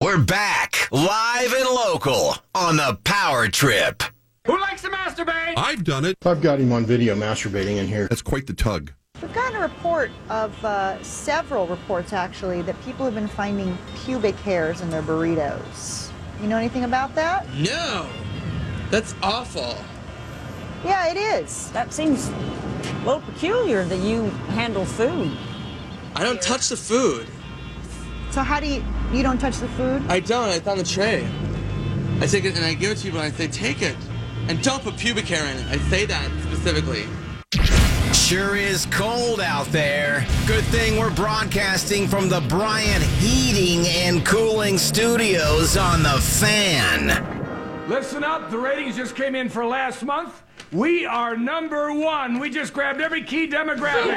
We're back, live and local, on the Power Trip. Who likes to masturbate? I've done it. I've got him on video masturbating in here. That's quite the tug. We've gotten a report of several reports, actually, that people have been finding pubic hairs in their burritos. You know anything about that? No. That's awful. Yeah, it is. That seems a little peculiar that you handle food. I don't touch the food. So how do you don't touch the food? I don't. It's on the tray. I take it and I give it to you, but I say, take it. And don't put pubic hair in it. I say that specifically. Sure is cold out there. Good thing we're broadcasting from the Bryant Heating and Cooling Studios on the Fan. Listen up, the ratings just came in for last month. We are number one. We just grabbed every key demographic.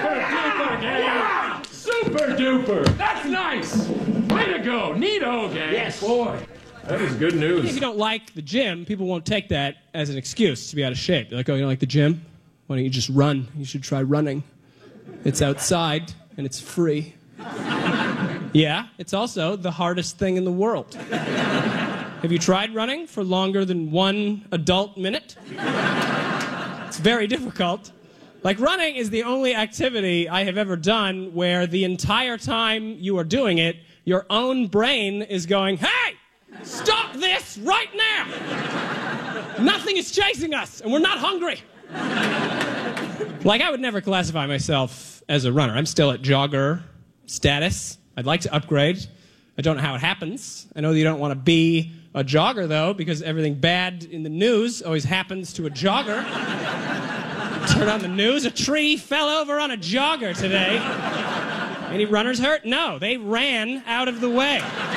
Super duper. That's nice. Way to go. Neato, gang. Yes. Boy, that is good news. If you don't like the gym, people won't take that as an excuse to be out of shape. They're like, oh, you don't like the gym? Why don't you just run? You should try running. It's outside, and it's free. Yeah, it's also the hardest thing in the world. Have you tried running for longer than 1 adult minute? It's very difficult. Like, running is the only activity I have ever done where the entire time you are doing it, your own brain is going, hey, stop this right now. Nothing is chasing us, and we're not hungry. Like, I would never classify myself as a runner. I'm still at jogger status. I'd like to upgrade. I don't know how it happens. I know that you don't want to be a jogger, though, because everything bad in the news always happens to a jogger. Turn on the news, a tree fell over on a jogger today. Any runners hurt? No, they ran out of the way.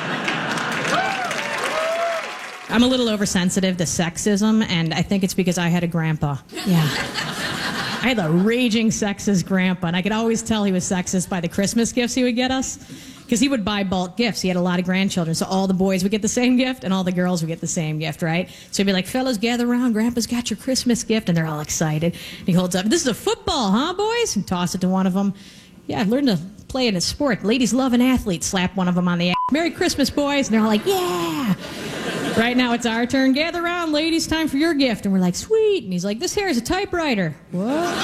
I'm a little oversensitive to sexism, and I think it's because I had a grandpa. Yeah. I had a raging sexist grandpa, and I could always tell he was sexist by the Christmas gifts he would get us, because he would buy bulk gifts. He had a lot of grandchildren, so all the boys would get the same gift, and all the girls would get the same gift, right? So he'd be like, fellas, gather around, Grandpa's got your Christmas gift, and they're all excited. And he holds up, this is a football, huh, boys? And toss it to one of them. Yeah, I've learned to play in a sport. Ladies love an athlete. Slap one of them on the ass. Merry Christmas, boys. And they're all like, yeah. Right now it's our turn. Gather around, ladies. Time for your gift. And we're like, sweet. And he's like, this here is a typewriter. What?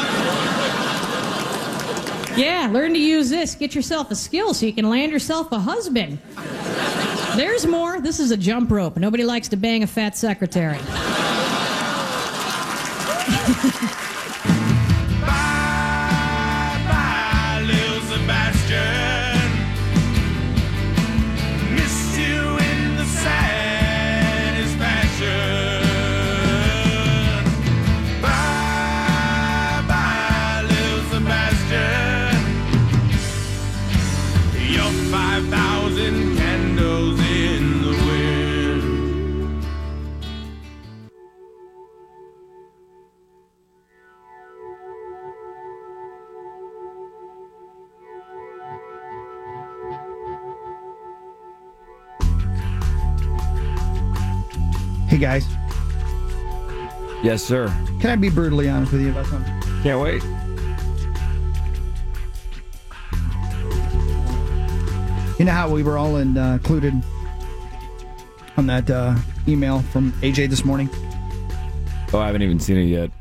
Yeah, learn to use this. Get yourself a skill so you can land yourself a husband. There's more. This is a jump rope. Nobody likes to bang a fat secretary. Bye, little Sebastian. Miss you in the saddest fashion. Bye, little Sebastian. You're 5,000 candles in the wind. Hey, guys. Yes, sir. Can I be brutally honest with you about something? Can't wait. You know how we were all included on that email from AJ this morning? Oh, I haven't even seen it yet.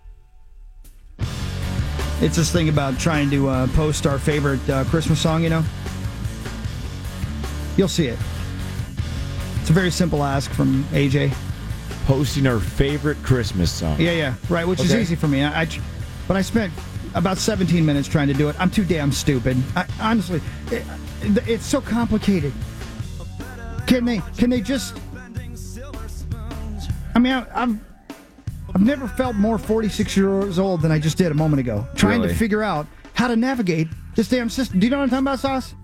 It's this thing about trying to post our favorite Christmas song, you know? You'll see it. It's a very simple ask from AJ. Posting our favorite Christmas song. Yeah, right, which is easy for me. But I spent about 17 minutes trying to do it. I'm too damn stupid. Honestly, it's so complicated. Can they just... I mean, I've never felt more 46 years old than I just did a moment ago. Trying to figure out how to navigate this damn system. Do you know what I'm talking about, Sauce?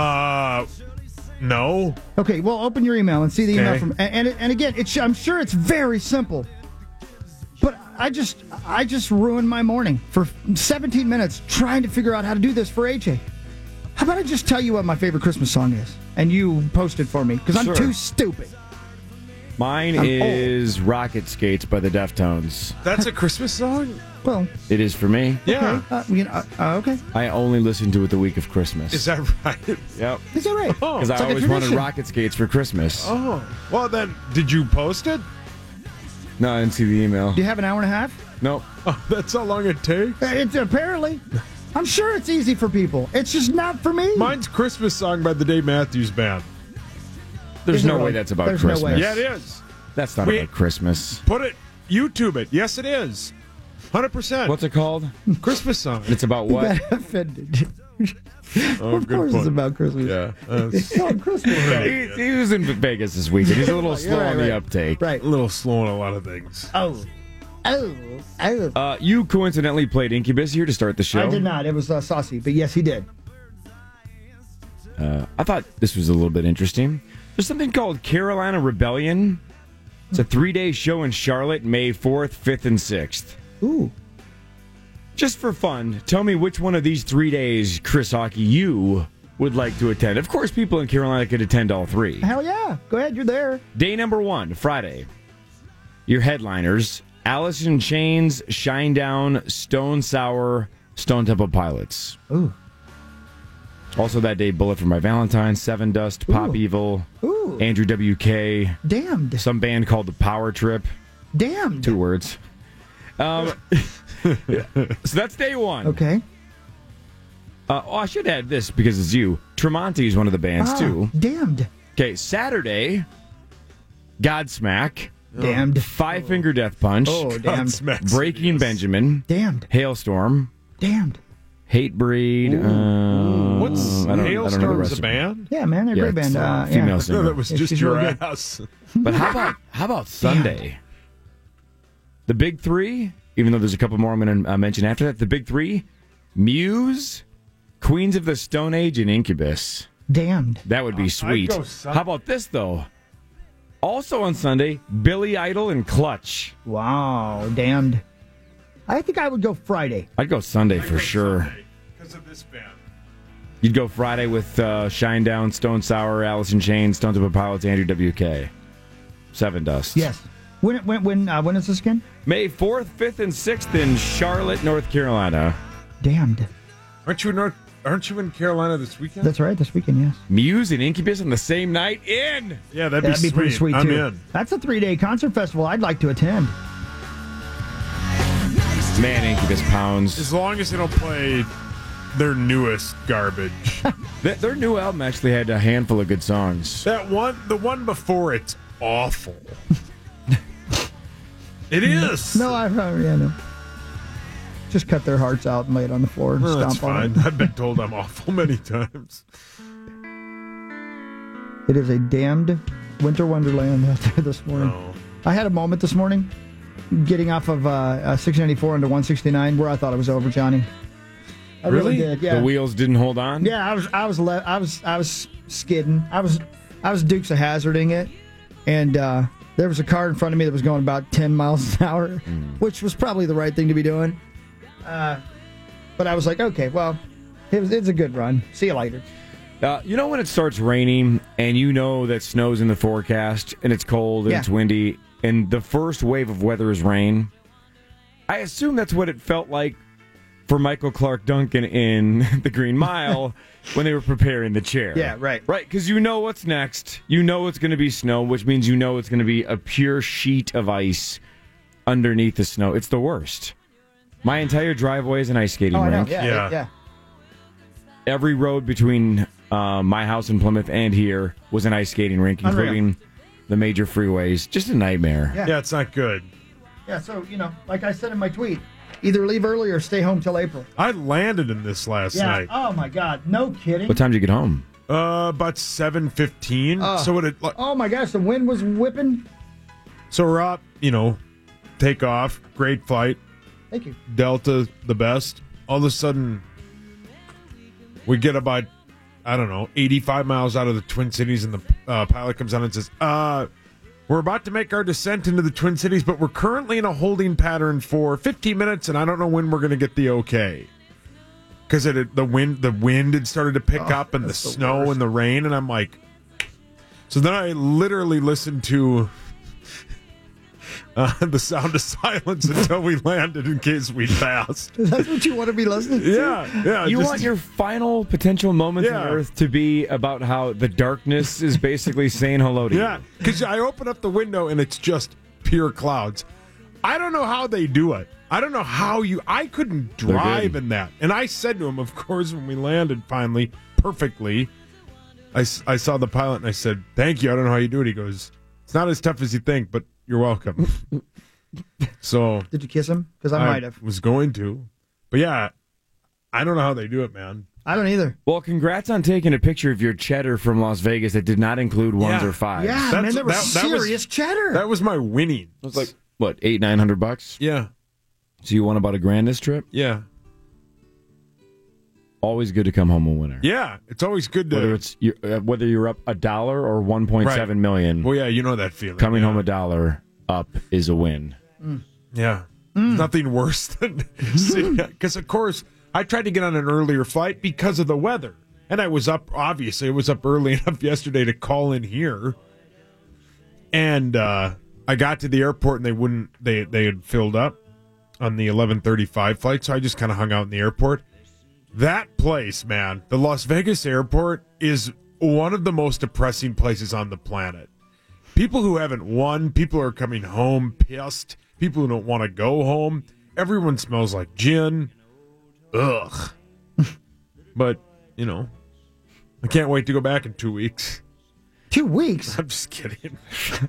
No. Okay, well, open your email and see the email from... And again, I'm sure it's very simple. But I just ruined my morning for 17 minutes trying to figure out how to do this for AJ. How about I just tell you what my favorite Christmas song is? And you post it for me, because I'm too stupid. Mine is Rocket Skates by the Deftones. That's a Christmas song? Well, it is for me. Yeah. Okay. I only listen to it the week of Christmas. Is that right? Yep. Is that right? Because I always wanted Rocket Skates for Christmas. Oh. Well, then, did you post it? No, I didn't see the email. Do you have an hour and a half? Nope. Oh, that's how long it takes? It's apparently. I'm sure it's easy for people. It's just not for me. Mine's Christmas song by the Dave Matthews Band. There's no way that's about Christmas. No way. Yeah, it is. That's not about Christmas. Put it, YouTube it. Yes, it is. 100%. What's it called? Christmas song. It's about what? You got offended. Oh, of good course point. it's about Christmas. Yeah. It's on Christmas. He was in Vegas this weekend. He's a little slow on the uptake. Right. A little slow on a lot of things. Oh. You coincidentally played Incubus here to start the show. I did not. It was Saucy, but yes, he did. I thought this was a little bit interesting. There's something called Carolina Rebellion. It's a 3-day show in Charlotte, May 4th, 5th, and 6th. Ooh. Just for fun, tell me which one of these 3 days, Chris Hockey, you would like to attend. Of course, people in Carolina could attend all three. Hell yeah. Go ahead, you're there. Day number 1, Friday. Your headliners, Alice in Chains, Shinedown, Stone Sour, Stone Temple Pilots. Ooh. Also that day, Bullet for My Valentine, Seven Dust, Pop Evil, Andrew WK. Damned. Some band called The Power Trip. Damned. 2 words. So that's day 1. Okay. I should add this because it's you. Tremonti is one of the bands, too. Damned. Okay, Saturday, Godsmack. Damned. Five Finger Death Punch. Oh, damned. Breaking Benjamin. Damned. Hailstorm. Damned. Hatebreed. What's I don't know the Hailstorm rest as a of band? Yeah, man, they're a great it's, band. female yeah. singer. No, that was just she's your real good. ass. But how about Sunday? The big 3, even though there's a couple more I'm going to mention after that. The big 3, Muse, Queens of the Stone Age, and Incubus. Damned. That would be sweet. I'd go How about this, though? Also on Sunday, Billy Idol and Clutch. Wow, damned. I think I would go Friday. I'd go Sunday for sure. Because of this band. You'd go Friday with Shinedown, Stone Sour, Alice in Chains, Stone Temple Pilots, Andrew WK. Seven Dust. Yes. When is this again? May 4th, 5th, and 6th in Charlotte, North Carolina. Damned. Aren't you in Carolina this weekend? That's right, this weekend, yes. Muse and Incubus on the same night in. Yeah, that'd be pretty sweet, I'm too. in. That's a 3-day concert festival I'd like to attend. Man, Incubus pounds. As long as they don't play their newest garbage. Their new album actually had a handful of good songs. The one before it's awful. It is. No, no. Just cut their hearts out and lay it on the floor and That's stomp on fine. it. I've been told I'm awful many times. It is a damned winter wonderland out there this morning. Oh. I had a moment this morning getting off of 694 into 169 where I thought it was over, Johnny. I really did. Yeah. The wheels didn't hold on? Yeah, I was skidding. I was Dukes of Hazzarding it, and there was a car in front of me that was going about 10 miles an hour, which was probably the right thing to be doing. But I was like, okay, well, it's a good run. See you later. You know when it starts raining and you know that snow's in the forecast and it's cold and it's windy and the first wave of weather is rain? I assume that's what it felt like for Michael Clark Duncan in The Green Mile when they were preparing the chair. Yeah, right. Right, because you know what's next. You know it's going to be snow, which means you know it's going to be a pure sheet of ice underneath the snow. It's the worst. My entire driveway is an ice skating rink. Yeah. Every road between my house in Plymouth and here was an ice skating rink, including the major freeways. Just a nightmare. Yeah, it's not good. Yeah, so, like I said in my tweet, either leave early or stay home till April. I landed in this last night. Oh, my God. No kidding. What time did you get home? About 7:15. Oh, my gosh. The wind was whipping. So we're up, take off. Great flight. Thank you. Delta, the best. All of a sudden, we get about, 85 miles out of the Twin Cities, and the pilot comes on and says, we're about to make our descent into the Twin Cities, but we're currently in a holding pattern for 15 minutes, and I don't know when we're going to get the okay. Because the wind had started to pick up, and the snow and the rain, and I'm like... So then I literally listened to the sound of silence until we landed in case we passed. That's what you want to be listening to? Yeah. You want your final potential moments on Earth to be about how the darkness is basically saying hello to you. Yeah, because I open up the window and it's just pure clouds. I don't know how they do it. I don't know how I couldn't drive in that. And I said to him, of course, when we landed finally, perfectly, I saw the pilot and I said, thank you. I don't know how you do it. He goes, it's not as tough as you think, but you're welcome. So. Did you kiss him? Because I might have. Was going to. But yeah, I don't know how they do it, man. I don't either. Well, congrats on taking a picture of your cheddar from Las Vegas that did not include ones or fives. Yeah, man, that was serious cheddar. That was my winning. It was like, what, $800-900? Yeah. So you won about $1,000 this trip? Yeah. Always good to come home a winner. Yeah, it's always good to... Whether you're up $1 or $1.7 million. Well, yeah, you know that feeling. Coming home $1 up is a win. Yeah. Nothing worse than... Because, of course, I tried to get on an earlier flight because of the weather. And I was up, obviously, I was up early enough yesterday to call in here. And I got to the airport and they had filled up on the 11:35 flight, so I just kind of hung out in the airport. That place, man, the Las Vegas airport is one of the most depressing places on the planet. People who haven't won, people who are coming home pissed, people who don't want to go home. Everyone smells like gin. Ugh. But, I can't wait to go back in 2 weeks. 2 weeks? I'm just kidding.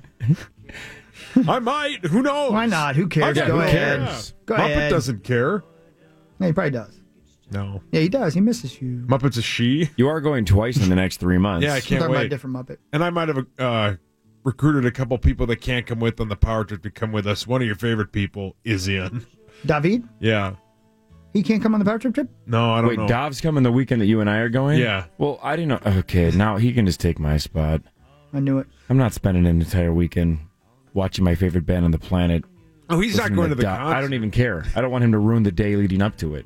I might. Who knows? Why not? Who cares? Go ahead. Go ahead. Muppet doesn't care. Yeah, he probably does. No. Yeah, he does. He misses you. Muppet's a she. You are going twice in the next 3 months. Yeah, I can't wait. About a different Muppet. And I might have recruited a couple people that can't come with on the power trip to come with us. One of your favorite people is in. David? Yeah. He can't come on the power trip? No, I don't know. Wait, Dav's coming the weekend that you and I are going? Yeah. Well, I didn't know. Okay, now he can just take my spot. I knew it. I'm not spending an entire weekend watching my favorite band on the planet. Oh, he's not going to the concert. I don't even care. I don't want him to ruin the day leading up to it.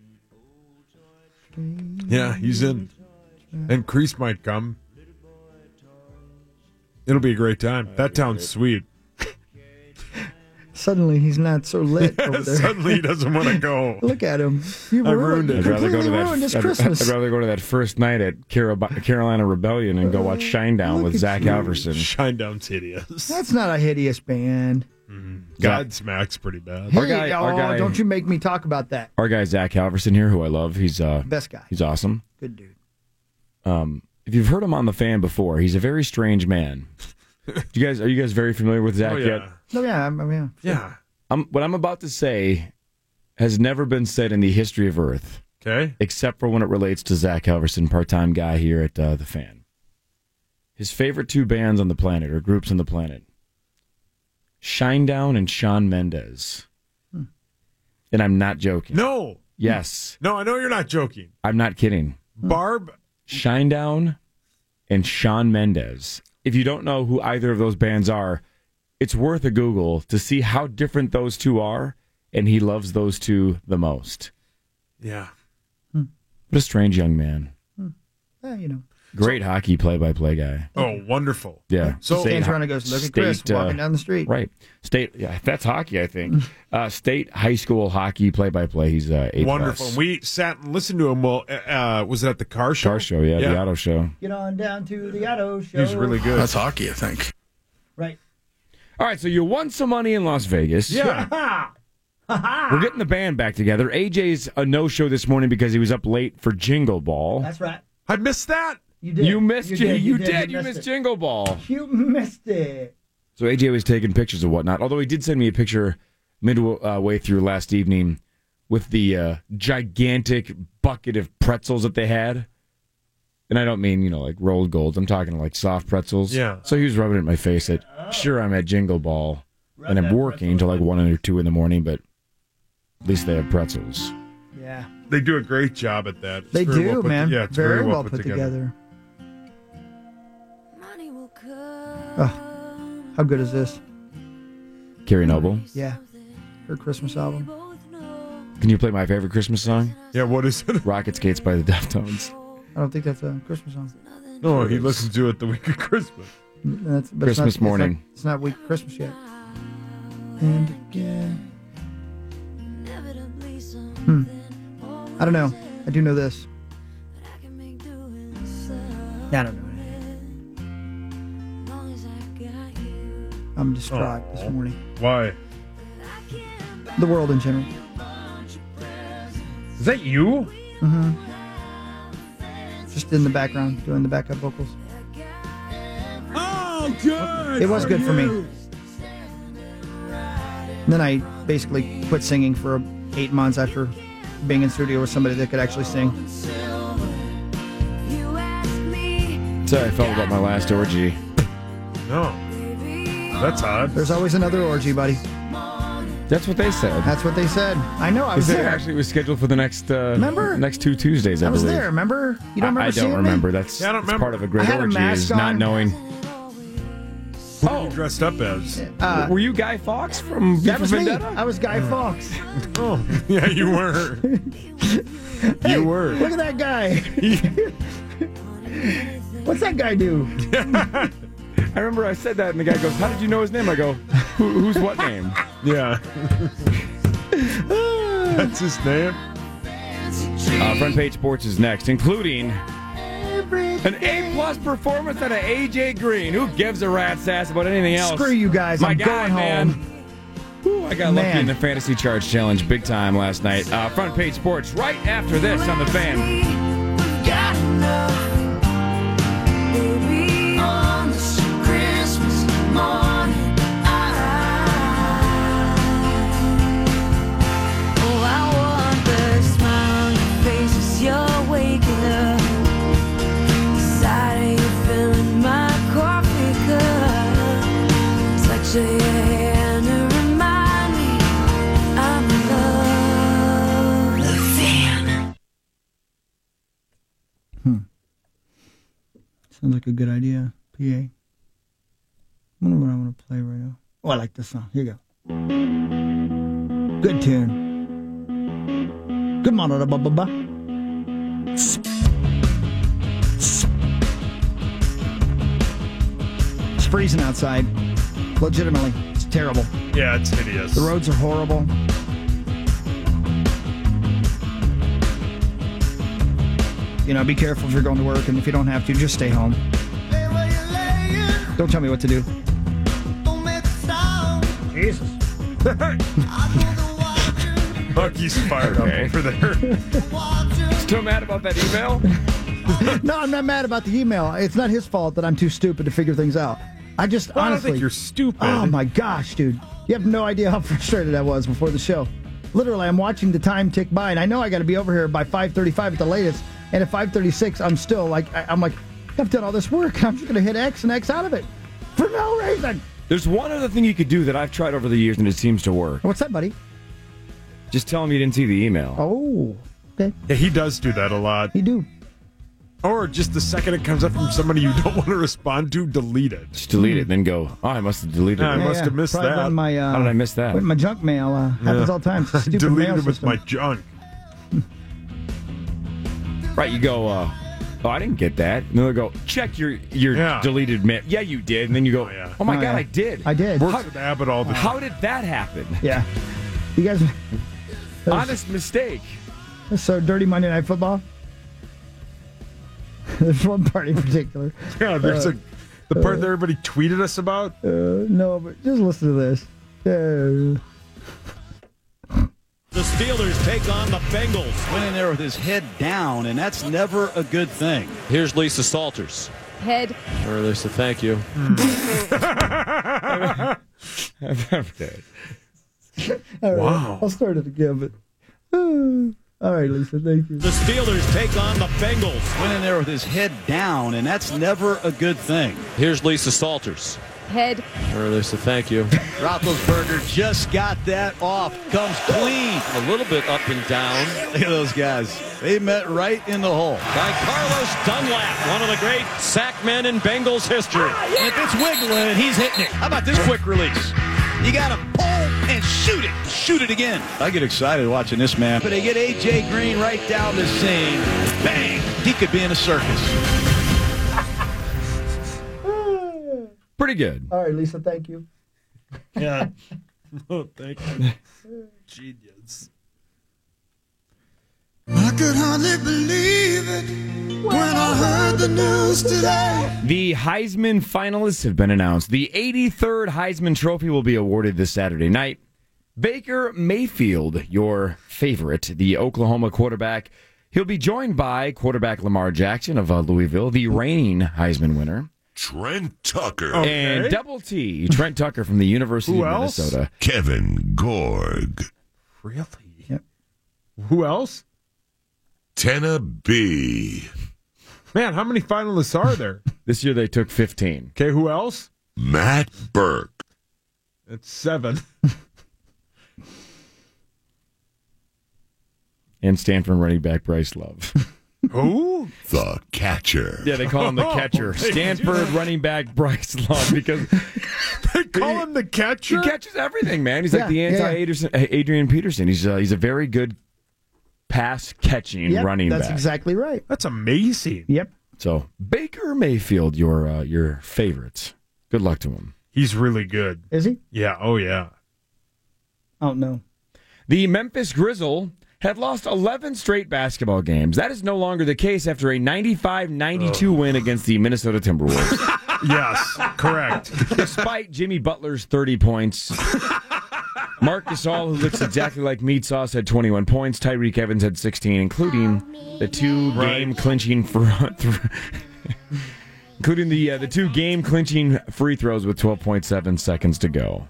Yeah, he's in. And Crease might come. It'll be a great time. That town's sweet. Suddenly he's not so lit over there. Suddenly he doesn't want to go. Look at him. You ruined it. I'd rather go to Ruined Christmas. I'd rather go to that first night at Carolina Rebellion and go watch Shinedown with Zach Halverson. Shinedown's hideous. That's not a hideous band. Godsmack's pretty bad. Hey, our guy, don't you make me talk about that. Our guy Zach Halverson here, who I love, he's best guy. He's awesome. Good dude. If you've heard him on the Fan before, he's a very strange man. Are you guys very familiar with Zach yet? Oh yeah, yeah. What I'm about to say has never been said in the history of Earth. Okay. Except for when it relates to Zach Halverson, part-time guy here at the Fan. His favorite two bands on the planet, or groups on the planet, Shinedown and Shawn Mendes. And I'm not joking. No. Yes. No, I know you're not joking. I'm not kidding. Barb. Shinedown and Shawn Mendes. If you don't know who either of those bands are, it's worth a Google to see how different those two are, and he loves those two the most. Yeah. What a strange young man. Yeah, Great hockey play-by-play guy. Oh, wonderful. Yeah. So stands around and goes, look at Chris walking down the street. Right. That's hockey, I think. State high school hockey play-by-play. He's A+. Wonderful. We sat and listened to him. Well, was it at the car show? Car show, yeah. The auto show. Get on down to the auto show. He's really good. That's hockey, I think. Right. All right, so you won some money in Las Vegas. Yeah. We're getting the band back together. AJ's a no-show this morning because he was up late for Jingle Ball. That's right. I missed that. You did. You missed it. You did. missed Jingle Ball. You missed it. So AJ was taking pictures and whatnot, although he did send me a picture midway through last evening with the gigantic bucket of pretzels that they had. And I don't mean, like rolled golds. I'm talking like soft pretzels. Yeah. So he was rubbing it in my face that, sure, I'm at Jingle Ball, and I'm working until like 1 or 2 in the morning, but at least they have pretzels. Yeah. They do a great job at that. It's they very do, well man. Yeah, it's very well put together. Oh, how good is this? Carrie Noble. Yeah. Her Christmas album. Can you play my favorite Christmas song? Yeah, what is it? Rocket Skates by the Deftones. I don't think that's a Christmas song. No, he listens to it the week of Christmas. Christmas morning. It's not week Christmas yet. and again. I don't know. I do know this. I don't know. I'm distraught this morning. Why? The world in general. Is that you? Mm-hmm. Just in the background, doing the backup vocals. Oh, good. It was good for me. And then I basically quit singing for 8 months after being in studio with somebody that could actually sing. Sorry, I felt about my last orgy. No. That's odd. There's always another orgy, buddy. That's what they said. That's what they said. I know, I was there. Actually, it was scheduled for the next Remember? next 2 Tuesdays, I was believe. there, remember? You don't remember I seeing don't remember. me? That's, I don't remember. part of a great I had a orgy mask is not on. knowing. Who were you dressed up as? Were you Guy Fawkes from V That for was me. Vendetta? I was Guy Fawkes. Oh, yeah, you were. Hey, You were. Look at that guy. What's that guy do? I remember I said that, and the guy goes, "How did you know his name?" I go, "Who's what name?" Yeah. That's his name? Front Page Sports is next, including an A-plus performance out of A.J. Green. Who gives a rat's ass about anything else? Screw you guys. My I'm guy, going man. home. Whew, I got lucky Man. in the Fantasy Charge Challenge big time last night. Front Page Sports right after this on The Fan. Sounds like a good idea, PA. I wonder what I want to play right now. Oh, I like this song. Here you go. Good tune. Good morning, ba-ba-ba. It's freezing outside. Legitimately, it's terrible. Yeah, it's hideous. The roads are horrible. You know, be careful if you're going to work, and if you don't have to, just stay home. Don't tell me what to do. Jesus. Bucky's fired up over there. Still mad about that email? No, I'm not mad about the email. It's not his fault that I'm too stupid to figure things out. I just Well, honestly. I don't think you're stupid. Oh my gosh, dude! You have no idea how frustrated I was before the show. Literally, I'm watching the time tick by, and I know I got to be over here by 5:35 at the latest. And at 5:36, I'm still like, I'm like, I've done all this work. I'm just gonna hit X and X out of it for no reason. There's one other thing you could do that I've tried over the years, and it seems to work. What's that, buddy? Just tell him you didn't see the email. Oh, okay. Yeah, he does do that a lot. He do. Or just the second it comes up from somebody you don't want to respond to, delete it. Just delete it, then go, oh, I must have deleted Yeah, it. I must have missed Probably that. on my, How did I miss that? With my junk mail happens all the time. It's a stupid mail Deleted it with system. my junk. Right, you go, oh, I didn't get that. And then they'll go, check your deleted mail. Yeah, you did. And then you go, oh my God, yeah. I did. I did. Works with Abbott all the time. How did that happen? Yeah. You guys. Honest mistake. So dirty Monday Night Football. There's one part in particular. Yeah, there's the part that everybody tweeted us about. No, but just listen to this. The Steelers take on the Bengals. Went in there with his head down, and that's never a good thing. Here's Lisa Salters. Head. Or Lisa, thank you. All right, Wow. I'll start it again, but. All right, Lisa, thank you. The Steelers take on the Bengals. Went in there with his head down, and that's never a good thing. Here's Lisa Salters. Head. Or Lisa, thank you. Roethlisberger just got that off. Comes clean. A little bit up and down. Look at those guys. They met right in the hole. By Carlos Dunlap, one of the great sack men in Bengals history. And if it's wiggling, he's hitting it. How about this quick release? You got to pull and shoot it. Shoot it again. I get excited watching this man. But they get A.J. Green right down the seam. Bang! He could be in a circus. Pretty good. All right, Lisa, thank you. Yeah. Oh, thank you. Genius. I could hardly believe it when I heard the news today. The Heisman finalists have been announced. The 83rd Heisman Trophy will be awarded this Saturday night. Baker Mayfield, your favorite, the Oklahoma quarterback. He'll be joined by quarterback Lamar Jackson of Louisville, the reigning Heisman winner. Trent Tucker. Okay. And Double T, Trent Tucker from the University of Minnesota. Kevin Gorg. Really? Yep. Who else? Tenna B. Man, how many finalists are there? This year they took 15. Okay, who else? Matt Burke. It's 7. And Stanford running back Bryce Love. Who? The catcher. Yeah, they call him the catcher. Stanford running back Bryce Love because they call him the catcher. He catches everything, man. He's like the anti-Adrian Peterson. He's a very good pass-catching running back. That's exactly right. That's amazing. Yep. So Baker Mayfield, your favorite. Good luck to him. He's really good. Is he? Yeah. Oh yeah. Oh no. The Memphis Grizzlies had lost 11 straight basketball games. That is no longer the case after a 95-92 win against the Minnesota Timberwolves. Yes, correct. Despite Jimmy Butler's 30 points, Marc Gasol, who looks exactly like meat sauce, had 21 points. Tyreek Evans had 16, including the two game-clinching including the two game-clinching free throws with 12.7 seconds to go.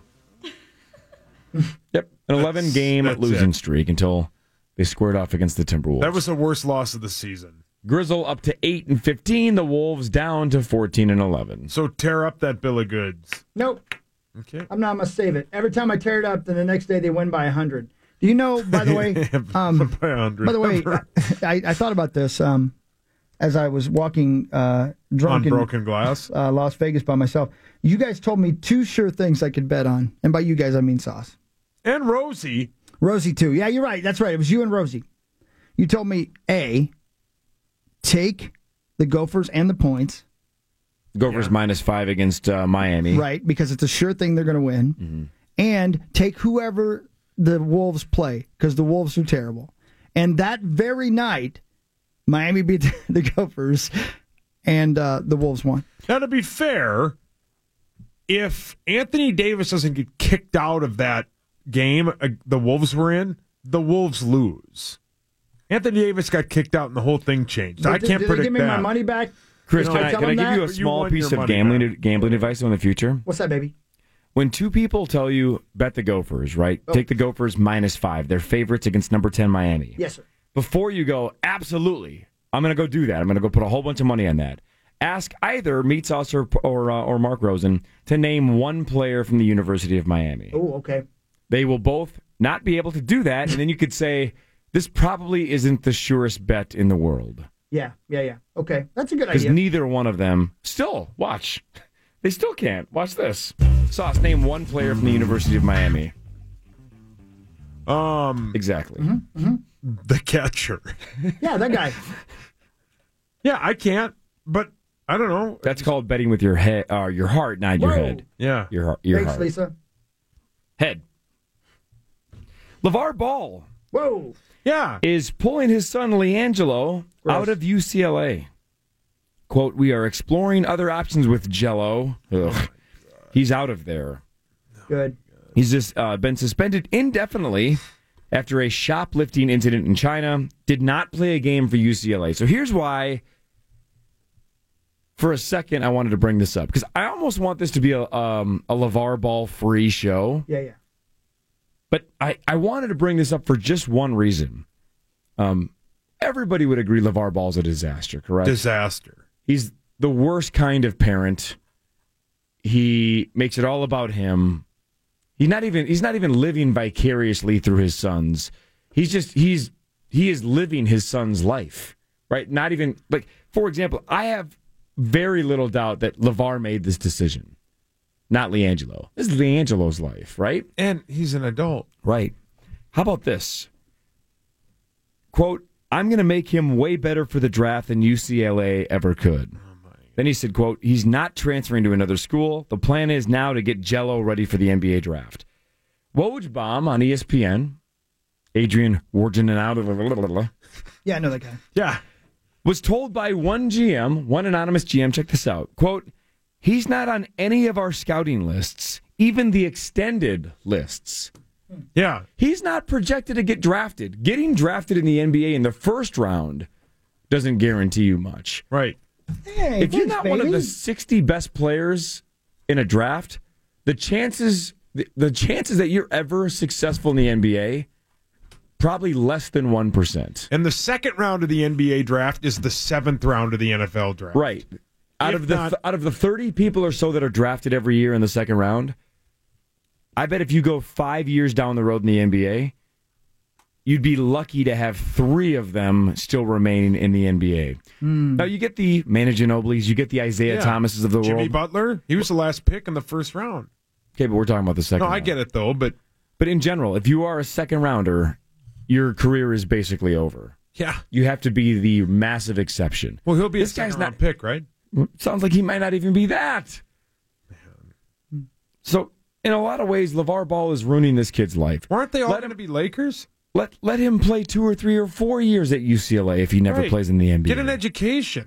Yep, an 11-game losing streak until they squared off against the Timberwolves. That was the worst loss of the season. Grizzle up to 8-15. The Wolves down to 14-11. So tear up that bill of goods. Nope. Okay. I'm not going to save it. Every time I tear it up, then the next day they win by 100. Do you know, by the way, by 100. By the way, I thought about this as I was walking drunk on broken glass, Las Vegas by myself. You guys told me 2 sure things I could bet on, and by you guys I mean Sauce and Rosie. Rosie too. Yeah, you're right. That's right. It was you and Rosie. You told me A, take the Gophers and the points. Gophers -5 against Miami. Right, because it's a sure thing they're going to win. Mm-hmm. And take whoever the Wolves play, because the Wolves are terrible. And that very night, Miami beat the Gophers, and the Wolves won. Now, to be fair, if Anthony Davis doesn't get kicked out of that game the Wolves were in, the Wolves lose. Anthony Davis got kicked out and the whole thing changed. I can't predict that. Did they give me my money back? Chris, can I give you a small piece of gambling advice in the future? What's that, baby? When 2 people tell you, bet the Gophers, right? Take the Gophers -5. They're favorites against number 10 Miami. Yes, sir. Before you go, absolutely, I'm going to go do that. I'm going to go put a whole bunch of money on that. Ask either Meat Sauce or Mark Rosen to name one player from the University of Miami. Oh, okay. They will both not be able to do that, and then you could say, this probably isn't the surest bet in the world. Yeah. Okay, that's a good Because idea. neither one of them, still, watch, they still can't. Watch this. Sauce, name one player from the University of Miami. Exactly. The catcher. Yeah, that guy. Yeah, I can't, but I don't know. That's called betting with your head, your heart, not your head. Yeah. Your Thanks, heart. Lisa. Head. LeVar Ball. Whoa. Yeah. Is pulling his son LiAngelo out of UCLA. Quote, we are exploring other options with Jello. Ugh. He's out of there. Good. He's just been suspended indefinitely after a shoplifting incident in China. Did not play a game for UCLA. So here's why, for a second, I wanted to bring this up. Because I almost want this to be a LeVar Ball free show. Yeah. But I wanted to bring this up for just one reason. Everybody would agree LeVar Ball's a disaster, correct? Disaster. He's the worst kind of parent. He makes it all about him. He's not even living vicariously through his sons. He is living his son's life, right? Not even, like, for example, I have very little doubt that LeVar made this decision. Not LiAngelo. This is LiAngelo's life, right? And he's an adult. Right. How about this? Quote, I'm going to make him way better for the draft than UCLA ever could. Then he said, quote, he's not transferring to another school. The plan is now to get Jello ready for the NBA draft. Woj on ESPN, Adrian Wojnarowski, Yeah, I know that guy. Yeah. was told by one GM, one anonymous GM, check this out, quote, he's not on any of our scouting lists, even the extended lists. Yeah. He's not projected to get drafted. Getting drafted in the NBA in the first round doesn't guarantee you much. Right. Hey, if you're thanks, not one of baby. the 60 best players in a draft, the chances that you're ever successful in the NBA, probably less than 1%. And the second round of the NBA draft is the 7th round of the NFL draft. Right. Out of the 30 people or so that are drafted every year in the second round, I bet if you go 5 years down the road in the NBA, you'd be lucky to have 3 of them still remaining in the NBA. Now, you get the Manu Ginobilis, you get the Isaiah Thomases of the Jimmy world. Butler, he was the last pick in the first round. Okay, but we're talking about the second round. I get it, though, but in general, if you are a second rounder, your career is basically over. Yeah. You have to be the massive exception. Well, he'll be This a second guy's round not pick, right? Sounds like he might not even be that. So, in a lot of ways, LeVar Ball is ruining this kid's life. Aren't they all going to be Lakers? Let him play 2 or 3 or 4 years at UCLA if he never Right. plays in the NBA. Get an education.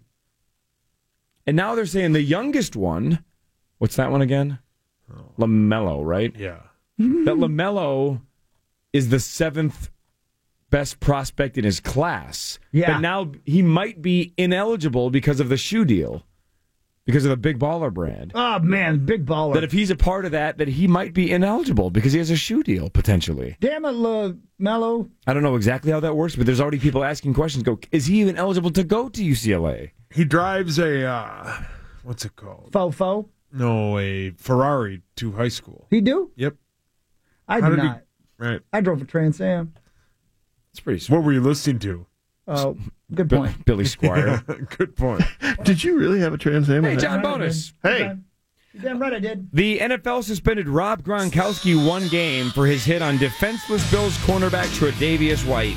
And now they're saying the youngest one, what's that one again? LaMelo, right? Yeah. That LaMelo is the 7th best prospect in his class. Yeah. But now he might be ineligible because of the shoe deal, because of the Big Baller brand. Oh, man, big baller. That if he's a part of that he might be ineligible because he has a shoe deal, potentially. Damn it, LaMelo. I don't know exactly how that works, but there's already people asking questions. Is he even eligible to go to UCLA? He drives a, what's it called? Fofo. No, a Ferrari to high school. He do? Yep. I How do did he- not. Right. I drove a Trans Am. It's pretty sweet. What were you listening to? Oh, good point. Billy Squire. Good point. Did you really have a Trans Am? Hey, John Bonus. Hey. You're damn right I did. The NFL suspended Rob Gronkowski 1 game for his hit on defenseless Bills cornerback Tre'Davious White.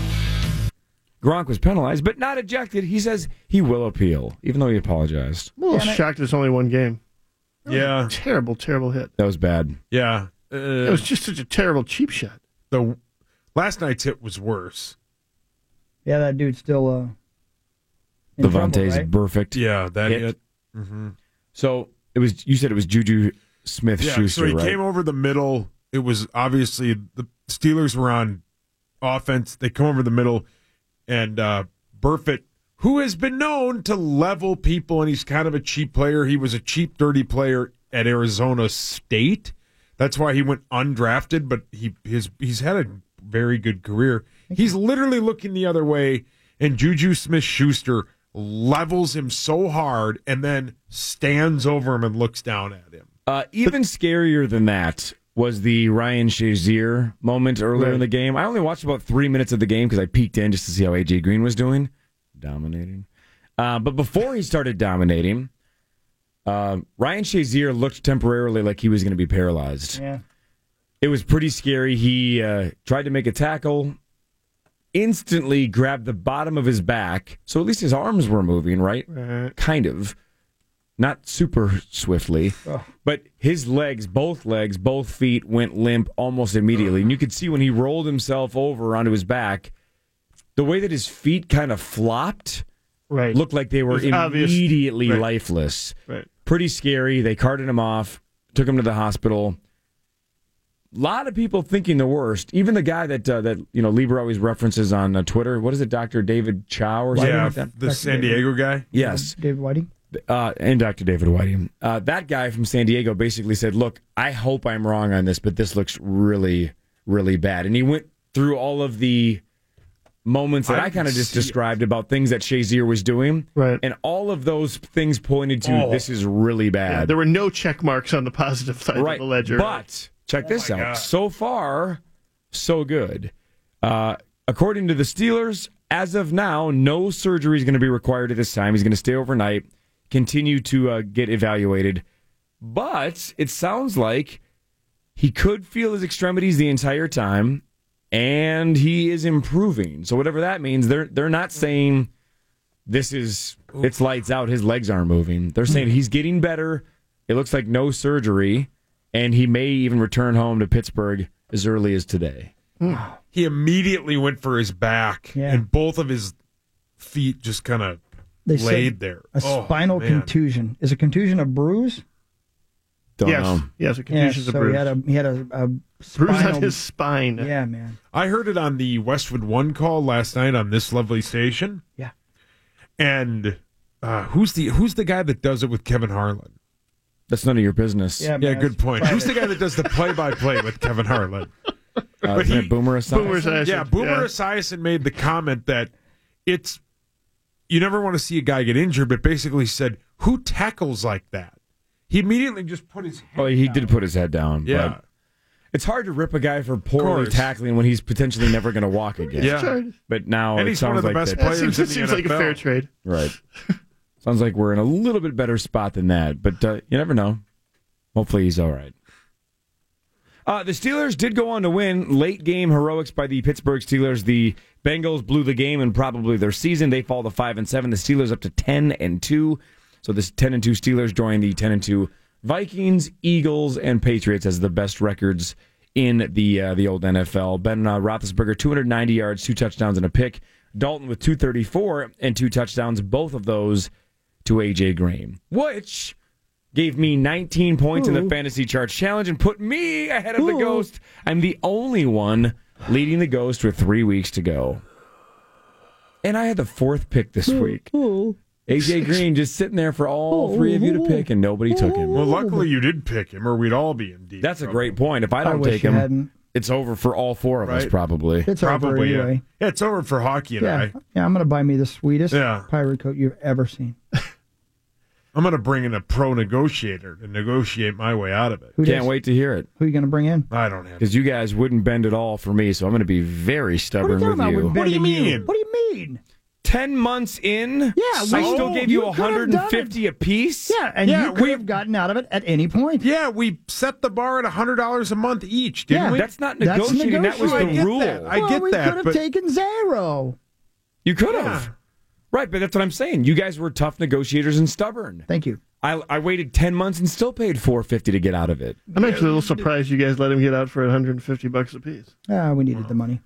Gronk was penalized, but not ejected. He says he will appeal, even though he apologized. I'm a little shocked it's only 1 game. Yeah. Terrible, terrible hit. That was bad. Yeah. It was just such a terrible cheap shot. The last night's hit was worse. Yeah, that dude's still in trouble, Levante's right? perfect. Yeah, that hit. hit. Mm-hmm. So you said it was Juju Smith-Schuster, so he right? came over the middle. It was obviously the Steelers were on offense. They come over the middle, and Burfitt, who has been known to level people, and he's kind of a cheap player. He was a cheap, dirty player at Arizona State. That's why he went undrafted, but he's had a very good career. He's literally looking the other way, and Juju Smith-Schuster levels him so hard and then stands over him and looks down at him. Even scarier than that was the Ryan Shazier moment earlier in the game. I only watched about 3 minutes of the game because I peeked in just to see how A.J. Green was doing. Dominating. But before he started dominating, Ryan Shazier looked temporarily like he was going to be paralyzed. Yeah. It was pretty scary. He tried to make a tackle, instantly grabbed the bottom of his back, so at least his arms were moving, right? Kind of. Not super swiftly, but his legs, both feet went limp almost immediately. And you could see when he rolled himself over onto his back, the way that his feet kind of flopped looked like they were immediately lifeless. Right. Pretty scary. They carted him off, took him to the hospital. A lot of people thinking the worst. Even the guy that Lieber always references on Twitter. What is it, Dr. David Chow or something like that? The San Diego guy? Yes. David Whiting? And Dr. David Whiting. That guy from San Diego basically said, look, I hope I'm wrong on this, but this looks really, really bad. And he went through all of the moments that I kind of just described about things that Shazier was doing. Right. And all of those things pointed to this is really bad. Yeah, there were no check marks on the positive side of the ledger. But check this out. God. So far, so good. According to the Steelers, as of now, no surgery is going to be required at this time. He's going to stay overnight, continue to get evaluated. But it sounds like he could feel his extremities the entire time, and he is improving. So whatever that means, they're not saying it's lights out, his legs aren't moving. They're saying he's getting better. It looks like no surgery, and he may even return home to Pittsburgh as early as today. He immediately went for his back, and both of his feet just kind of laid there. A spinal contusion. Is a contusion a bruise? Don't know. Yes, a contusion is a bruise. He had a bruise on his spine. Yeah, man. I heard it on the Westwood One call last night on this lovely station. Yeah. And who's the guy that does it with Kevin Harlan? That's none of your business. Yeah, good point. Who's the guy that does the play-by-play with Kevin Harlan? But Boomer Esiason? Yeah, Boomer Esiason made the comment that you never want to see a guy get injured, but basically said, who tackles like that? He immediately just put his head he down. did put his head down. Yeah. But it's hard to rip a guy for poorly tackling when he's potentially never going to walk again. Yeah. But now and it he's sounds one of the like best that, players in the NFL. Seems like a fair trade. Right. Sounds like we're in a little bit better spot than that, but you never know. Hopefully he's all right. The Steelers did go on to win. Late game heroics by the Pittsburgh Steelers. The Bengals blew the game and probably their season. They fall to 5-7. The Steelers up to 10-2. So this 10-2 Steelers join the 10-2 Vikings, Eagles, and Patriots as the best records in the old NFL. Ben Roethlisberger, 290 yards, 2 touchdowns, and a pick. Dalton with 234 and 2 touchdowns, both of those to A.J. Green, which gave me 19 points in the Fantasy Charts Challenge and put me ahead of the Ghost. I'm the only one leading the Ghost with 3 weeks to go. And I had the 4th pick this week. A.J. Green just sitting there for all 3 of you to pick, and nobody took him. Well, luckily you did pick him, or we'd all be in deep That's trouble. a great point. If I don't take him, it's over for all 4 of us, probably. It's over anyway. Yeah, it's over for Hockey and I. Yeah, I'm going to buy me the sweetest pirate coat you've ever seen. I'm going to bring in a pro negotiator to negotiate my way out of it. Can't wait to hear it. Who are you going to bring in? I don't have Because you guys wouldn't bend at all for me, so I'm going to be very stubborn with you. What do you mean? What do you mean? 10 months in? Yeah, I still gave you 150 apiece? Yeah, and you could have gotten out of it at any point. Yeah, we set the bar at $100 a month each, didn't we? That's not negotiating. That was the rule. I get we that. could have taken 0. You could have. Right, but that's what I'm saying. You guys were tough negotiators and stubborn. Thank you. I waited 10 months and still paid $450 to get out of it. I'm actually a little surprised you guys let him get out for $150 a piece. We needed the money.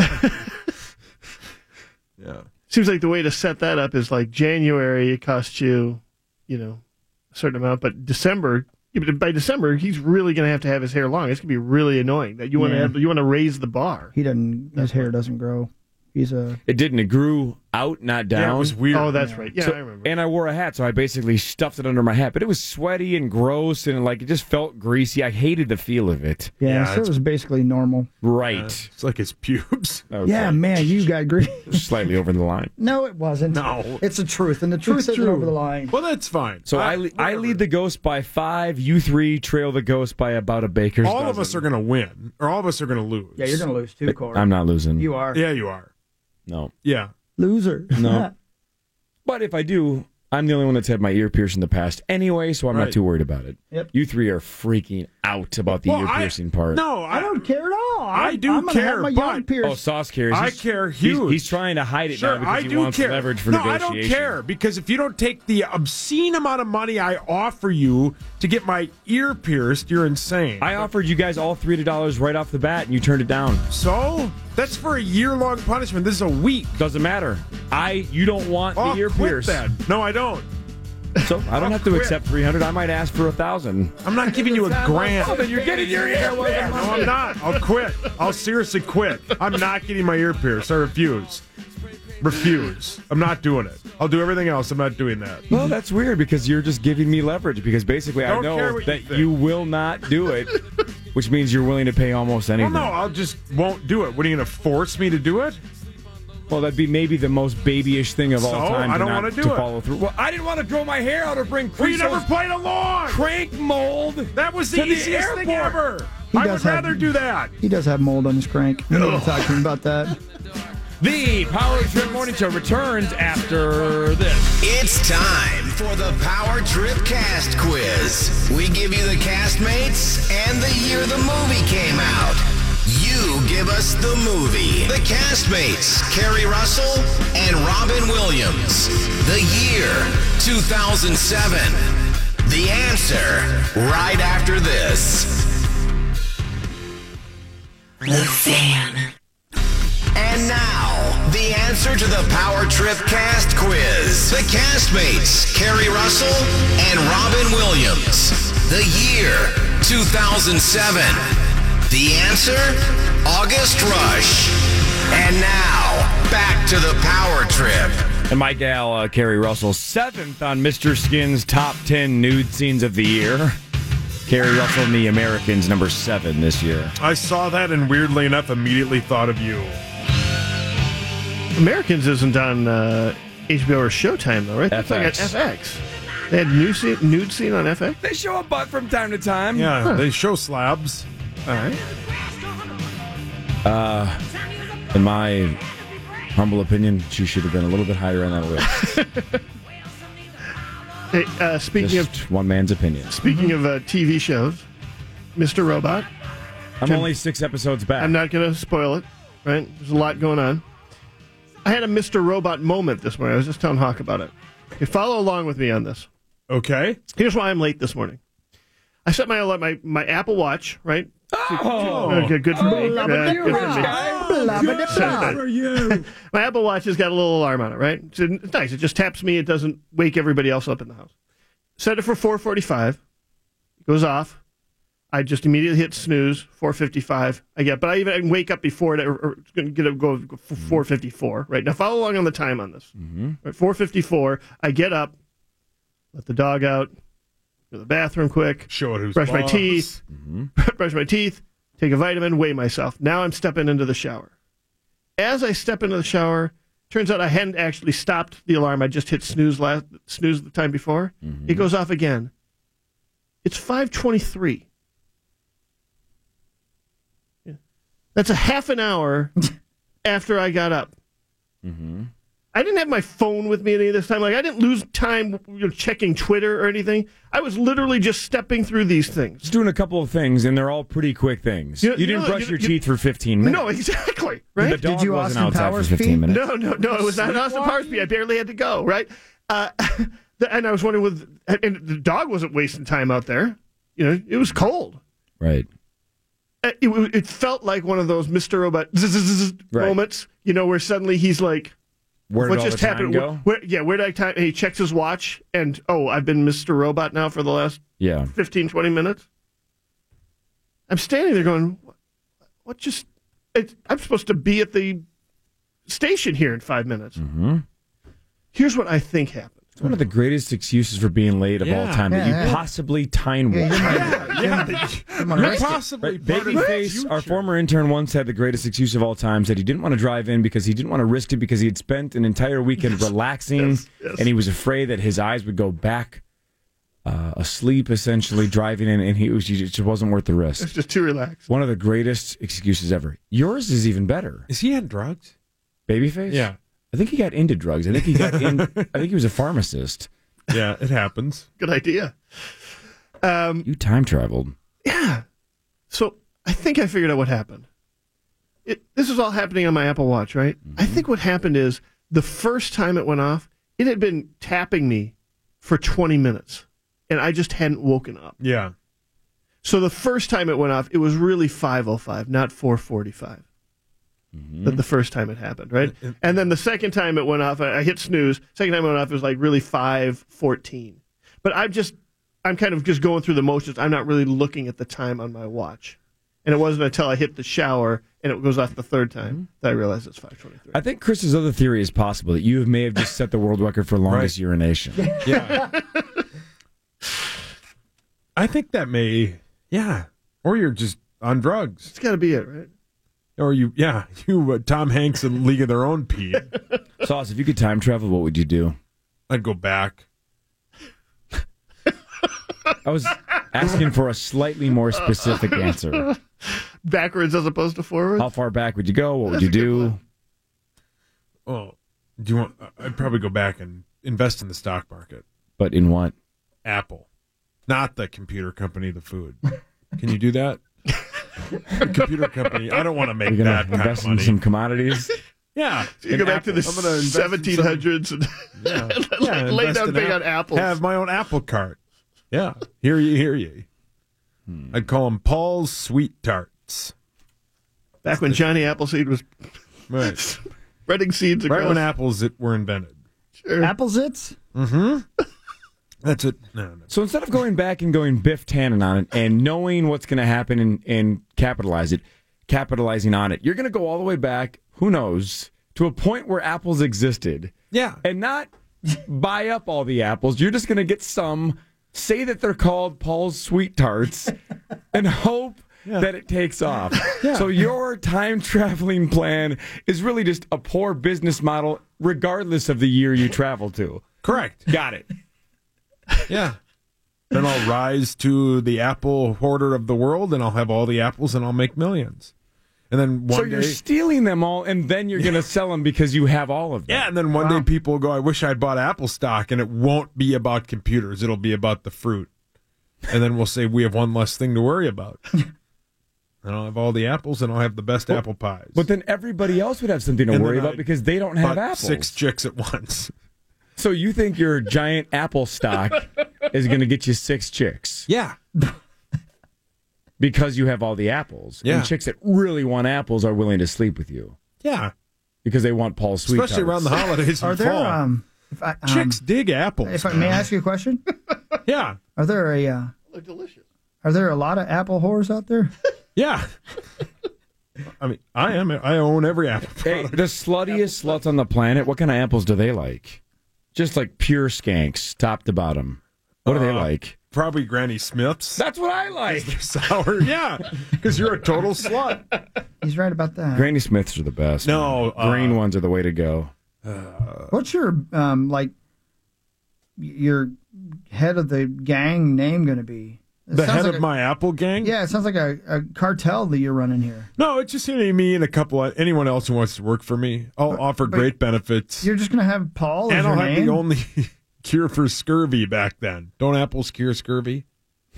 Yeah. Seems like the way to set that up is like January, it costs you, a certain amount, but December, by December, he's really going to have his hair long. It's going to be really annoying. That you want to raise the bar. His hair doesn't grow. It didn't. It grew out, not down. Yeah, it was weird. Oh, that's right. Yeah, I remember. And I wore a hat, so I basically stuffed it under my hat. But it was sweaty and gross, and it just felt greasy. I hated the feel of it. Yeah, so it was basically normal. Right. It's like his pubes. Okay. Yeah, man, you got greasy. Slightly over the line. No, it wasn't. No. It's the truth, and the truth isn't over the line. Well, that's fine. So I lead the Ghost by 5. You 3 trail the Ghost by about a baker's all dozen. of us are going to win, or all of us are going to lose. Yeah, you're going to lose too, Corey. I'm not losing. You are. Yeah, you are. No. Yeah. Loser. No. But if I do, I'm the only one that's had my ear pierced in the past anyway, so I'm not too worried about it. Yep. You 3 are freaking out about the ear piercing part. No, I don't care at all. I do I'm care, have my but- young pierced. Oh, Sauce cares. I care huge. He's trying to hide it Sure, now because I he do wants care. leverage for no, negotiation. I don't care because if you don't take the obscene amount of money I offer you to get my ear pierced, you're insane. I offered you guys all $3 right off the bat, and you turned it down. So that's for a year-long punishment. This is a week. Doesn't matter. You don't want the ear quit pierced. then. No, I don't. So I don't have to quit. accept $300. I might ask for $1,000. I'm not giving you $1,000. Oh, then you're getting your ear pierced. No, I'm not. I'll quit. I'll seriously quit. I'm not getting my ear pierced. I refuse. I'm not doing it. I'll do everything else. I'm not doing that. Well, that's weird because you're just giving me leverage because basically I Don't care know what that you think. you will not do it, which means you're willing to pay almost anything. Well, no, I'll just won't do it. What, are you going to force me to do it? Well, that'd be maybe the most babyish thing of all time. I don't want wanna to do it. follow through. Well, I didn't want to grow my hair out or bring Well, you never Creaso's played along. crank mold. That was the to the easiest thing airport. ever. He I does would have- rather do that. He does have mold on his crank. We need to talk to him about that. The Power Trip Morning Show returns after this. It's time for the Power Trip Cast Quiz. We give you the castmates and the year the movie came out. You give us the movie. The castmates, Kerry Russell and Robin Williams. The year, 2007. The answer, right after this. The Fan. And now, the answer to the Power Trip Cast Quiz. The castmates, Kerry Russell and Robin Williams. The year, 2007. The answer, August Rush. And now, back to the Power Trip. And my gal, Kerry Russell, 7th on Mr. Skin's top 10 nude scenes of the year. Kerry Russell and the Americans, number 7 this year. I saw that and weirdly enough immediately thought of you. Americans isn't on HBO or Showtime, though, right? That's like at FX. They had nude scene on FX? They show a butt from time to time. Yeah, they show slabs. All right. In my humble opinion, she should have been a little bit higher on that list. Hey, speaking Just of one man's opinion. Speaking of TV shows, Mr. Robot. I'm only 6 episodes back. I'm not going to spoil it, right? There's a lot going on. I had a Mr. Robot moment this morning. I was just telling Hawk about it. Okay, follow along with me on this. Okay. Here's why I'm late this morning. I set my Apple Watch, right? Okay, good for me. Good for you. My Apple Watch has got a little alarm on it, right? It's nice. It just taps me. It doesn't wake everybody else up in the house. Set it for 4:45. It goes off. I just immediately hit snooze. 4:55. I can wake up before it, or it's going to go 4:54. Right now, follow along on the time on this. Right, 4:54. I get up, let the dog out. Go to the bathroom quick. Show it who's brush boss. my teeth. Brush my teeth. Take a vitamin. Weigh myself. Now I'm stepping into the shower. As I step into the shower, turns out I hadn't actually stopped the alarm. I just hit snooze the time before. It goes off again. It's 5:23. Yeah. That's a half an hour after I got up. I didn't have my phone with me any of this time. Like, I didn't lose time checking Twitter or anything. I was literally just stepping through these things. Just doing a couple of things, and they're all pretty quick things. You didn't brush your teeth for 15 minutes. No, exactly. Right? The dog Did you wasn't Austin outside Powers for 15 pee? minutes. No, it was not Austin Powers pee. I barely had to go, right? And I was wondering, and the dog wasn't wasting time out there. It was cold. Right. It felt like one of those Mr. Robot moments, where suddenly he's like, Where what did all just the time happened? go? Where did I time? And he checks his watch, and I've been Mr. Robot now for the last 15, 20 minutes. I'm standing there going, what just? I'm supposed to be at the station here in 5 minutes. Here's what I think happened. It's one of the greatest excuses for being late of all time that you possibly time warp. Possibly. Babyface, our former intern, once had the greatest excuse of all time. Said he didn't want to drive in because he didn't want to risk it because he had spent an entire weekend relaxing, and he was afraid that his eyes would go back asleep, essentially, driving in, and it just wasn't worth the risk. It's just too relaxed. One of the greatest excuses ever. Yours is even better. Is he on drugs? Babyface? Yeah. I think he got into drugs. I think he was a pharmacist. Yeah, it happens. Good idea. You time traveled. Yeah. So I think I figured out what happened. This is all happening on my Apple Watch, right? I think what happened is the first time it went off, it had been tapping me for 20 minutes, and I just hadn't woken up. Yeah. So the first time it went off, it was really 5:05, not 4:45. The first time it happened, right? And then the second time it went off, I hit snooze. Second time it went off, it was like really 5:14. But I'm kind of just going through the motions. I'm not really looking at the time on my watch. And it wasn't until I hit the shower and it goes off the third time that I realized it's 5:23. I think Chris's other theory is possible, that you may have just set the world record for longest urination. Yeah. I think that may, or you're just on drugs. It's got to be it, right? Or you Tom Hanks in League of Their Own peed. Sauce, if you could time travel, what would you do? I'd go back. I was asking for a slightly more specific answer. Backwards as opposed to forwards? How far back would you go? What would you do? Oh, do you want? I'd probably go back and invest in the stock market. But in what? Apple, not the computer company, the food. Can you do that? Computer company. I don't want to make You're that gonna kind invest of money. in some commodities. Yeah, So you go back to the 1700s and lay down big on apples. Have my own apple cart. Yeah, hear ye. I'd call them Paul's Sweet Tarts. Back when Johnny Appleseed was Right. spreading seeds across. Right when apples were invented. Sure. Apples-its? Mm-hmm. That's it. No. So instead of going back and going Biff Tannen on it and knowing what's going to happen and capitalizing on it, you're going to go all the way back, who knows, to a point where apples existed. Yeah. And not buy up all the apples. You're just going to get some, say that they're called Paul's Sweet Tarts, and hope that it takes off. So your time-traveling plan is really just a poor business model, regardless of the year you travel to. Correct. Got it. Yeah. Then I'll rise to the apple hoarder of the world, and I'll have all the apples, and I'll make millions. And then one So day, you're stealing them all, and then you're going to sell them because you have all of them. yeah, and then one day people will go, I wish I'd bought Apple stock, and it won't be about computers. It'll be about the fruit. And then we'll say we have one less thing to worry about. And I'll have all the apples, and I'll have the best apple pies. But then everybody else would have something to And worry then about because they don't have bought apples. 6 chicks at once. So you think your giant apple stock is going to get you 6 chicks Yeah. because you have all the apples. Yeah. And chicks that really want apples are willing to sleep with you Yeah. because they want Paul's Sweet Especially Tarts. around the holidays and Are there, fall. Chicks dig apples. If I may ask you a question? Yeah. Are there Look delicious. are there a lot of apple whores out there? Yeah. I mean, I own every apple Hey, product. the sluttiest sluts on the planet, what kind of apples do they like? Just like pure skanks, top to bottom. What do they like? Probably Granny Smith's. That's what I like. They're sour. Yeah. Because you're a total slut. He's right about that. Granny Smiths are the best. No, man. Green ones are the way to go. What's your your head of the gang name going to be? It The sounds head like of my Apple gang? Yeah, it sounds like a cartel that you're running here. No, it's just me and a couple of anyone else who wants to work for me. I'll offer great benefits. You're just going to have Paul as And your I'll have name? the only cure for scurvy back then. Don't apples cure scurvy?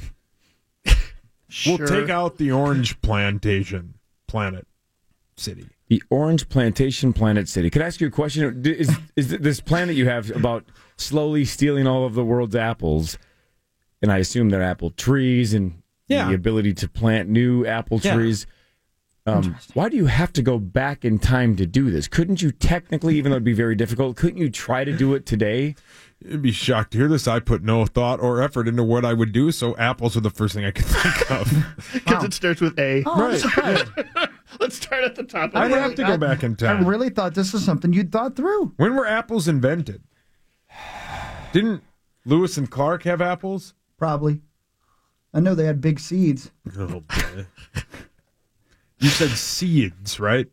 Sure. We'll take out the orange plantation planet city. The Orange Plantation Planet City. Could I ask you a question? Is this plan that you have about slowly stealing all of the world's apples, and I assume they're apple trees and the ability to plant new apple trees, why do you have to go back in time to do this? Couldn't you technically, even though it'd be very difficult, couldn't you try to do it today? You'd be shocked to hear this. I put no thought or effort into what I would do, so apples are the first thing I could think of. Because it starts with A. Right. Let's start at the top. I have to go back in time. I really thought this was something you'd thought through. When were apples invented? Didn't Lewis and Clark have apples? Probably. I know they had big seeds. Oh, boy. You said seeds, right?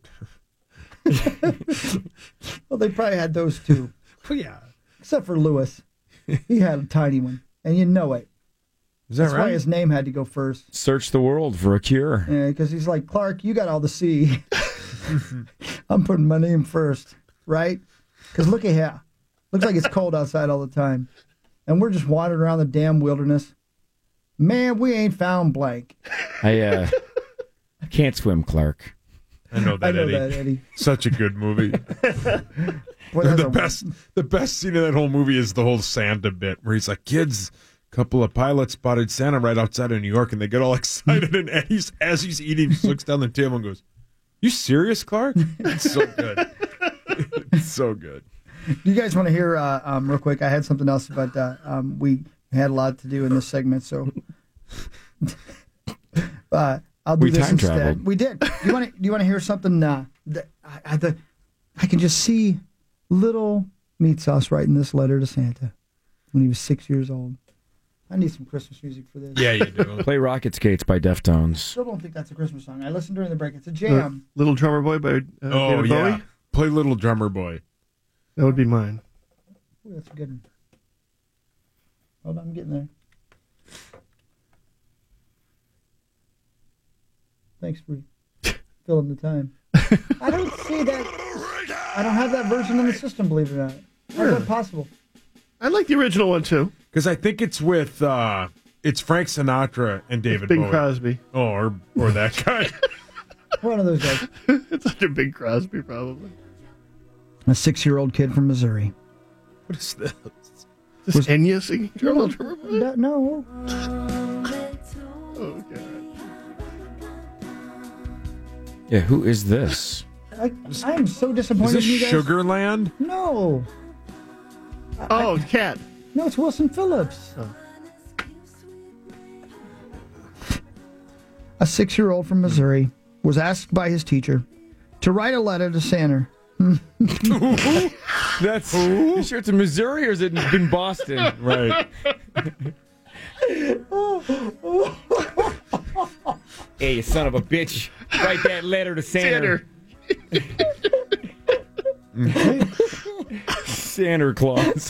Well, they probably had those too. Well, yeah. Except for Lewis. He had a tiny one. And you know it. Is that That's right? why his name had to go first. Search the world for a cure. Yeah, because he's like, Clark, you got all the C. I'm putting my name first, right? Because look at here. Looks like it's cold outside all the time. And we're just wandering around the damn wilderness. Man, we ain't found blank. I can't swim, Clark. I know that, Eddie. Such a good movie. The best scene of that whole movie is the whole Santa bit where he's like, kids, a couple of pilots spotted Santa right outside of New York, and they get all excited, and Eddie's, as he's eating, just looks down the table and goes, you serious, Clark? It's so good. It's so good. Do you guys want to hear, real quick, I had something else, but we had a lot to do in this segment, so I'll do We this time instead. traveled. We did. Do you want to hear something that I can just see little meat sauce writing this letter to Santa when he was 6 years old. I need some Christmas music for this. Yeah, you do. Play Rocket Skates by Deftones. Still don't think that's a Christmas song. I listened during the break. It's a jam. Little Drummer Boy by David Bowie? Play Little Drummer Boy. That would be mine. Ooh, that's a good one. Hold on, I'm getting there. Thanks for filling the time. I don't see that. I don't have that version in the system, believe it or not. How's that possible? I like the original one, too. Because I think it's with, it's Frank Sinatra and David Bing Bowie. Crosby. Oh, or that guy. One of those guys. It's under Bing Crosby, probably. A 6-year-old kid from Missouri. What is this? Is this Enya singing Little Drummer Boy? No. Oh, God. Yeah, who is this? I am so disappointed Is this in you guys. Sugarland? No. Cat. No, it's Wilson Phillips. A 6-year-old from Missouri was asked by his teacher to write a letter to Santa. That's. You sure it's in Missouri or is it in Boston? Right. Hey, you son of a bitch. Write that letter to Santa. Santa Claus.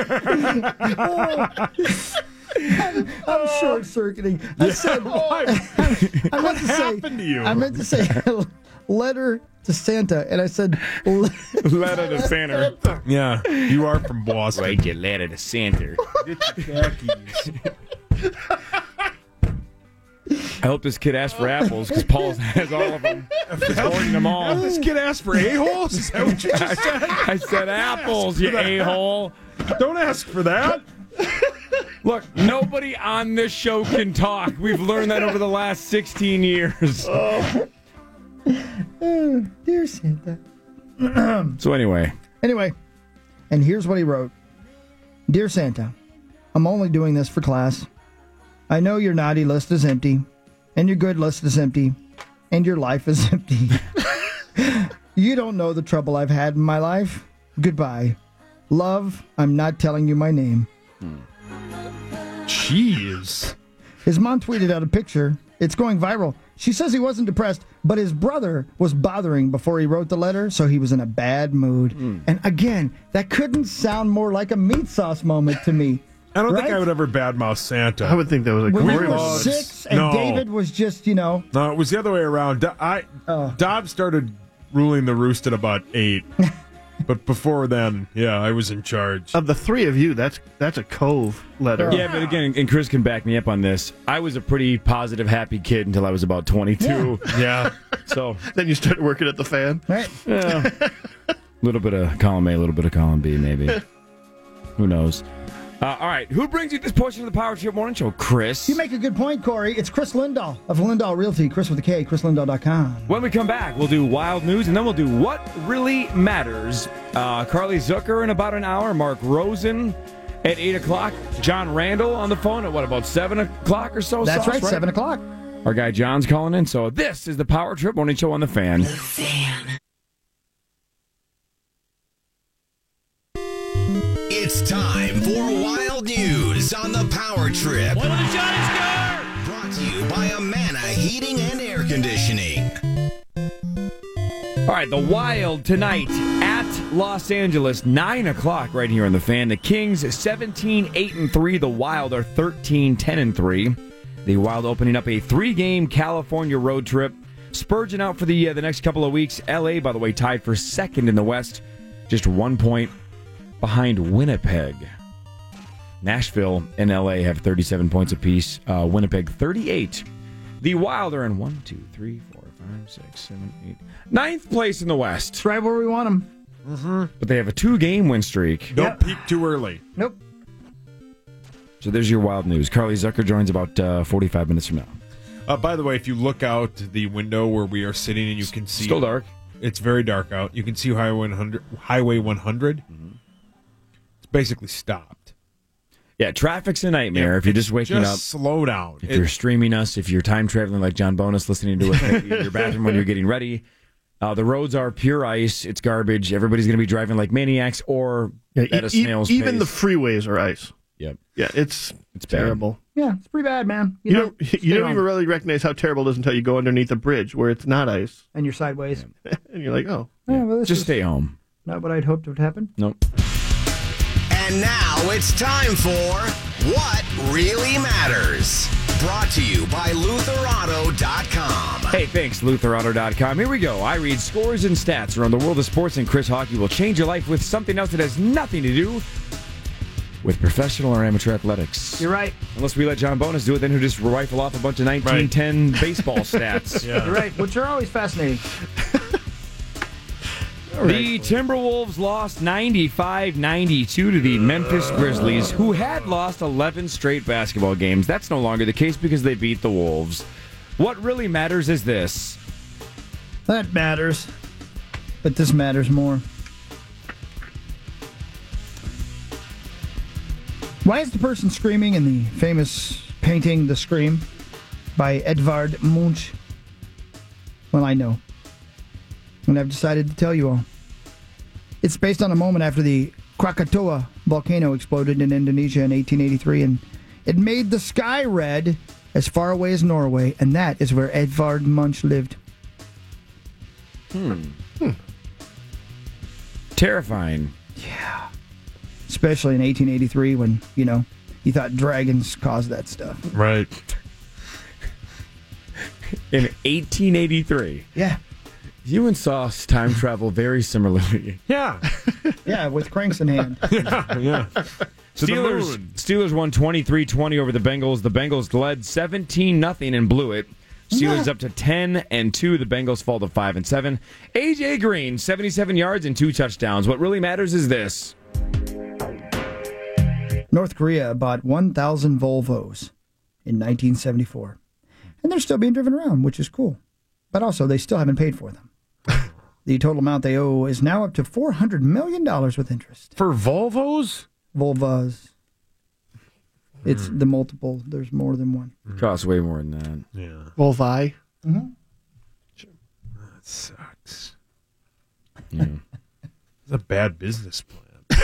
I'm short-circuiting. I said, What happened to you? I meant to say letter to Santa, and I said Letter to Santa. Yeah, you are from Boston. Write your letter to Santa. I hope this kid asked for apples because Paul has all of them. He's hoarding them all. This kid asked for a-holes? Is that what you just said? I said apples, you a-hole. Don't ask for that. Look, nobody on this show can talk. We've learned that over the last 16 years. Oh, dear Santa. So anyway, and here's what he wrote. Dear Santa, I'm only doing this for class. I know your naughty list is empty, and your good list is empty, and your life is empty. You don't know the trouble I've had in my life. Goodbye. Love, I'm not telling you my name. Jeez. His mom tweeted out a picture. It's going viral. She says he wasn't depressed, but his brother was bothering before he wrote the letter, so he was in a bad mood. And again, that couldn't sound more like a meat sauce moment to me. I don't think Right? I would ever badmouth Santa. I would think that was a When we great were moment. 6 and No. David was just, No, it was the other way around. Dob started ruling the roost at about 8. But before then, yeah, I was in charge. Of the three of you, that's a Cove letter. yeah, but again, and Chris can back me up on this. I was a pretty positive, happy kid until I was about 22. Yeah. So Then you started working at the Fan. right. a little bit of column A, a little bit of column B, maybe. Who knows? All right, who brings you this portion of the Power Trip Morning Show? Chris. You make a good point, Corey. It's Chris Lindahl of Lindahl Realty. Chris with a K, chrislindahl.com. When we come back, we'll do wild news, and then we'll do what really matters. Carly Zucker in about an hour. Mark Rosen at 8 o'clock. John Randall on the phone at, about 7 o'clock or so? That's Sauce, right, 7 o'clock. Our guy John's calling in. So this is the Power Trip Morning Show on the Fan. It's time for Wild News on the Power Trip. What will the Johnny score? Brought to you by Amana Heating and Air Conditioning. All right, the Wild tonight at Los Angeles, 9 o'clock right here on the Fan. The Kings 17-8-3. The Wild are 13-10-3. The Wild opening up a 3-game California road trip. Spurgeon out for the next couple of weeks. L.A., by the way, tied for second in the West. Just 1 point behind Winnipeg. Nashville and L.A. have 37 points apiece. Winnipeg 38. The Wild are in 1, 2, 3, 4, 5, 6, 7, 8. 9th place in the West. It's right where we want them. Mm-hmm. But they have a 2-game win streak. Don't peak too early. Nope. So there's your Wild news. Carly Zucker joins about 45 minutes from now. By the way, if you look out the window where we are sitting and you can see... Still dark. It's very dark out. You can see Highway 100. Mm-hmm. It's basically stopped. Yeah, traffic's a nightmare. Yeah, if you're just waking up. Slow down. If you're streaming us, if you're time traveling like John Bonus, listening to us in your bathroom when you're getting ready. The roads are pure ice. It's garbage. Everybody's going to be driving like maniacs or at a snail's pace. Even the freeways are ice. Yep. Yeah, it's terrible. Yeah, it's pretty bad, man. You don't even really recognize how terrible it is until you go underneath a bridge where it's not ice. And you're sideways. And you're like, oh. Yeah, well, this Just is stay home. Not what I'd hoped would happen. Nope. And now it's time for What Really Matters. Brought to you by LutherAuto.com. Hey, thanks, LutherAuto.com. Here we go. I read scores and stats around the world of sports, and Chris Hockey will change your life with something else that has nothing to do with professional or amateur athletics. You're right. Unless we let John Bonus do it, then he'll just rifle off a bunch of 1910 baseball stats. Yeah. You're right, which are always fascinating. The Timberwolves lost 95-92 to the Memphis Grizzlies, who had lost 11 straight basketball games. That's no longer the case because they beat the Wolves. What really matters is this. That matters. But this matters more. Why is the person screaming in the famous painting The Scream by Edvard Munch? Well, I know. And I've decided to tell you all. It's based on a moment after the Krakatoa volcano exploded in Indonesia in 1883, and it made the sky red as far away as Norway, and that is where Edvard Munch lived. Terrifying. Yeah. Especially in 1883 when, you thought dragons caused that stuff. Right. In 1883. Yeah. You and Sauce time travel very similarly. Yeah. Yeah, with cranks in hand. Yeah. Steelers won 23-20 over the Bengals. The Bengals led 17-0 and blew it. Steelers up to 10-2. The Bengals fall to 5-7. A.J. Green, 77 yards and 2 touchdowns. What really matters is this. North Korea bought 1,000 Volvos in 1974. And they're still being driven around, which is cool. But also, they still haven't paid for them. The total amount they owe is now up to $400 million with interest. For Volvos? Volvas. It's the multiple. There's more than one. Costs way more than that. Yeah. Volvi. Mm-hmm. That sucks. Yeah. It's a bad business plan.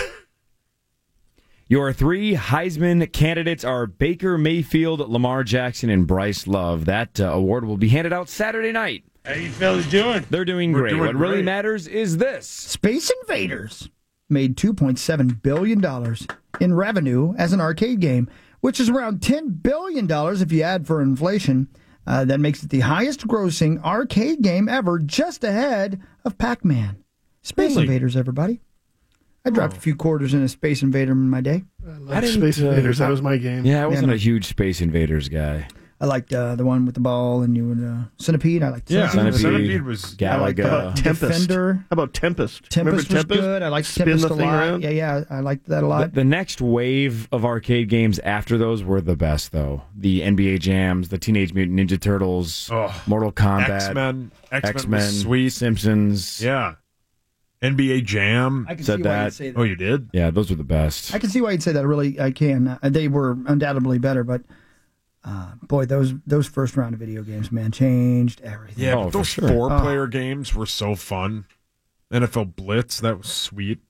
Your 3 Heisman candidates are Baker Mayfield, Lamar Jackson, and Bryce Love. That award will be handed out Saturday night. How you fellas doing? They're doing great. What really matters is this. Space Invaders made $2.7 billion in revenue as an arcade game, which is around $10 billion if you add for inflation. That makes it the highest grossing arcade game ever, just ahead of Pac-Man. Space Invaders, everybody. I dropped a few quarters in a Space Invader in my day. I didn't, Space Invaders, that was my game. Yeah, I wasn't a huge Space Invaders guy. I liked the one with the ball and you would Centipede. I liked Centipede. Centipede was Galaga. How about Tempest? Defender. How about Tempest? Tempest was Tempest? good. I liked Spin Tempest the a thing lot. around? Yeah, I liked that a lot. The next wave of arcade games after those were the best, though. The NBA Jams, the Teenage Mutant Ninja Turtles, Mortal Kombat, X-Men was sweet. Simpsons. Yeah. NBA Jam. I can said see why that. you'd say that. Oh, you did? Yeah, those were the best. I can see why you'd say that. Really, I can. They were undoubtedly better, but boy, those first round of video games, man, changed everything. Yeah, but those for sure. 4-player games were so fun. NFL Blitz, that was sweet.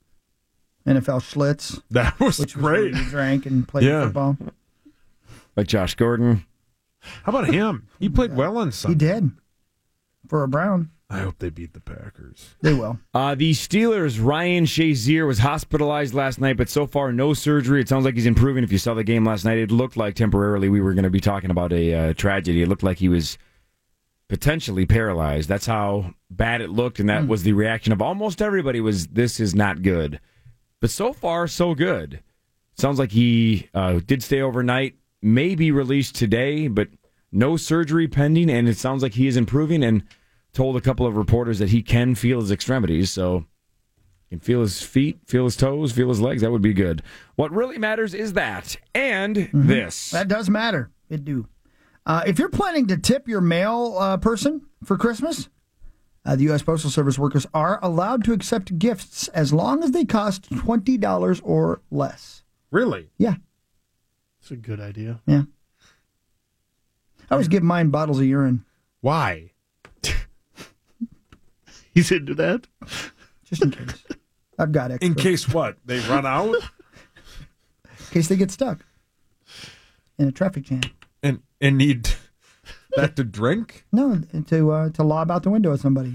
NFL Schlitz. That was which great. Was where you drank and played football. Like Josh Gordon. How about him? He played well on Sunday. He did. For a Brown. I hope they beat the Packers. They will. The Steelers' Ryan Shazier was hospitalized last night, but so far no surgery. It sounds like he's improving. If you saw the game last night, it looked like temporarily we were going to be talking about a tragedy. It looked like he was potentially paralyzed. That's how bad it looked, and that was the reaction of almost everybody was, this is not good. But so far, so good. Sounds like he did stay overnight, may be released today, but no surgery pending, and it sounds like he is improving and told a couple of reporters that he can feel his extremities, so he can feel his feet, feel his toes, feel his legs. That would be good. What really matters is that, and this. That does matter. It do. If you're planning to tip your mail person for Christmas, the U.S. Postal Service workers are allowed to accept gifts as long as they cost $20 or less. Really? Yeah. It's a good idea. Yeah. I always give mine bottles of urine. Why? He's into that? Just in case. I've got extra. In case what? They run out? In case they get stuck in a traffic jam. And need that to drink? No, to lob out the window at somebody.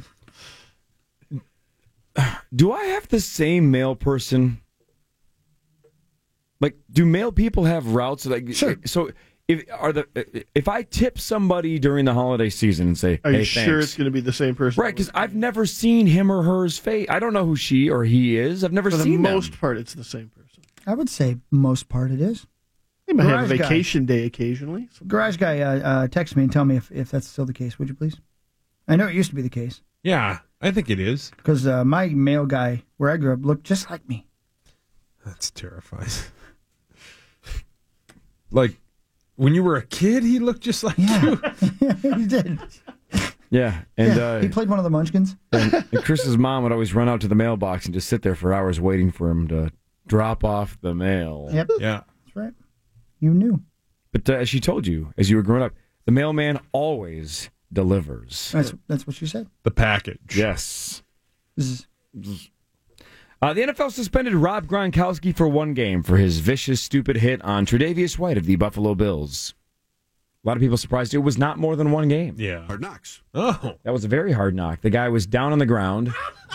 Do I have the same mail person? Like, do mail people have routes? Like, sure. So if I tip somebody during the holiday season and say, are hey, you sure thanks, it's going to be the same person? right? Because I've never seen him or her's face. I don't know who she or he is. I've never For seen the them. most part, it's the same person. I would say most part it is. They might have a Garage guy. vacation day occasionally. Garage guy, text me and tell me if that's still the case, would you please? I know it used to be the case. Yeah, I think it is. Because my mail guy, where I grew up, looked just like me. That's terrifying. Like, when you were a kid, he looked just like you. He did. Yeah, and he played one of the Munchkins. And Chris's mom would always run out to the mailbox and just sit there for hours waiting for him to drop off the mail. Yep. Yeah. That's right. You knew. But as she told you, as you were growing up, the mailman always delivers. That's what she said. The package. Yes. The NFL suspended Rob Gronkowski for 1 game for his vicious, stupid hit on Tre'Davious White of the Buffalo Bills. A lot of people surprised it was not more than 1 game. Yeah. Hard knocks. Oh. That was a very hard knock. The guy was down on the ground,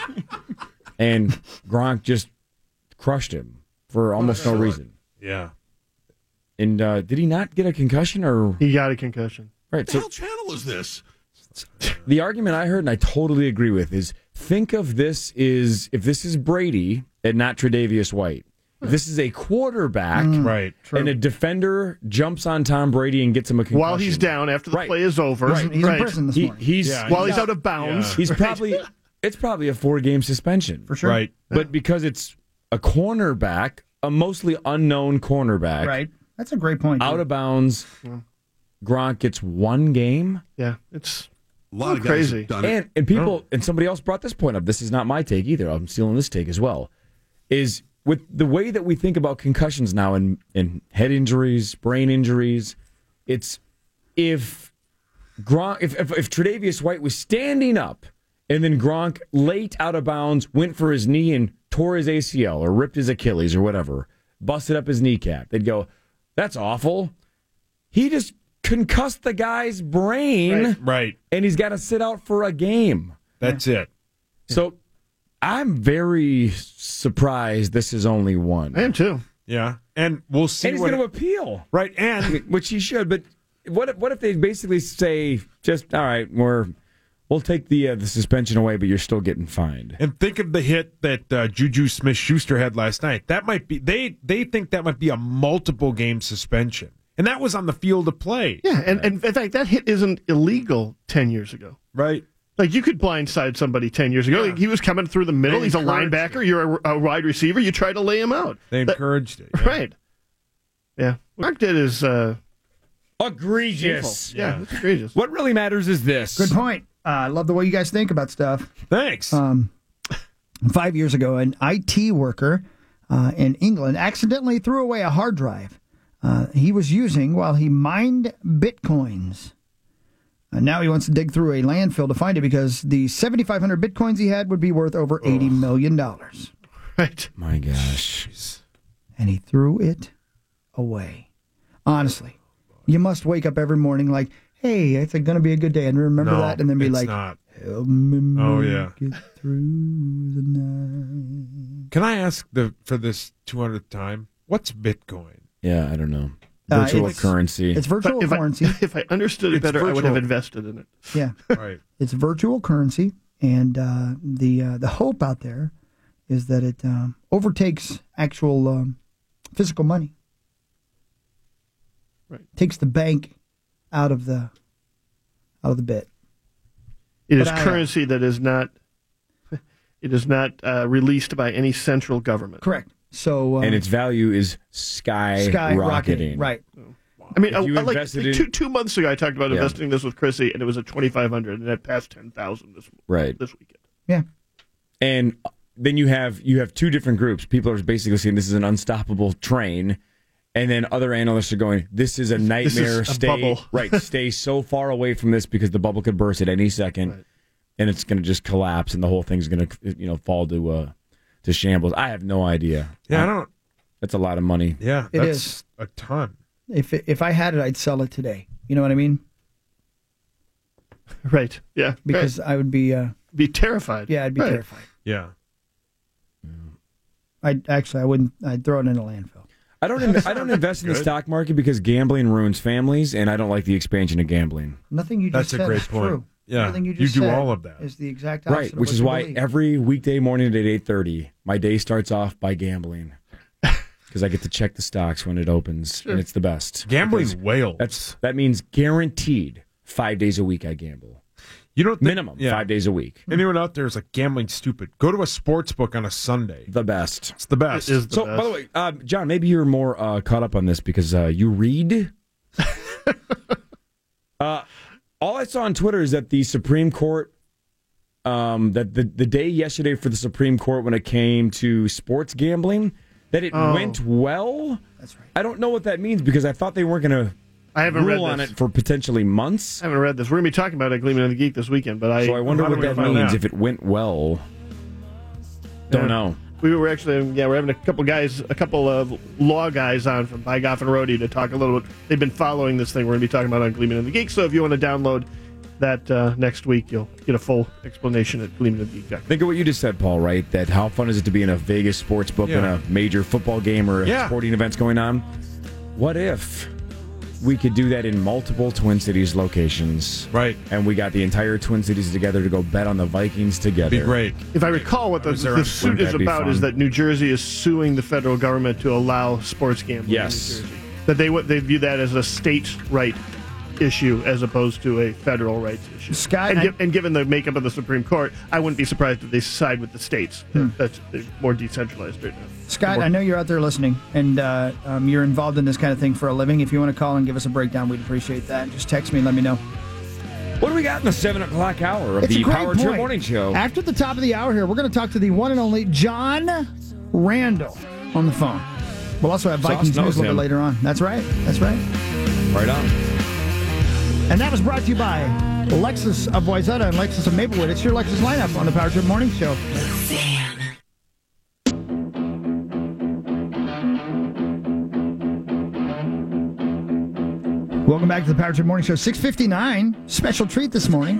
and Gronk just crushed him for almost no reason. Yeah. And did he not get a concussion? Or he got a concussion. Right. What the hell channel is this? The argument I heard, and I totally agree with, is think of this if this is Brady and not Tre'Davious White. If this is a quarterback, right, and a defender jumps on Tom Brady and gets him a concussion. While he's down after the play is over. Right. He's in prison this morning. While he's out of bounds. He's probably a 4-game suspension. For sure. Right. But because it's a cornerback, a mostly unknown cornerback. Right. That's a great point. Out of bounds, Gronk gets 1 game. Yeah, it's a lot of guys crazy. have done it. And people, and somebody else brought this point up. This is not my take either. I'm stealing this take as well. Is with the way that we think about concussions now and head injuries, brain injuries, it's if Tre'Davious White was standing up and then Gronk late out of bounds went for his knee and tore his ACL or ripped his Achilles or whatever, busted up his kneecap, they'd go, "That's awful." He just concussed the guy's brain, right? And he's got to sit out for a game. That's it. So I'm very surprised this is only 1. I am too. Yeah, and we'll see. And he's going to appeal, right? And which he should. But what if they basically say, just all right, we'll take the suspension away, but you're still getting fined. And think of the hit that Juju Smith-Schuster had last night. That might be they think that might be a multiple game suspension, and that was on the field of play. Yeah, and in fact, that hit isn't illegal 10 years ago. Right. Like, you could blindside somebody 10 years ago. Yeah. Like, he was coming through the middle. He's a linebacker. You're a wide receiver. You try to lay him out. They encouraged it. Yeah. Right. Yeah. What Gronk did is egregious. Shameful. Yeah, it's egregious. What really matters is this. Good point. I love the way you guys think about stuff. Thanks. 5 years ago, an IT worker in England accidentally threw away a hard drive he was using while he mined bitcoins. Now he wants to dig through a landfill to find it because the 7,500 bitcoins he had would be worth over $80 million. Right. My gosh. And he threw it away. Honestly, you must wake up every morning like, hey, it's going to be a good day. And remember that and then be like, not. help me yeah. get through the night. Can I ask for this 200th time, what's Bitcoin? Yeah, I don't know. Virtual currency. It's virtual currency. If I understood it better, I would have invested in it. Yeah. Right. It's virtual currency, and the hope out there is that it overtakes actual physical money. Right. Takes the bank out of the bit. It is currency that is not. It is not released by any central government. Correct. So and its value is skyrocketing. Right. I mean, like 2 months ago, I talked about investing this with Chrissy, and it was at 2,500, and it passed 10,000 this weekend. Yeah. And then you have 2 different groups. People are basically saying this is an unstoppable train, and then other analysts are going, "This is a nightmare. This is a bubble." Right. Stay so far away from this because the bubble could burst at any second, Right. and it's going to just collapse, and the whole thing's going to fall to shambles." I have no idea. Yeah, I don't. That's a lot of money. Yeah, It that's is. a ton. If I had it, I'd sell it today. You know what I mean? Right. Yeah. Because I would be terrified. Yeah, I'd be terrified. Yeah. I wouldn't. I'd throw it in a landfill. I don't invest in the stock market because gambling ruins families, and I don't like the expansion of gambling. Nothing you just That's a said great is point. true. Yeah, Everything you you just do said all of that. is the exact opposite. Right, of which what is you why believe. every weekday morning at 8:30, my day starts off by gambling because I get to check the stocks when it opens, and it's the best. Gambling's whales. That means guaranteed 5 days a week I gamble. You don't think, Minimum 5 days a week. Anyone out there is like gambling stupid? Go to a sports book on a Sunday. The best. It's the best. It is the So, best. by the way, John, maybe you're more caught up on this because you read. All I saw on Twitter is that the Supreme Court, that the day yesterday for the Supreme Court when it came to sports gambling, that it went well. That's right. I don't know what that means because I thought they weren't going to rule on it for potentially months. I haven't read this. We're going to be talking about it at Gleeman and the Geek this weekend, but So I wonder what that means if it went well. Don't know. We were actually, we're having a couple of law guys on from Bygoff and Rhodey to talk a little bit. They've been following this thing we're going to be talking about on Gleeman and the Geek. So if you want to download that next week, you'll get a full explanation at gleemanandthegeek.com. Think of what you just said, Paul, right? That how fun is it to be in a Vegas sports book when a major football game or sporting event's going on? What if we could do that in multiple Twin Cities locations? Right. And we got the entire Twin Cities together to go bet on the Vikings together. Be great. If I recall what the suit is about is that New Jersey is suing the federal government to allow sports gambling in New Jersey. That they view that as a state right issue as opposed to a federal rights issue. Scott, and given the makeup of the Supreme Court, I wouldn't be surprised if they side with the states. They're more decentralized right now. Scott, I know you're out there listening, and you're involved in this kind of thing for a living. If you want to call and give us a breakdown, we'd appreciate that. Just text me and let me know. What do we got in the 7 o'clock hour of It's the a great Power Trip point. Morning Show? After the top of the hour here, we're going to talk to the one and only John Randall on the phone. We'll also have Vikings news a little bit later on. That's right. That's right. Right on. And that was brought to you by Lexus of Wayzata and Lexus of Maplewood. It's your Lexus lineup on the Power Trip Morning Show. Welcome back to the Power Trip Morning Show. 6:59. Special treat this morning.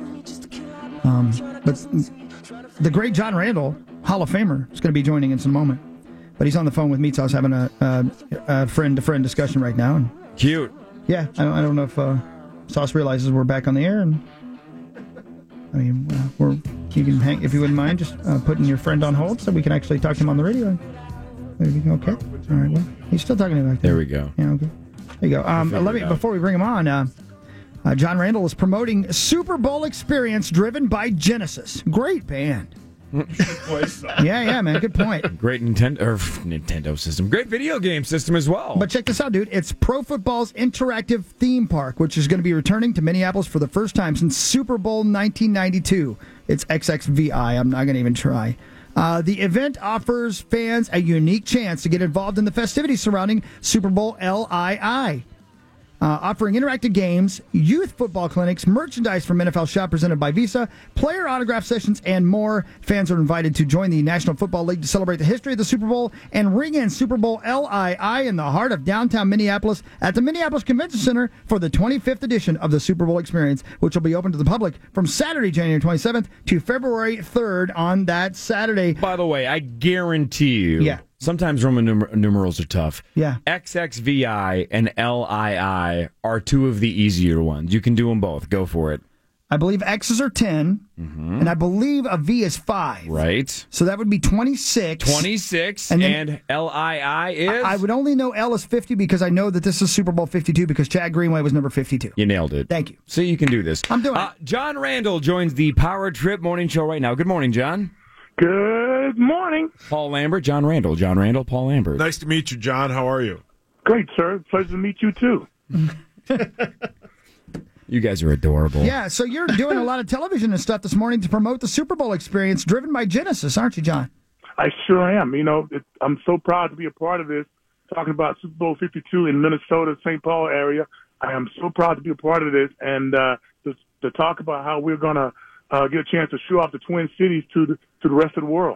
But the great John Randall, Hall of Famer, is going to be joining in a moment. But he's on the phone with me, so I was having a friend-to-friend discussion right now. And cute. Yeah, I don't know if Sauce realizes we're back on the air. And I mean, you can hang, if you wouldn't mind, just putting your friend on hold so we can actually talk to him on the radio. Okay. All right. Well, he's still talking to me back there. There we go. Yeah. Okay. There you go. Before we bring him on, John Randall is promoting Super Bowl Experience driven by Genesis. Great band. Yeah, man. Good point. Great Nintendo system. Great video game system as well. But check this out, dude. It's Pro Football's interactive theme park, which is going to be returning to Minneapolis for the first time since Super Bowl 1992. It's XXVI. I'm not going to even try. The event offers fans a unique chance to get involved in the festivities surrounding Super Bowl LII. Offering interactive games, youth football clinics, merchandise from NFL Shop presented by Visa, player autograph sessions, and more. Fans are invited to join the National Football League to celebrate the history of the Super Bowl and ring in Super Bowl LII in the heart of downtown Minneapolis at the Minneapolis Convention Center for the 25th edition of the Super Bowl Experience, which will be open to the public from Saturday, January 27th to February 3rd on that Saturday. By the way, I guarantee you, sometimes Roman numerals are tough. Yeah. XXVI and LII are two of the easier ones. You can do them both. Go for it. I believe X's are 10, and I believe a V is 5. Right. So that would be 26. 26, and LII is? I would only know L is 50 because I know that this is Super Bowl 52 because Chad Greenway was number 52. You nailed it. Thank you. So you can do this. I'm doing it. John Randall joins the Power Trip Morning Show right now. Good morning, John. Good morning. Paul Lambert, John Randall, Paul Lambert. Nice to meet you, John. How are you? Great, sir. Pleasure to meet you, too. You guys are adorable. Yeah, so you're doing a lot of television and stuff this morning to promote the Super Bowl Experience driven by Genesis, aren't you, John? I sure am. You know, I'm so proud to be a part of this, talking about Super Bowl 52 in Minnesota, St. Paul area. I am so proud to be a part of this and to talk about how we're going to get a chance to show off the Twin Cities to the rest of the world.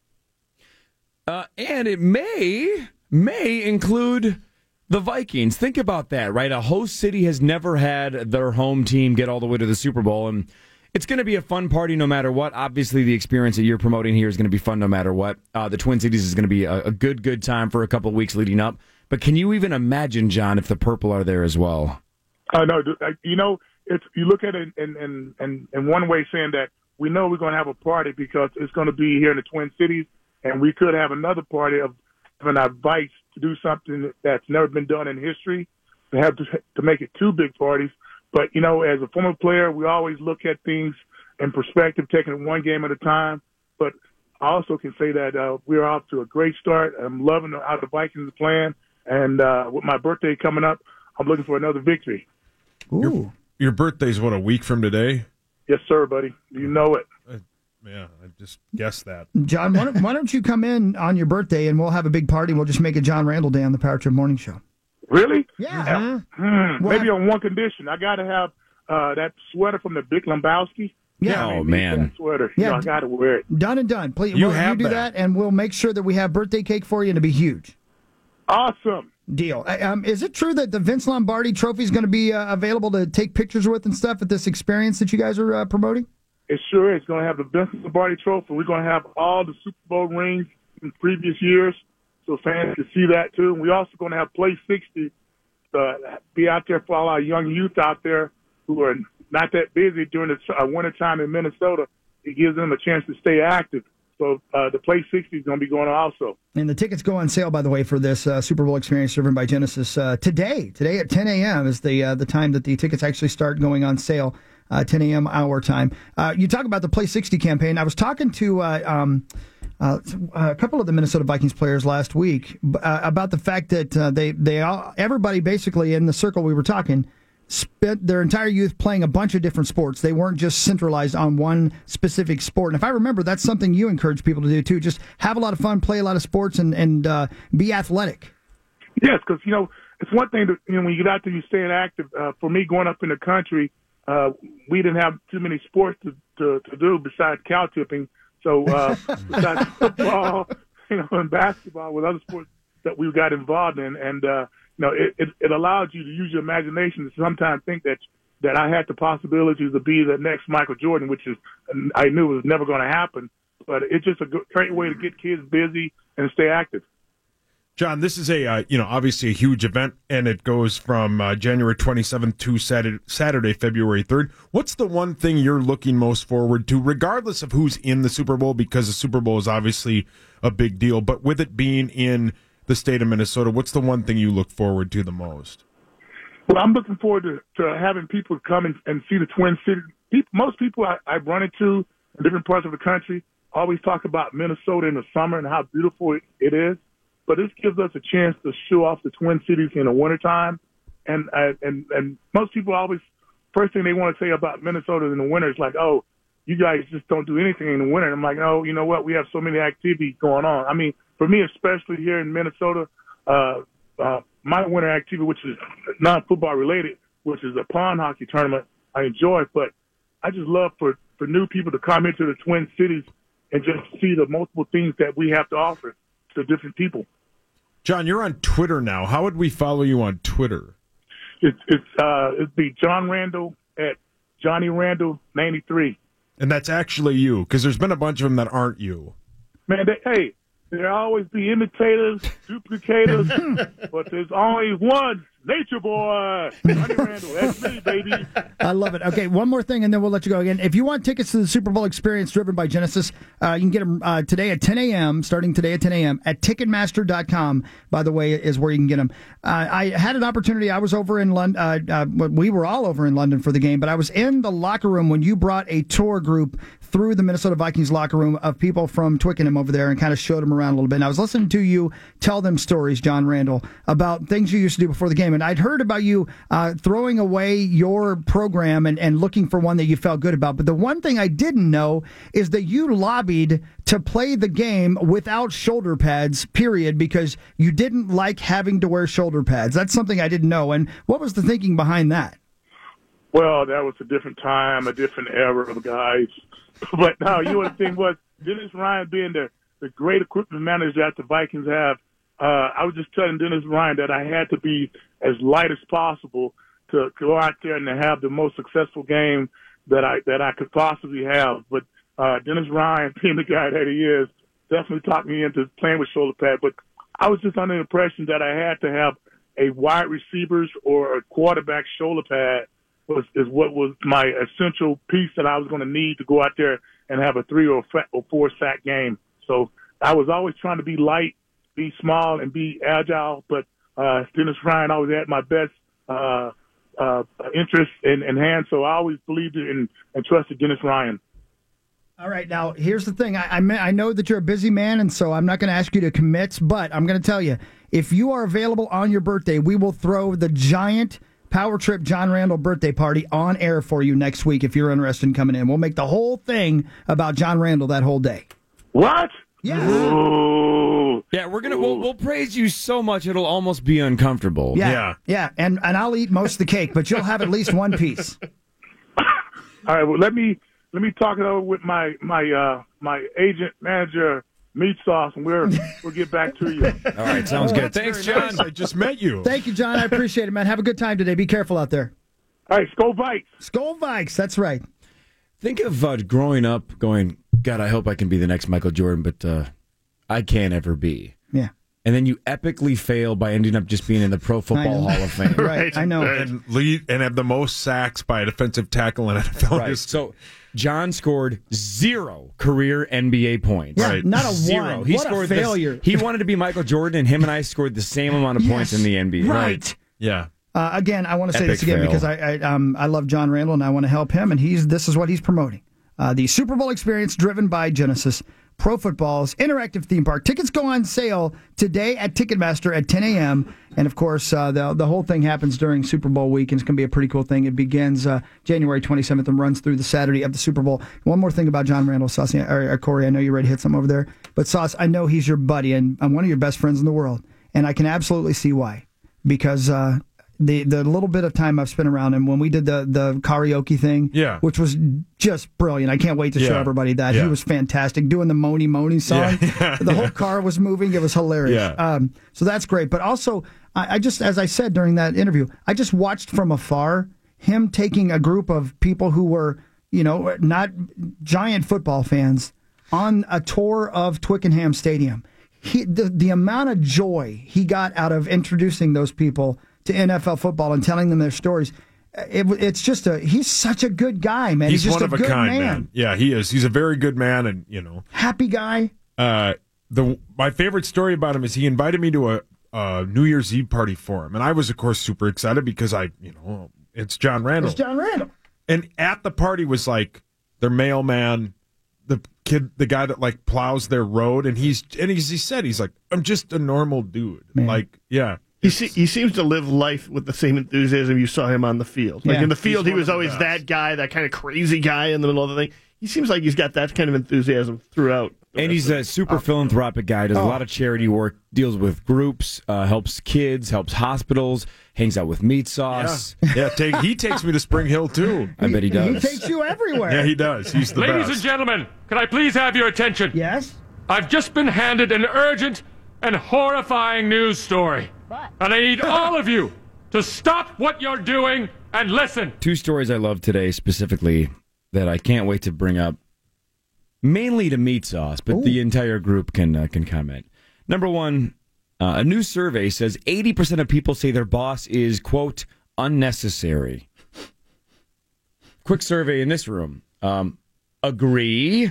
And it may include the Vikings. Think about that, right? A host city has never had their home team get all the way to the Super Bowl, and it's going to be a fun party no matter what. Obviously, the experience that you're promoting here is going to be fun no matter what. The Twin Cities is going to be a good time for a couple of weeks leading up. But can you even imagine, John, if the Purple are there as well? No, you know, you look at it in one way saying that we know we're going to have a party because it's going to be here in the Twin Cities, and we could have another party of having our Vikes to do something that's never been done in history, to make it two big parties. But, you know, as a former player, we always look at things in perspective, taking it one game at a time. But I also can say that we're off to a great start. I'm loving how the Vikings are playing. And with my birthday coming up, I'm looking for another victory. Ooh. Your birthday's, what, a week from today? Yes, sir, buddy. You know it. Yeah, I just guessed that. John, why don't you come in on your birthday and we'll have a big party and we'll just make it John Randall Day on the Power Trip Morning Show. Really? Yeah. Maybe on one condition. I got to have that sweater from the Big Lebowski. Yeah. Oh, man. That sweater. Yeah. I got to wear it. Done and done. Please, You do that, and we'll make sure that we have birthday cake for you, and it'll be huge. Awesome. Deal. Is it true that the Vince Lombardi trophy is going to be available to take pictures with and stuff at this experience that you guys are promoting? It sure is. It's going to have the Vince Lombardi trophy. We're going to have all the Super Bowl rings in previous years, so fans can see that too. And we're also going to have Play 60 be out there for all our young youth out there who are not that busy during the wintertime in Minnesota. It gives them a chance to stay active. So the Play 60 is going to be going on also. And the tickets go on sale, by the way, for this Super Bowl experience driven by Genesis today. Today at 10 a.m. is the time that the tickets actually start going on sale, 10 a.m. our time. You talk about the Play 60 campaign. I was talking to a couple of the Minnesota Vikings players last week about the fact that everybody basically in the circle we were talking spent their entire youth playing a bunch of different sports. They weren't just centralized on one specific sport. And if I remember, that's something you encourage people to do too. Just have a lot of fun, play a lot of sports, and be athletic. Yes, because, it's one thing to, when you get out there, you staying active. For me, growing up in the country, we didn't have too many sports to do besides cow tipping. So besides football, and basketball, with other sports that we got involved in, and it allowed you to use your imagination to sometimes think that I had the possibility to be the next Michael Jordan, which is I knew was never going to happen. But it's just a great way to get kids busy and stay active. John, this is obviously a huge event, and it goes from January 27th to Saturday, February 3rd. What's the one thing you're looking most forward to, regardless of who's in the Super Bowl, because the Super Bowl is obviously a big deal, but with it being in the state of Minnesota, what's the one thing you look forward to the most? Well, I'm looking forward to having people come and see the Twin Cities. Most people I've run into in different parts of the country always talk about Minnesota in the summer and how beautiful it is. But this gives us a chance to show off the Twin Cities in the wintertime. And most people always, first thing they want to say about Minnesota in the winter is like, oh, you guys just don't do anything in the winter. And I'm like, no, you know what? We have so many activities going on. I mean, for me, especially here in Minnesota, my winter activity, which is non-football related, which is a pond hockey tournament, I enjoy. But I just love for new people to come into the Twin Cities and just see the multiple things that we have to offer to different people. John, you're on Twitter now. How would we follow you on Twitter? It'd be John Randall at Johnny Randall 93. And that's actually you, because there's been a bunch of them that aren't you. Man, there always be imitators, duplicators, but there's only one nature boy. Johnny Randall, that's me, baby. I love it. Okay, one more thing, and then we'll let you go again. If you want tickets to the Super Bowl experience driven by Genesis, you can get them today at 10 a.m., starting today at 10 a.m. at Ticketmaster.com, by the way, is where you can get them. I had an opportunity. I was over in London. We were all over in London for the game, but I was in the locker room when you brought a tour group through the Minnesota Vikings locker room of people from Twickenham over there and kind of showed them around a little bit. And I was listening to you tell them stories, John Randall, about things you used to do before the game. And I'd heard about you throwing away your program and looking for one that you felt good about. But the one thing I didn't know is that you lobbied to play the game without shoulder pads, period, because you didn't like having to wear shoulder pads. That's something I didn't know. And what was the thinking behind that? Well, that was a different time, a different era of guys. But no, the thing was, Dennis Ryan being the great equipment manager that the Vikings have, I was just telling Dennis Ryan that I had to be as light as possible to go out there and to have the most successful game that I could possibly have. But Dennis Ryan, being the guy that he is, definitely talked me into playing with shoulder pad. But I was just under the impression that I had to have a wide receivers or a quarterback shoulder pad is what was my essential piece that I was going to need to go out there and have a 3 or 4 sack game. So I was always trying to be light, be small, and be agile. But Dennis Ryan always had my best interest in hand, so I always believed in and trusted Dennis Ryan. All right, now here's the thing. I know that you're a busy man, and so I'm not going to ask you to commit, but I'm going to tell you, if you are available on your birthday, we will throw the giant Power Trip John Randall birthday party on air for you next week if you're interested in coming in. We'll make the whole thing about John Randall that whole day. What? Yeah. Ooh. Yeah, we'll praise you so much it'll almost be uncomfortable. Yeah. And I'll eat most of the cake, but you'll have at least one piece. All right. Well, let me talk it over with my agent manager, Meat Sauce, and we'll get back to you. All right, sounds good. Thanks, John. Nice. I just met you. Thank you, John. I appreciate it, man. Have a good time today. Be careful out there. All right, Skol Vikes. Skol Vikes. That's right. Think of growing up going, God, I hope I can be the next Michael Jordan, but I can't ever be. Yeah. And then you epically fail by ending up just being in the Pro Football Hall of Fame. Right, I know. And lead and have the most sacks by a defensive tackle in NFL Right. history. So John scored 0 career NBA points. Yeah, not a 0. one. He What a scored failure. He wanted to be Michael Jordan, and him and I scored the same amount of points in the NBA. Right. Yeah. Again, I want to say Epic this again fail. because I love John Randall and I want to help him, and this is what he's promoting. The Super Bowl experience driven by Genesis Pro Football's interactive theme park. Tickets go on sale today at Ticketmaster at 10 a.m. And, of course, the whole thing happens during Super Bowl week, and it's going to be a pretty cool thing. It begins January 27th and runs through the Saturday of the Super Bowl. One more thing about John Randall, Sauce, or Corey, I know you're ready to hit some over there. But, Sauce, I know he's your buddy and one of your best friends in the world. And I can absolutely see why. Because the little bit of time I've spent around him, when we did the karaoke thing, which was just brilliant. I can't wait to show everybody that. He was fantastic. Doing the Moni Moni song. The whole car was moving. It was hilarious. So that's great. But also, I just, as I said during that interview, I just watched from afar him taking a group of people who were, not giant football fans on a tour of Twickenham Stadium. The amount of joy he got out of introducing those people to NFL football and telling them their stories, it's just he's such a good guy, man. He's just one of a good kind, man. Yeah, he is. He's a very good man, and happy guy. My favorite story about him is he invited me to a New Year's Eve party for him, and I was, of course, super excited because it's John Randall. It's John Randall. And at the party was like their mailman, the guy that plows their road, and he said he's like, I'm just a normal dude. Man. He seems to live life with the same enthusiasm you saw him on the field. In the field, he was always that guy, that kind of crazy guy in the middle of the thing. He seems like he's got that kind of enthusiasm throughout. And he's a super philanthropic guy, does a lot of charity work, deals with groups, helps kids, helps hospitals, hangs out with Meat Sauce. He takes me to Spring Hill, too. I bet he does. He takes you everywhere. Yeah, he does. He's the Ladies best. and gentlemen, can I please have your attention? Yes? I've just been handed an urgent and horrifying news story. And I need all of you to stop what you're doing and listen. 2 stories I love today specifically that I can't wait to bring up, mainly to Meat Sauce, but the entire group can comment. Number 1, a new survey says 80% of people say their boss is, quote, unnecessary. Quick survey in this room. Agree?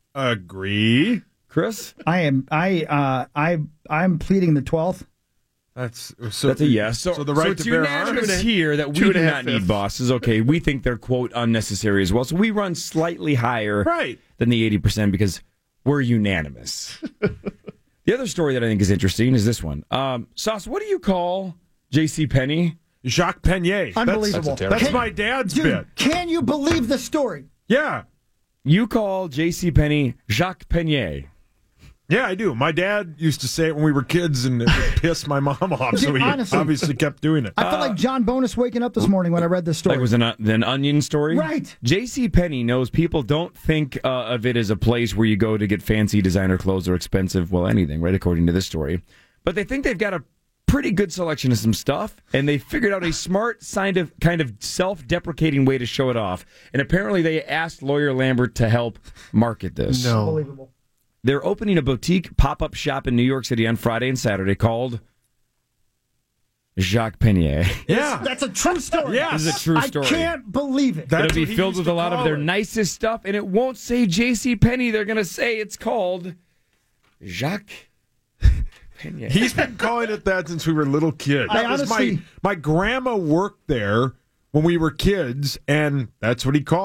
Chris? I'm pleading the 12th. That's a yes. So the right it's to bear unanimous arms here that we do not need bosses. Okay, we think they're, quote, unnecessary as well. So we run slightly higher than the 80% because we're unanimous. The other story that I think is interesting is this one. Sauce, what do you call J.C. Penney? Jacques Penier. Unbelievable. That's my dad's Dude, bit. Can you believe the story? Yeah. You call J.C. Penney Jacques Penier. Yeah, I do. My dad used to say it when we were kids, and it would piss my mom off, so he honestly, obviously kept doing it. I felt like John Bonus waking up this morning when I read this story. Like it was an Onion story? Right. J.C. Penney knows people don't think of it as a place where you go to get fancy designer clothes or expensive, anything, right, according to this story. But they think they've got a pretty good selection of some stuff, and they figured out a smart, kind of self-deprecating way to show it off. And apparently they asked Lawyer Lambert to help market this. No. Unbelievable. They're opening a boutique pop-up shop in New York City on Friday and Saturday called Jacques Penier. Yeah. That's a true story. Yes. This is a true story. I can't believe it. It'll be filled with a lot of their nicest stuff, and it won't say J.C. Penney. They're going to say it's called Jacques Penier. He's been calling it that since we were little kids. My grandma worked there when we were kids, and that's what he called it.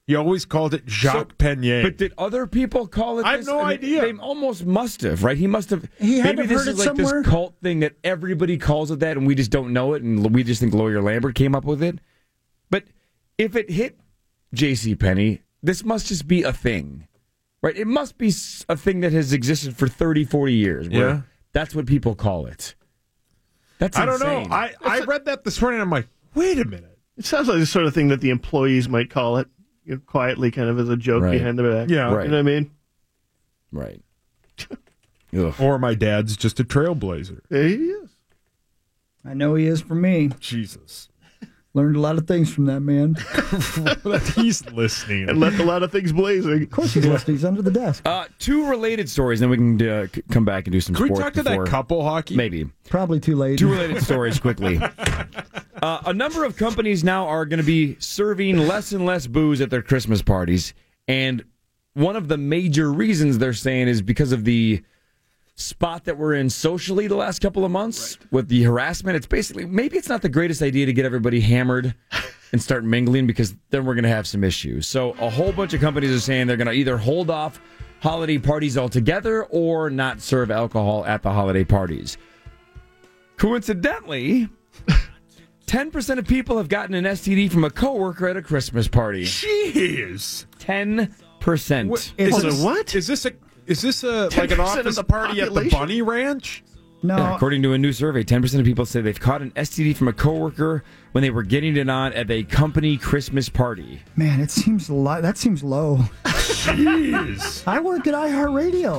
He always called it Jacques Penier. But did other people call it I have this? no idea. They almost must have, right? He must have. He had maybe to have this heard is it like somewhere. this cult thing that everybody calls it that, and we just don't know it, and we just think Lawyer Lambert came up with it. But if it hit JCPenney, this must just be a thing, right? It must be a thing that has existed for 30, 40 years. Where Yeah. That's what people call it. That's I don't insane. know. I read that this morning. I'm like, wait a minute. It sounds like the sort of thing that the employees might call it, quietly, kind of as a joke Right. behind their back. Yeah. You know what I mean? Right. Or my dad's just a trailblazer. There he is. I know he is for me. Jesus. Learned a lot of things from that man. He's listening. And left a lot of things blazing. Of course he's listening. He's under the desk. 2 related stories, then we can come back and do some Can we sports talk to before- that couple hockey? Maybe. Probably too late. 2 related stories quickly. A number of companies now are going to be serving less and less booze at their Christmas parties. And one of the major reasons they're saying is because of the spot that we're in socially the last couple of months with the harassment. It's basically, maybe it's not the greatest idea to get everybody hammered and start mingling because then we're going to have some issues. So a whole bunch of companies are saying they're going to either hold off holiday parties altogether or not serve alcohol at the holiday parties. Coincidentally, 10% of people have gotten an STD from a coworker at a Christmas party. Jeez. 10%. Is this like an office party at the Bunny Ranch? No. Yeah, according to a new survey, 10% of people say they've caught an STD from a coworker when they were getting it on at a company Christmas party. Man, it seems that seems low. Jeez. I work at iHeartRadio.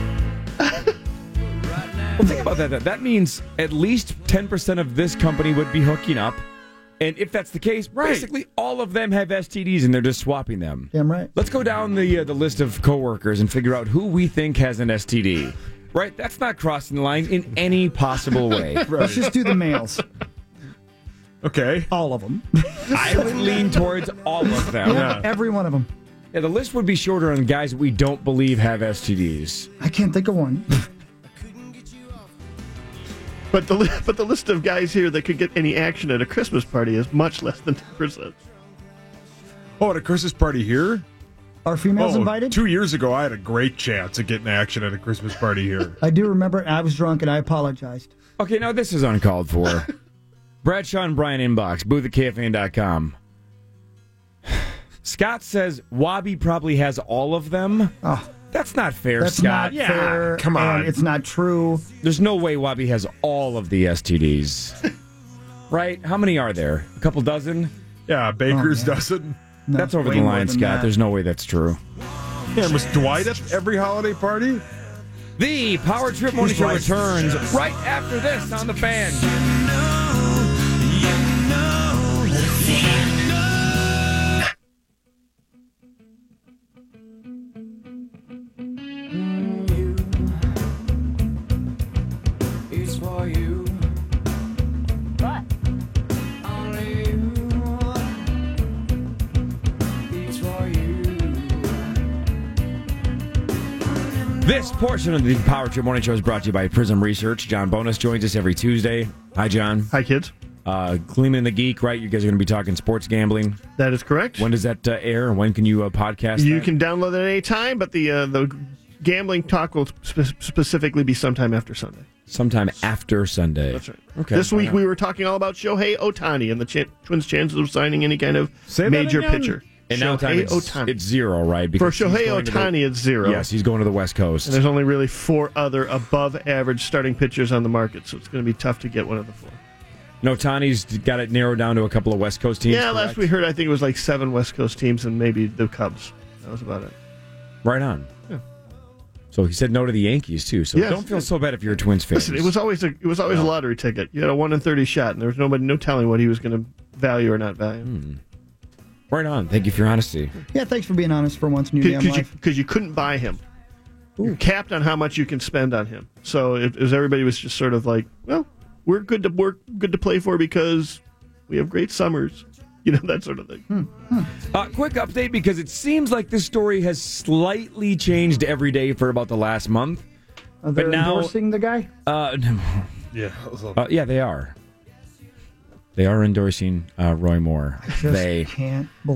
Well, think about that. That means at least 10% of this company would be hooking up. And if that's the case, basically all of them have STDs and they're just swapping them. Damn right. Let's go down the list of coworkers and figure out who we think has an STD. Right? That's not crossing the line in any possible way. Let's just do the males. Okay. All of them. I would lean towards all of them. Yeah. Every one of them. Yeah, the list would be shorter on guys that we don't believe have STDs. I can't think of one. But the list of guys here that could get any action at a Christmas party is much less than 10%. Oh, at a Christmas party here? Are females invited? 2 years ago, I had a great chance of getting action at a Christmas party here. I do remember I was drunk and I apologized. Okay, now this is uncalled for. Bradshaw and Brian inbox, booth at KFAN.com. Scott says Wabi probably has all of them. Oh, that's not fair, that's Scott. Not fair. Come on. And it's not true. There's no way Wabi has all of the STDs. Right? How many are there? A couple dozen? Yeah, Baker's dozen. No, that's over way the more line, than Scott. that. There's no way that's true. Yeah, was Dwight at every holiday party? The Power Trip Morning Show returns right after this on the Fan. It's for you. What? Only you. It's for you. This portion of the Power Trip Morning Show is brought to you by Prism Research. John Bonus joins us every Tuesday. Hi, John. Hi, kids. Gleeman and the Geek, right? You guys are going to be talking sports gambling. That is correct. When does that air? When can you podcast You that? can download it at any time, but the gambling talk will specifically be sometime after Sunday. Sometime after Sunday. That's right. Okay. This week we were talking all about Shohei Ohtani and the Twins' chances of signing any kind of Say that major again? pitcher. And now time it's zero, right? For Because he's Shohei going to the- Ohtani, it's zero. Yes, he's going to the West Coast. And there's only really 4 other above-average starting pitchers on the market, so it's going to be tough to get one of the 4. No, Tani's got it narrowed down to a couple of West Coast teams. Yeah, correct? last we heard, I think it was like 7 West Coast teams and maybe the Cubs. That was about it. Right on. Yeah. So he said no to the Yankees too. So Yes. don't feel so bad if you're a Twins fan. Listen, it was always a lottery ticket. You had a 1 in 30 shot, and there was no telling what he was going to value or not value. Right on. Thank you for your honesty. Yeah, thanks for being honest for once in your damn life. Because you couldn't buy him. You're capped on how much you can spend on him. So everybody was just sort of like, well, we're good to play for because we have great summers. You know, that sort of thing. Quick update, because it seems like this story has slightly changed every day for about the last month. Are they but now, endorsing the guy? Yeah. Yeah, they are. They are endorsing Roy Moore. I just can't believe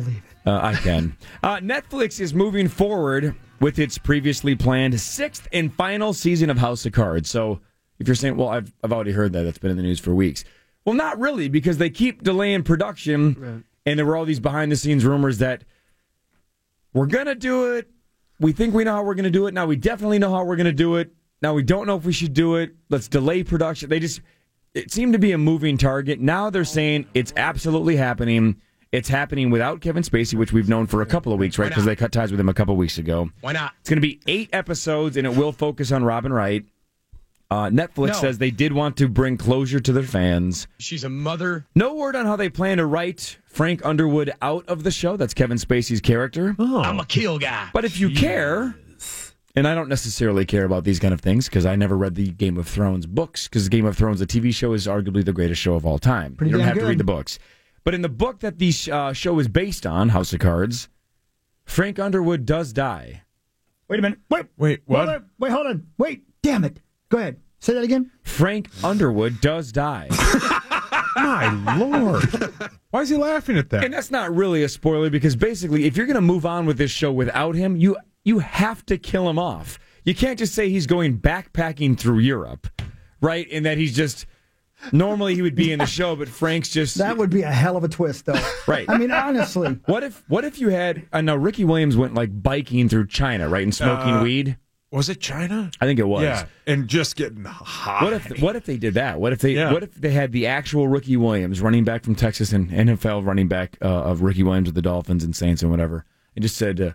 I can. Netflix is moving forward with its previously planned 6th and final season of House of Cards. So if you're saying, well, I've already heard that. That's been in the news for weeks. Well, not really, because they keep delaying production, right. And there were all these behind-the-scenes rumors that we're going to do it. We think we know how we're going to do it. Now we definitely know how we're going to do it. Now we don't know if we should do it. Let's delay production. It seemed to be a moving target. Now they're saying it's absolutely happening. It's happening without Kevin Spacey, which we've known for a couple of weeks, right? Because they cut ties with him a couple of weeks ago. Why not? It's going to be 8 episodes, and it will focus on Robin Wright. Netflix says they did want to bring closure to their fans. She's a mother. No word on how they plan to write Frank Underwood out of the show. That's Kevin Spacey's character. Oh. I'm a kill guy. But if you care, and I don't necessarily care about these kind of things because I never read the Game of Thrones books, because Game of Thrones, the TV show, is arguably the greatest show of all time. You don't have to read the books. But in the book that the show is based on, House of Cards, Frank Underwood does die. Wait a minute. Wait, what? Wait, hold on. Wait, damn it. Go ahead. Say that again. Frank Underwood does die. My Lord. Why is he laughing at that? And that's not really a spoiler, because basically, if you're going to move on with this show without him, you have to kill him off. You can't just say he's going backpacking through Europe, right? And that he's just... Normally he would be in the show, but Frank's just... That would be a hell of a twist, though. Right. I mean, honestly. What if you had... I know Ricky Williams went like biking through China, right, and smoking weed. Was it China? I think it was. Yeah, and just getting high. What if they did that? What if they had the actual Ricky Williams, running back from Texas, and NFL running back of Ricky Williams with the Dolphins and Saints and whatever, and just said,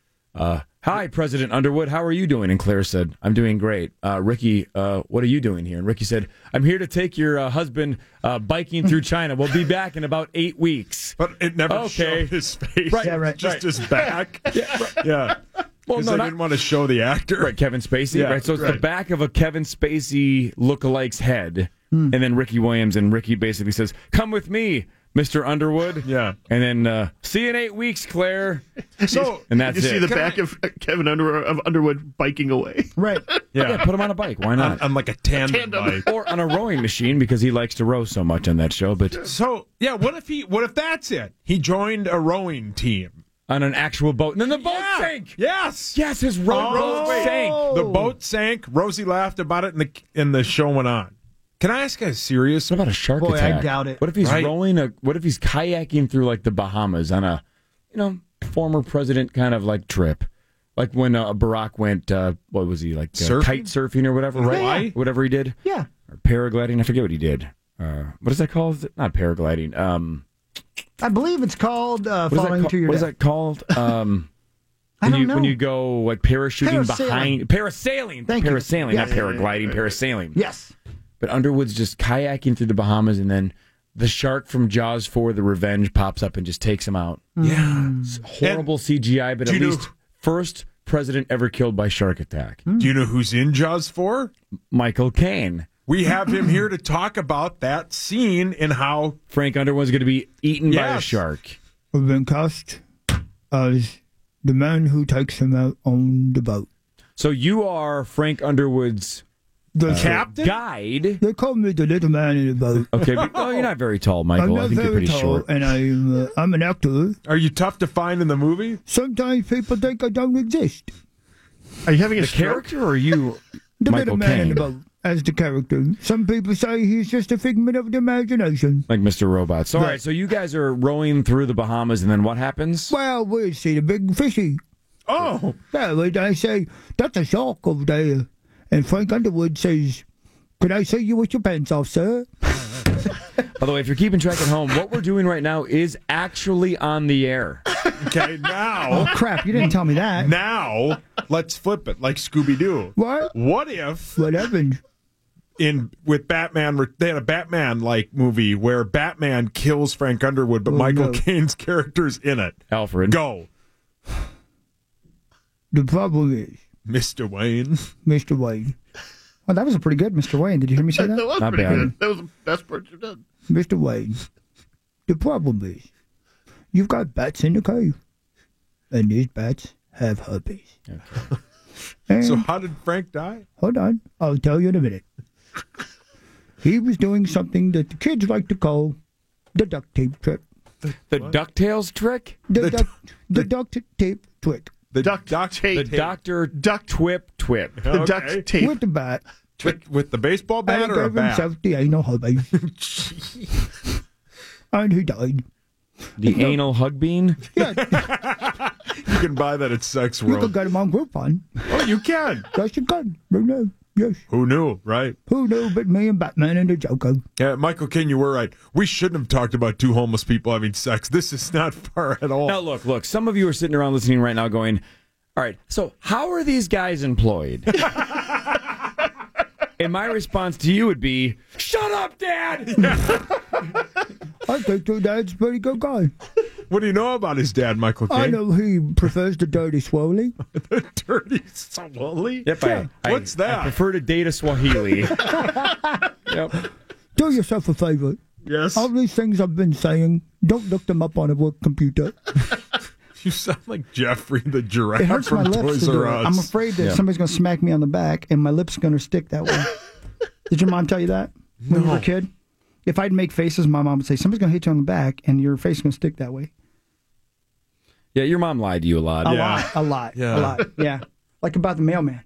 "Hi, President Underwood, how are you doing?" And Claire said, "I'm doing great." Ricky, what are you doing here? And Ricky said, "I'm here to take your husband biking through China. We'll be back in about 8 weeks." But it never showed his face. Right. Yeah, right. Just his back. Yeah. Well, no, they didn't want to show the actor. Right, Kevin Spacey. Yeah, right, so it's the back of a Kevin Spacey lookalike's head, and then Ricky Williams, and Ricky basically says, "Come with me, Mr. Underwood." Yeah. And then, "See you in 8 weeks, Claire." So, and that's you it. see the back of Kevin Underwood biking away. Right. Yeah, put him on a bike. Why not? On like a tandem bike. Or on a rowing machine, because he likes to row so much on that show. But So, yeah, what if that's it? He joined a rowing team. On an actual boat. And then the boat sank. Yes. Yes, his boat sank. The boat sank. Rosie laughed about it, and the show went on. Can I ask a serious? What about a shark Boy, attack? I doubt it. What if he's what if he's kayaking through like the Bahamas on a, former president kind of like trip? Like when Barack went, what was he, like kite surfing or whatever, right? Yeah. Whatever he did. Yeah. Or paragliding. I forget what he did. What is that called? Not paragliding. I believe it's called falling to your death. What is that called? I don't know. When you go like parachuting behind parasailing. Thank you. Parasailing, Yes. not paragliding, parasailing. Yes. But Underwood's just kayaking through the Bahamas, and then the shark from Jaws 4, The Revenge, pops up and just takes him out. Yeah. It's horrible CGI, but at least first president ever killed by shark attack. Do you know who's in Jaws 4? Michael Caine. We have him here to talk about that scene and how Frank Underwood's going to be eaten by a shark. I've been cast as the man who takes him out on the boat. So you are Frank Underwood's captain? Guide. They call me the little man in the boat. Okay, but, you're not very tall, Michael. I'm not I think you're very pretty tall, short. and I'm an actor. Are you tough to find in the movie? Sometimes people think I don't exist. Are you having the character, or are you the Michael little man in Caine? the boat as the character? Some people say he's just a figment of the imagination. Like Mr. Robot. So, all right, so you guys are rowing through the Bahamas, and then what happens? Well, we see the big fishy. Oh. Yeah, well, they say, that's a shark over there. And Frank Underwood says, "Could I see you with your pants off, sir?" By the way, if you're keeping track at home, what we're doing right now is actually on the air. Okay, now. Oh, crap. You didn't tell me that. Now, let's flip it like Scooby-Doo. What? What if... What happened? With Batman, they had a Batman-like movie where Batman kills Frank Underwood, but Michael Caine's character's in it. Alfred. Go. The problem is... Mr. Wayne. Mr. Wayne. Well, that was a pretty good Mr. Wayne. Did you hear me say that? That was Not pretty bad. good. That was the best part you've done. Mr. Wayne. The problem is, you've got bats in the cave. And these bats have herpes. Okay. And So how did Frank die? hold on, I'll tell you in a minute. He was doing something that the kids like to call the duct tape trip. The DuckTales trick? The duct tape trick. The duct tape. The Dr. Duck Twip Twip. The duct tape. With the bat. With the baseball bat or a bat? The anal hubby. And he died. The anal hug bean? Yeah. You can buy that at Sex You World. can get him on Groupon. Oh, you can. Yes, you can. No. Yes. Who knew, right? Who knew but me and Batman and the Joker? Yeah, Michael King, you were right. We shouldn't have talked about two homeless people having sex. This is not far at all. Now, look. Some of you are sitting around listening right now going, all right, so how are these guys employed? And my response to you would be, shut up, Dad! I think your dad's a pretty good guy. What do you know about his dad, Michael King? I know he prefers the dirty swirly. The dirty swirly? Yep, What's that? I prefer to date a Swahili. Yep. Do yourself a favor. Yes. All these things I've been saying, don't look them up on a work computer. You sound like Jeffrey the giraffe It hurts my from lips Toys to do R it. Us. I'm afraid that somebody's going to smack me on the back and my lips are going to stick that way. Did your mom tell you that when you were a kid? If I'd make faces, my mom would say, somebody's going to hit you on the back and your face is going to stick that way. Yeah, your mom lied to you a lot. A lot. Yeah. Like about the mailman.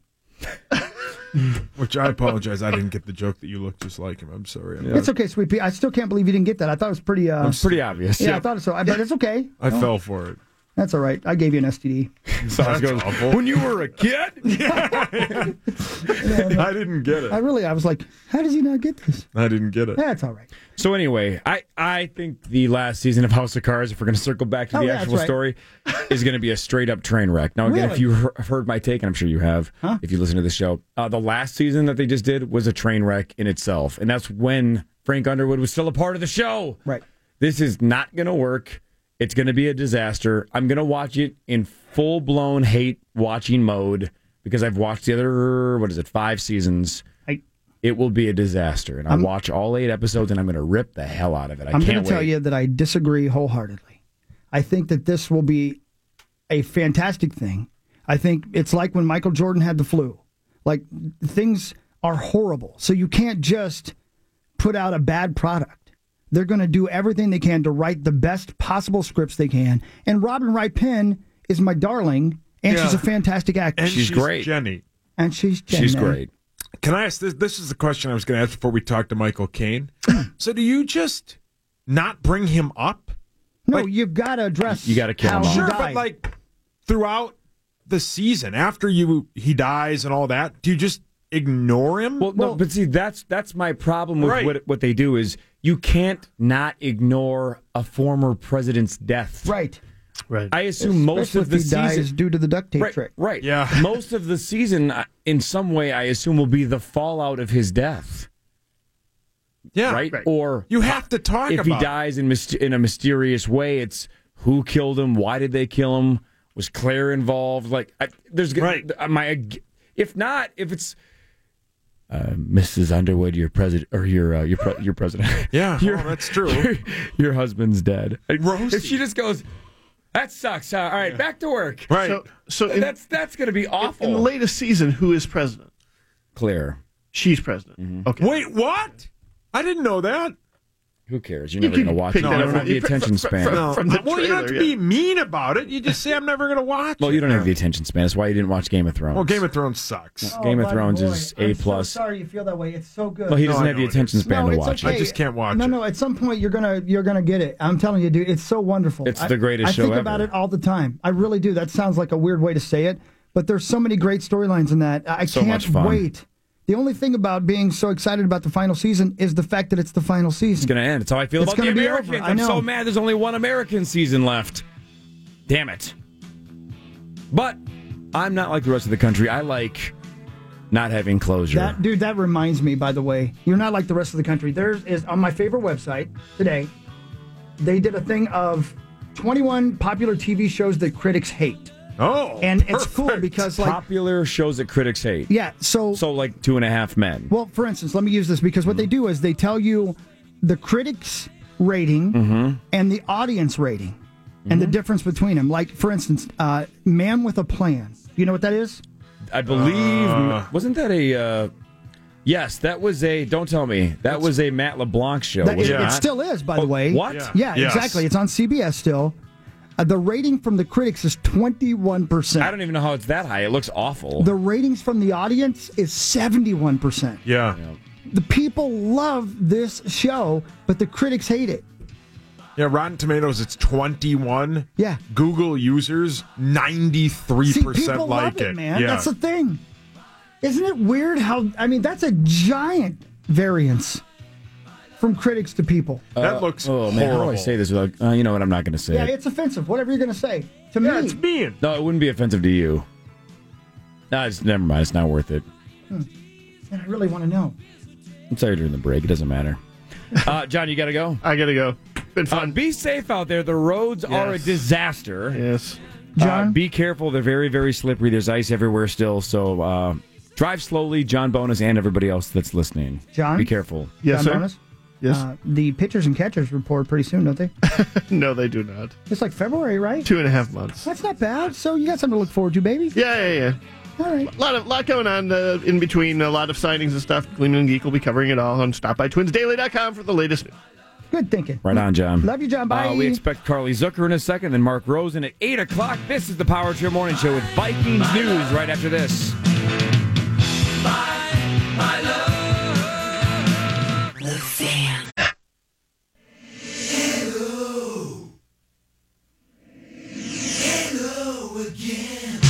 Which I apologize. I didn't get the joke that you look just like him. I'm sorry. It's okay, Sweet Pea. I still can't believe you didn't get that. I thought it was pretty... It's pretty obvious. Yeah, I thought so. But it's okay. I fell for it. That's all right. I gave you an STD. That's awful. When you were a kid? I didn't get it. I was like, how does he not get this? I didn't get it. That's all right. So anyway, I think the last season of House of Cards, if we're going to circle back to the actual story, is going to be a straight-up train wreck. Now, again, if you have heard my take, and I'm sure you have, if you listen to the show, the last season that they just did was a train wreck in itself. And that's when Frank Underwood was still a part of the show. Right. This is not going to work. It's going to be a disaster. I'm going to watch it in full-blown hate-watching mode because I've watched the other, 5 seasons. It will be a disaster. And I'll watch all 8 episodes, and I'm going to rip the hell out of it. I'm going to tell you that I disagree wholeheartedly. I think that this will be a fantastic thing. I think it's like when Michael Jordan had the flu. Like, things are horrible. So you can't just put out a bad product. They're going to do everything they can to write the best possible scripts they can. And Robin Wright Penn is my darling, and she's a fantastic actress. And she's great. Jenny. And she's Jenny. She's great. Can I ask this? This is the question I was going to ask before we talk to Michael Caine. So do you just not bring him up? No, you've got to address You got to kill him off. Sure, but like throughout the season, after he dies and all that, do you just ignore him? Well, no, but see, that's my problem with what they do is you can't not ignore a former president's death. Right. I assume most of the season dies due to the duct tape trick. Right. Yeah. Most of the season, in some way, I assume will be the fallout of his death. Yeah. Right. Or you have to talk if about he dies in a mysterious way. It's who killed him, why did they kill him, was Claire involved? Like, there's if it's. Mrs. Underwood, your president, or your president. Yeah, that's true. Your husband's dead. Rosie. If she just goes, that sucks. All right, back to work. Right. So that's going to be awful. In the latest season, who is president? Claire. She's president. Mm-hmm. Okay. Wait, what? I didn't know that. Who cares? You're never going to watch it. No, You don't have the attention span. From the Well, you don't have to trailer, be mean about it. You just say, I'm never going to watch it. Well, you don't have the attention span. That's why you didn't watch Game of Thrones. Well, Game of Thrones sucks. Game of Thrones is A+. So sorry you feel that way. It's so good. Well, he doesn't have the attention span to watch okay. I just can't watch it. No, at some point you're gonna get it. I'm telling you, dude, it's so wonderful. It's the greatest show I think ever. about it all the time. I really do. That sounds like a weird way to say it, but there's so many great storylines in that. I So can't much fun. wait. The only thing about being so excited about the final season is the fact that it's the final season. It's going to end. That's how I feel It's about the gonna be Americans. over. I I'm know. so mad there's only one American season left. Damn it. But I'm not like the rest of the country. I like not having closure. That reminds me, by the way, you're not like the rest of the country. There is, on my favorite website today, they did a thing of 21 popular TV shows that critics hate. Oh, and it's cool because popular shows that critics hate. Yeah, so like 2.5 Men. Well, for instance, let me use this because what they do is they tell you the critics rating and the audience rating and the difference between them. Like, for instance, Man with a Plan. You know what that is? I believe wasn't that Yes, that was a. Don't tell me that was a Matt LeBlanc show. It still is, by the way. What? Yeah, Yes. exactly. It's on CBS still. The rating from the critics is 21%. I don't even know how it's that high. It looks awful. The ratings from the audience is 71%. Yeah. The people love this show, but the critics hate it. Yeah, Rotten Tomatoes, it's 21. Yeah. Google users, 93% See, people like love it, man. Yeah. That's the thing. Isn't it weird how, that's a giant variance from critics to people. That looks Oh, man, how do I horrible. say this without. You know what? I'm not going to say Yeah, it. it's offensive. Whatever you're going to say. To me. it's mean. No, it wouldn't be offensive to you. No, never mind. It's not worth it. Man, I really want to know. I'll tell you during the break. It doesn't matter. John, you got to go? I got to go. Been fun. Be safe out there. The roads are a disaster. Yes. John? Be careful. They're very, very slippery. There's ice everywhere still. So drive slowly, John Bonus, and everybody else that's listening. John? Be careful. Yes, John sir. Bonus? Yes. The pitchers and catchers report pretty soon, don't they? No, they do not. It's like February, right? 2.5 months. That's not bad. So you got something to look forward to, baby. Yeah. All right. Lot going on in between. A lot of signings and stuff. Gleeman and Geek will be covering it all on StopByTwinsDaily.com for the latest news. Good thinking. Right on, John. Love you, John. Bye. We expect Carly Zucker in a second, then Mark Rosen at 8 o'clock. This is the Power Trip Morning Show with Vikings news right after this. My love. The Fan. Hello again.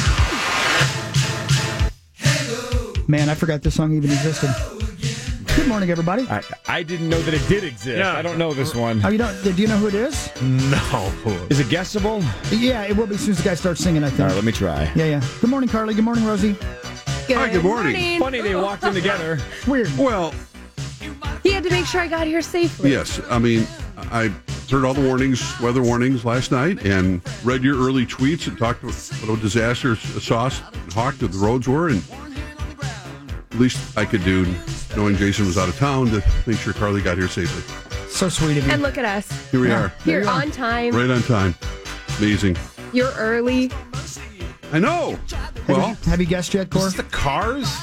Man, I forgot this song even existed. Good morning, everybody. I didn't know that it did exist. Yeah. I don't know this one. Oh, you don't? Do you know who it is? No. Is it guessable? Yeah, it will be as soon as the guy starts singing, I think. All right, let me try. Yeah. Good morning, Carly. Good morning, Rosie. Good, good morning. Funny they walked in together. Weird. Well, He had to make sure I got here safely. yes. I mean, I heard all the warnings, weather warnings last night, and read your early tweets and talked about what a disaster Sauce and Hawk the roads were, and at least I could do, knowing Jason was out of town, to make sure Carly got here safely. So sweet of you. And look at us. Here we are. You're on time. Right on time. Amazing. You're early. I know. Well, Have you guessed yet, Cor? Is this the Cars?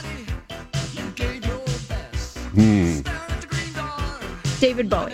David Bowie.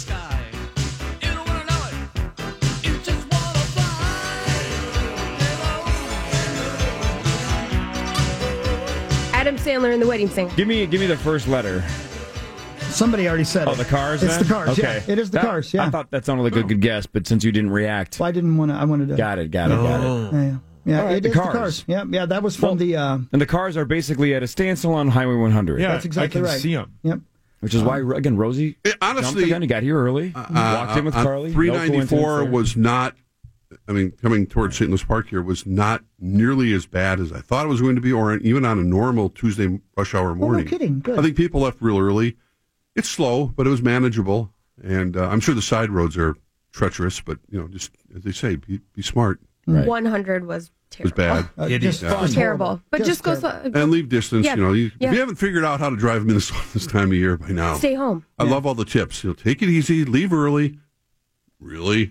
Adam Sandler in The Wedding Singer. Give me the first letter. Somebody already said it. Oh, the Cars. It's then? the Cars. Okay. Yeah, it is the Cars. Yeah. I thought that sounded like a good guess, but since you didn't react, Well, I didn't want to. I wanted to. got it. Yeah. All right, It the is Cars. the Cars. Yeah. That was from the. And the cars are basically at a standstill on Highway 100. Yeah, That's exactly I can right. see them. Yep. Which is why, again, Rosie honestly, jumped the gun. You got here early. Walked in with Carly. No 394 coincidence was not, I mean, coming towards St. Louis Park here was not nearly as bad as I thought it was going to be, or even on a normal Tuesday rush hour morning. Oh, no kidding. Good. I think people left real early. It's slow, but it was manageable. And I'm sure the side roads are treacherous, but, just as they say, be smart. Right. 100 was It was terrible. bad. Just Terrible. But just go And leave distance. Yeah. If Yeah. you haven't figured out how to drive Minnesota this time of year by now, stay home. I love all the tips. Take it easy, leave early. Really?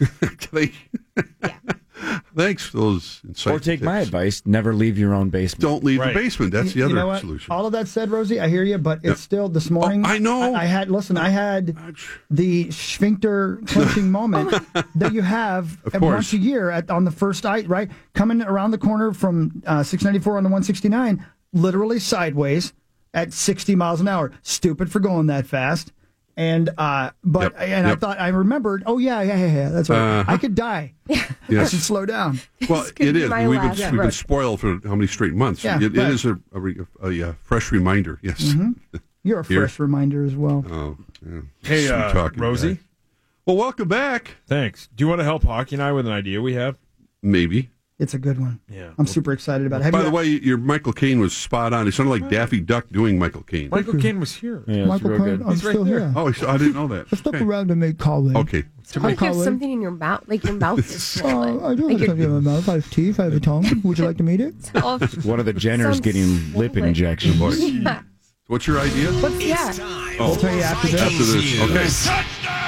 Thanks for those insightful Or take tips. my advice: never leave your own basement. Don't leave Right. the basement. That's the You other know what? solution. All of that said, Rosie, I hear you, but it's still this morning. I know. I had the sphincter clenching moment that you have Of course. once a year on the first night, right? Coming around the corner from 694 on the 169, literally sideways at 60 miles an hour. Stupid for going that fast. And I thought I remembered. Oh yeah, that's right. I could die. I Yes. should slow down. Well, could it be is. my We've last been road. spoiled for how many straight months. Yeah, it right. is a fresh reminder. Yes. You're a Here. fresh reminder as well. Oh, yeah. Hey, Sweet talking Rosie? guy. Well, welcome back. Thanks. Do you want to help Hockey and I with an idea we have? Maybe. It's a good one. Yeah. I'm super excited about it. Have By you the way, your Michael Caine was spot on. He sounded like Daffy Duck doing Michael Caine. Michael Caine was here. Yeah, it's Michael real Caine, good. I'm still here. Oh, I didn't know that. I stuck Okay. around to make Colin. Okay. I feel like you have something in your mouth, like your mouth is swollen. I do Like have something in my mouth. I have teeth. I have a tongue. Would you like to meet it? all- One of the Jenners Sounds getting lip swollen. injections. Yeah. What's your idea? Yeah. I'll tell you after this. After this. Okay.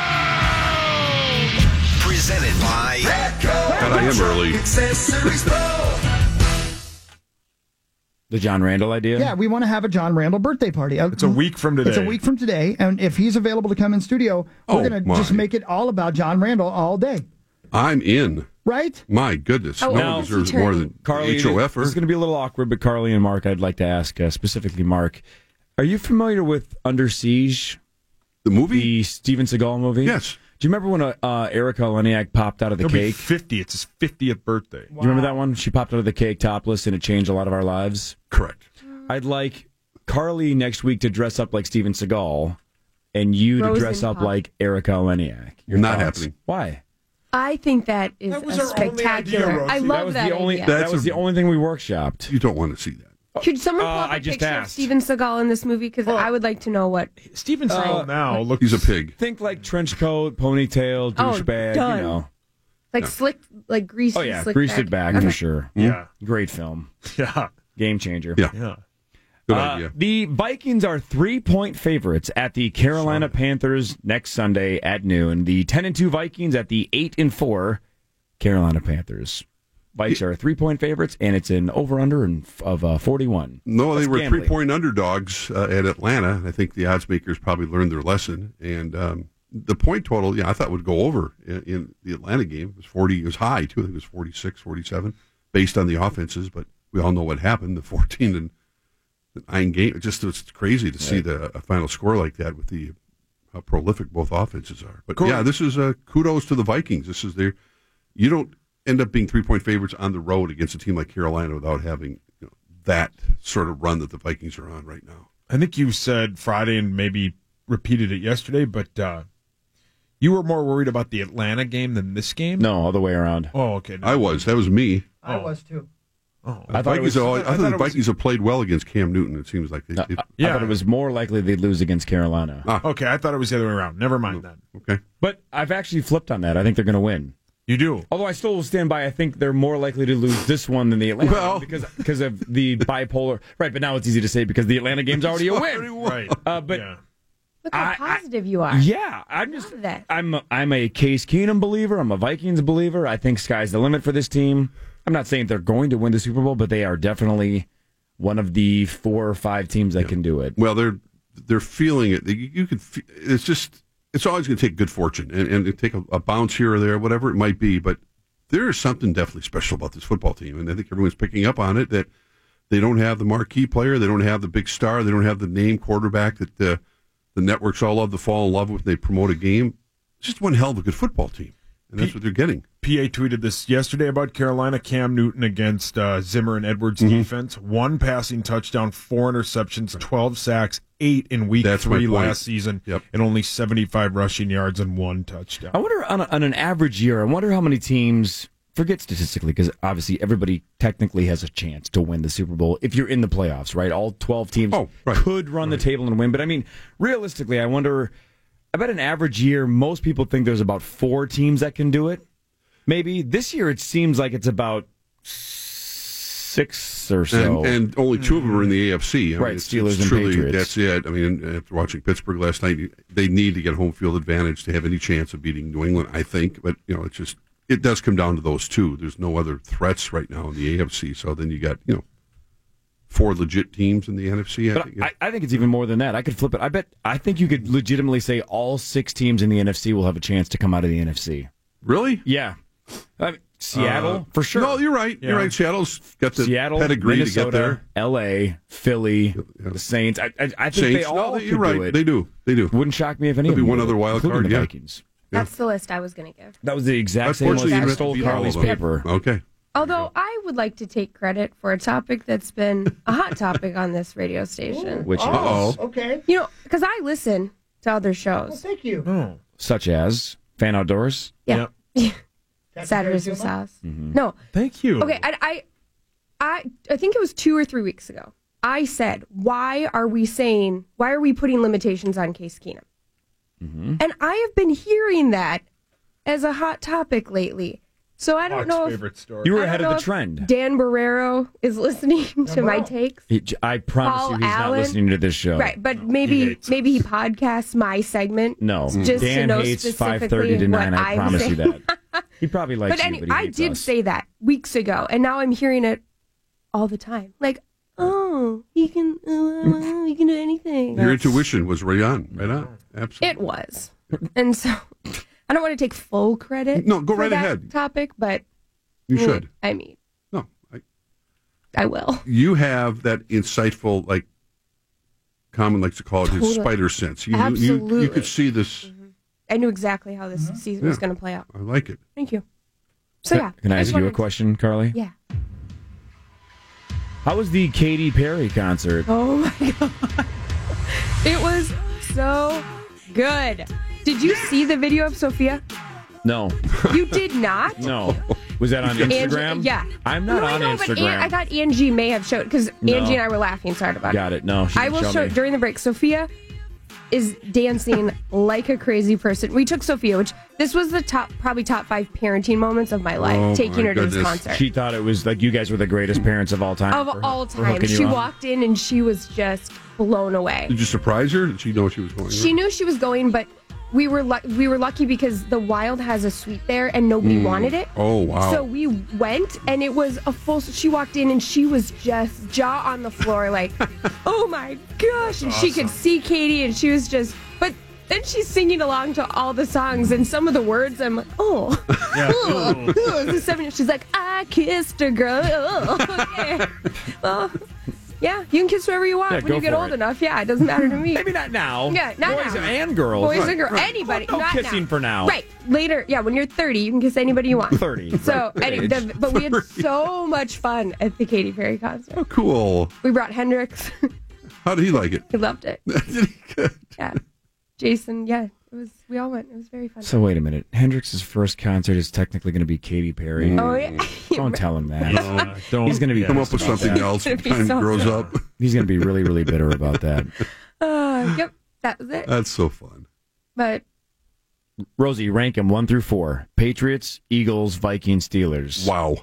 Presented by God, I am early. Accessories Pro. The John Randall idea? Yeah, we want to have a John Randall birthday party. It's a week from today. It's a week from today, and if he's available to come in studio, we're going to just make it all about John Randall all day. I'm in. Right? My goodness. No one deserves more than Carly, HOF. This is going to be a little awkward, but Carly and Mark, I'd like to ask, specifically Mark, are you familiar with Under Siege? The movie? The Steven Seagal movie? Yes. Do you remember when Erica Leniak popped out of the He'll cake? be 50. It's his 50th birthday. Do you remember that one? She popped out of the cake topless, and it changed a lot of our lives? Correct. I'd like Carly next week to dress up like Steven Seagal, and you to dress up like Erica Leniak. Your Not thoughts? Happening. Why? I think that is spectacular. I love that idea. That was the only thing we workshopped. You don't want to see that. Could someone pull up a picture of Steven Seagal in this movie? Because I would like to know what... Steven Seagal now looks... He's a pig. Think like trench coat, ponytail, douchebag, done. you know. Like slick, like greasy, slick greased it back for sure. Yeah. Great film. Yeah. Game changer. Yeah. Good idea. The Vikings are 3-point favorites at the Carolina Panthers next Sunday at noon. The 10-2 Vikings at the 8-4 Carolina Panthers. Vikes are 3-point favorites, and it's an over-under of 41. No, That's they were gambling. 3-point underdogs at Atlanta. I think the odds makers probably learned their lesson. And the point total, I thought would go over in the Atlanta game. It was 40. It was high, too. I think it was 46, 47, based on the offenses. But we all know what happened, the 14-9 game. It's crazy to see a final score like that with how prolific both offenses are. But, this is kudos to the Vikings. This is you don't end up being 3-point favorites on the road against a team like Carolina without having that sort of run that the Vikings are on right now. I think you said Friday and maybe repeated it yesterday, but you were more worried about the Atlanta game than this game? No, all the way around. Oh, okay. No. I was. That was me. I was, too. Oh, I thought the Vikings have played well against Cam Newton. It seems like they did. I thought it was more likely they'd lose against Carolina. Okay, I thought it was the other way around. Never mind that. Okay. But I've actually flipped on that. I think they're going to win. You do? Although I still will stand by, I think they're more likely to lose this one than the Atlanta one because of the bipolar. Right, but now it's easy to say because the Atlanta game's already a win. Right. Look how positive you are. Yeah, I'm a Case Keenum believer. I'm a Vikings believer. I think sky's the limit for this team. I'm not saying they're going to win the Super Bowl, but they are definitely one of the 4 or 5 teams that can do it. Well, they're feeling it. You can. It's always going to take good fortune and take a bounce here or there, whatever it might be. But there is something definitely special about this football team, and I think everyone's picking up on it. That they don't have the marquee player, they don't have the big star, they don't have the name quarterback that the networks all love to fall in love with. They promote a game. It's just one hell of a good football team. And that's what they're getting. PA tweeted this yesterday about Carolina. Cam Newton against Zimmer and Edwards' defense. 1 passing touchdown, 4 interceptions, 12 sacks, 8 in week 3 last season, and only 75 rushing yards and 1 touchdown. I wonder on an average year, I wonder how many teams, forget statistically, because obviously everybody technically has a chance to win the Super Bowl if you're in the playoffs, right? All 12 teams could run the table and win. But I mean, realistically, I wonder... I bet an average year, most people think there's about 4 teams that can do it. Maybe. This year, it seems like it's about 6 or so. And only 2 of them are in the AFC. Right, Steelers and Patriots. That's it. I mean, after watching Pittsburgh last night, they need to get home field advantage to have any chance of beating New England, I think. But, it does come down to those 2. There's no other threats right now in the AFC. So then you got, 4 legit teams in the NFC. I think it's even more than that. I could flip it. I think you could legitimately say all 6 teams in the NFC will have a chance to come out of the NFC. Really? Yeah. Seattle, for sure. No, you're right. Yeah. You're right. Seattle's got the Seattle, pedigree Minnesota, to get there. L.A., Philly, the Saints. I think they all you're right. do it. They do. Wouldn't shock me if any There'd of them be one other wild card, the Vikings. That's the list I was going to give. That was the exact same list I stole Carly's paper. Okay. Although I would like to take credit for a topic that's been a hot topic on this radio station. Which is? Okay. Because I listen to other shows. Well, thank you. Such as Fan Outdoors? Yeah. Saturday's with Sauce. Mm-hmm. No. Thank you. Okay, I think it was 2 or 3 weeks ago. I said, why are we putting limitations on Case Keenum? Mm-hmm. And I have been hearing that as a hot topic lately. So I don't know if you were ahead of the trend. Dan Barrero is listening to my takes. I promise Paul you, he's Allen, not listening to this show. Right, but maybe he podcasts my segment. No, just Dan to know hates specifically 5:30 to 9. what I promise I'm you that. He probably likes but you, but he I hates did us. say that weeks ago, and now I'm hearing it all the time. Like, oh, you can do anything. Your intuition was right on. Absolutely. It was. And so I don't want to take full credit. No, go for right that ahead. Topic, but You should. I mean, no, I will. You have that insightful, like Common likes to call it, his Totally. spider sense. Absolutely. You could see this. I knew exactly how this season was going to play out. I like it. Thank you. So yeah, Can I ask just you a wanted- question, Carly? Yeah. How was the Katy Perry concert? Oh my god, it was so good. Did you see the video of Sophia? No. You did not? No. Was that on Instagram? Yeah. I'm not on But Instagram. I thought Angie may have showed, because No. Angie and I were laughing so hard about Got it. No, she I didn't will show show me. during the break. Sophia is dancing like a crazy person. We took Sophia, which this was the probably top 5 parenting moments of my life, Oh, taking my her to this goodness. concert. She thought it was like you guys were the greatest parents of all time. Of all for time. hooking you She up. walked in and she was just blown away. Did you surprise her? Did she know she was going? She knew she was going, but we were lucky because the Wild has a suite there and nobody wanted it. Oh, wow. So we went and it was a full. She walked in and she was just jaw on the floor, like, oh my gosh! And she could see Katie, and she was just. But then she's singing along to all the songs, and some of the words, I'm like, oh, the 7. She's like, I kissed a girl. Oh, okay. Well. Yeah, you can kiss whoever you want Yeah, when go you get for old it. enough. Yeah, it doesn't matter to me. Maybe not now. Yeah, not Boys now. and girls. Boys Right, and girls. right. Anybody. No not kissing now. for now. Right. Later, yeah, when you're 30, you can kiss anybody you want. 30. So, Right. anyway, but we had so much fun at the Katy Perry concert. Oh, cool. We brought Hendrix. How did he like it? He loved it. Yeah. Jason, yeah. We all went. It was very fun. So wait a minute. Hendrix's first concert is technically going to be Katy Perry. Oh, yeah. Don't tell him that. No, don't. He's going to be Come up with pissed about something that. else It's when gonna be time so grows sad. up. He's going to be really, really bitter about that. Yep, that was it. That's so fun. But Rosie, rank them 1 through 4. Patriots, Eagles, Vikings, Steelers. Wow.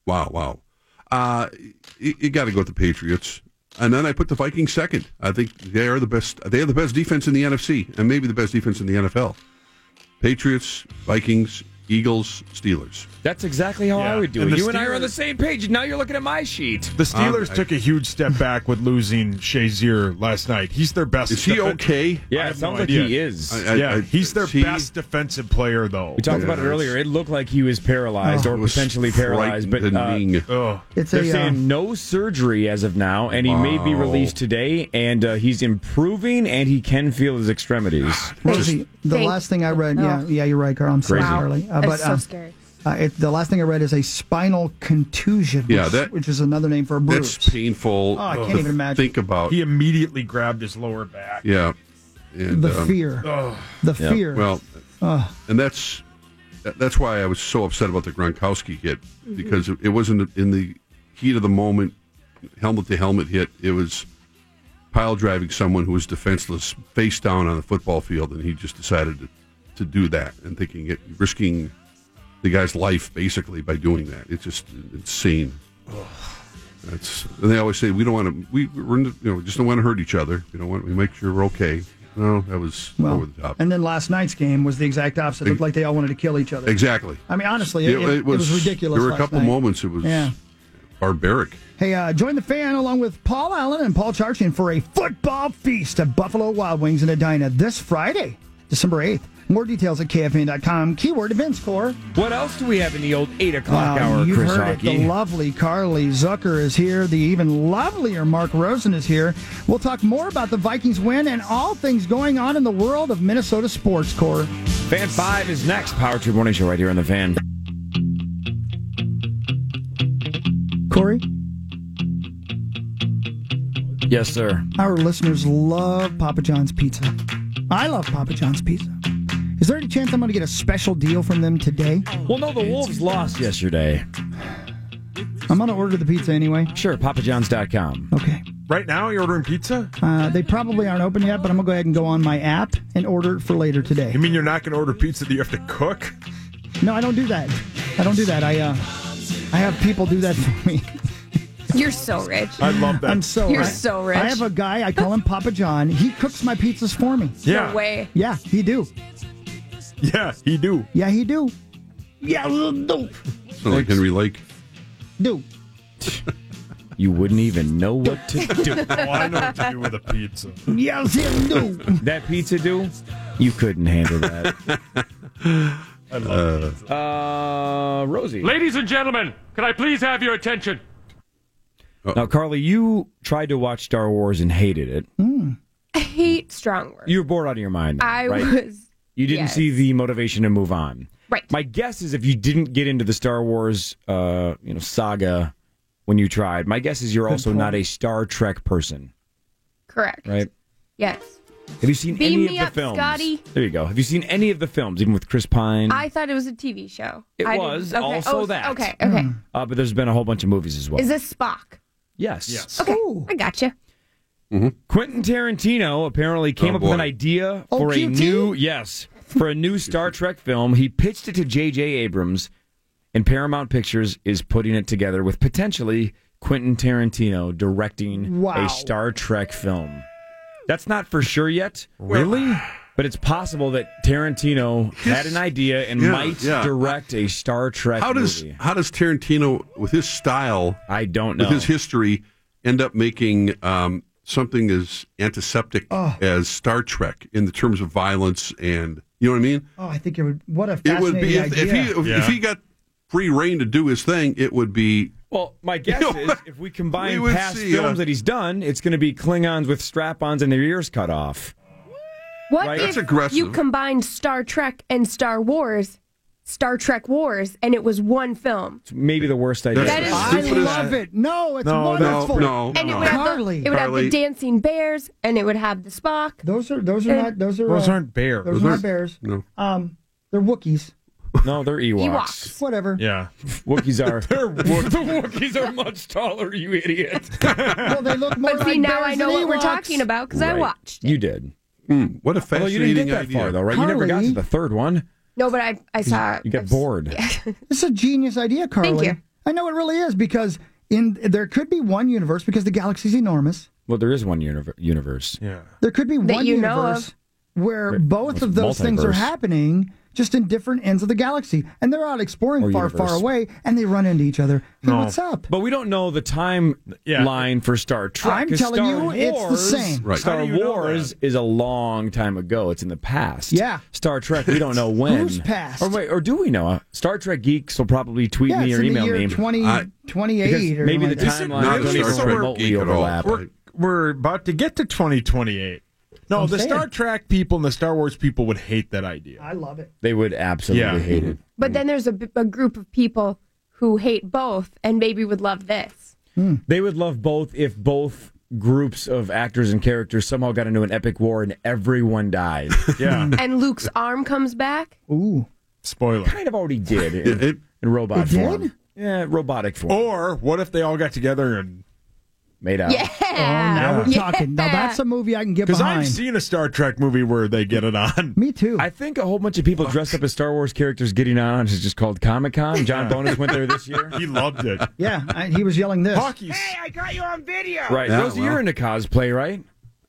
You got to go with the Patriots. And then I put the Vikings second. I think they are the best. They have the best defense in the NFC, and maybe the best defense in the NFL. Patriots, Vikings, Eagles, Steelers. That's exactly how I would do And it. the You and I are on the Steelers- same page. Now you're looking at my sheet. The Steelers took a huge step back with losing Shazier last night. He's their best. Is he okay? Yeah, I it have sounds no like idea. he is. He's their he- best defensive player, though. We talked about it earlier. It looked like he was paralyzed or It was potentially paralyzed, but frightening. It's they're a, saying no surgery as of now, and he may be Wow. released today. And he's improving, and he can feel his extremities. Rosie, the last thing I read, yeah, you're right, Carl. I'm sorry, Crazy. Carly. that's so scary. The last thing I read is a spinal contusion, Yeah, which is another name for a bruise. That's painful. Oh, I can't to even imagine. Think about. He immediately grabbed his lower back. Yeah. And, The fear. The fear. Well, and that's why I was so upset about the Gronkowski hit, because it wasn't in the heat of the moment, helmet to helmet hit. It was pile driving someone who was defenseless face down on the football field, and he just decided to do that and risking the guy's life basically by doing that. It's just insane. And they always say we don't want to. We just don't want to hurt each other. We make sure we're okay. No, that was over the top. And then last night's game was the exact opposite. It looked like they all wanted to kill each other. Exactly. I mean, honestly, it was ridiculous. There were a last couple night. moments it was barbaric. Hey, join the fan along with Paul Allen and Paul Charchian for a football feast at Buffalo Wild Wings in Edina this Friday, December 8th. More details at KFN.com. Keyword events core. What else do we have in the old 8 o'clock hour, You've Chris heard it. Hockey? The lovely Carly Zucker is here. The even lovelier Mark Rosen is here. We'll talk more about the Vikings win and all things going on in the world of Minnesota sports core. Fan 5 is next. Power Trip Morning Show right here on the Fan. Corey? Yes, sir. Our listeners love Papa John's Pizza. I love Papa John's Pizza. Is there any chance I'm going to get a special deal from them today? Well, no, the Wolves lost yesterday. I'm going to order the pizza anyway. Sure, papajohns.com. Okay. Right now, you're ordering pizza? They probably aren't open yet, but I'm going to go ahead and go on my app and order it for later today. You mean you're not going to order pizza that you have to cook? No, I don't do that. I have people do that for me. You're so rich. I love that. I'm so You're right. so rich. I have a guy, I call him Papa John. He cooks my pizzas for me. Yeah. No way. Yeah, he do. Yeah, he do. Yeah, he do. Yeah, do. Sound like Henry Lake. Do. you wouldn't even know what to do. Oh, I know what to do with a pizza. Yes, you do. That pizza do? You couldn't handle that. I love it. Rosie. Ladies and gentlemen, can I please have your attention? Now, Carly, you tried to watch Star Wars and hated it. I hate strong words. You were bored out of your mind. I right? was. You didn't see the motivation to move on. Right. My guess is if you didn't get into the Star Wars, saga when you tried, my guess is you're also not a Star Trek person. Correct. Right? Yes. Have you seen Beam any me of the up, films? Scotty. There you go. Have you seen any of the films, even with Chris Pine? I thought it was a TV show. It I was didn't- okay. also Oh, that. Okay, okay. But there's been a whole bunch of movies as well. Is this Spock? Yes. Okay, I gotcha. Quentin Tarantino apparently came up with an idea for a new Star Trek film. He pitched it to J.J. Abrams, and Paramount Pictures is putting it together with potentially Quentin Tarantino directing a Star Trek film. That's not for sure yet. Really? But it's possible that Tarantino had an idea and might direct a Star Trek movie. How does Tarantino, with his style, I don't know, with his history, end up making something as antiseptic as Star Trek in the terms of violence and, you know what I mean? Oh, I think it would. What a It fascinating would be idea. if he got free reign to do his thing, it would be. Well, my guess is if we combine would past see, films that he's done, it's going to be Klingons with strap-ons and their ears cut off. What Right. if That's aggressive. you combined Star Trek and Star Trek Wars, and it was one film? It's maybe the worst idea. That is I love it. No, it's wonderful. And it would have Carly. it would have the dancing bears, and it would have the Spock. Those are And- not those aren't bears. Those are not bears. No. They're Wookiees. No, they're Ewoks. Ewoks. Whatever. Yeah. Wookiees are. the Wookiees are much taller, you idiot. Well, they look more But like see, now bears I know than what we're Ewoks. talking about because I Right. watched. You did. What a Although you fascinating didn't get that idea. far, though, right? You never got to Carly. the third one. No, but I saw. You got bored. It's a genius idea, Carly. Thank you. I know it really is because there could be one universe because the galaxy's enormous. Well, there is one universe. Yeah. There could be That one you know universe of. where both It's of those things are multiverse. happening just in different ends of the galaxy. And they're out exploring Or far, universe. far away, and they run into each other. Hey, No. what's up? But we don't know the timeline for Star Trek. I'm 'cause telling Star you, it's the Wars- same. Right. Star How do you know Wars is a long time ago. It's in the past. Yeah. Star Trek, we don't know when. Who's past? Or do we know? Star Trek geeks will probably tweet Yeah, me it's or in email the year me. 2028 Because or maybe something the like that. timeline Not a don't even Star Trek remotely geek at all. overlap. We're about to get to 2028. No, I'm the saying. Star Trek people and the Star Wars people would hate that idea. I love it. They would absolutely hate it. But then there's a group of people who hate both and maybe would love this. They would love both if both groups of actors and characters somehow got into an epic war and everyone died. Yeah. And Luke's arm comes back. Ooh. Spoiler. Kind of already did in robot It did? form. Yeah, robotic form. Or what if they all got together and Made out. Yeah. Now we're Yeah. talking. Now that's a movie I can get because behind. I've seen a Star Trek movie where they get it on. Me too. I think a whole bunch of people dressed up as Star Wars characters getting on is just called Comic-Con. John Bonus went there this year. He loved it. Yeah, he was yelling this. Hockey's. I got you on video. Right. Yeah, Rosie, well. you're into cosplay, right?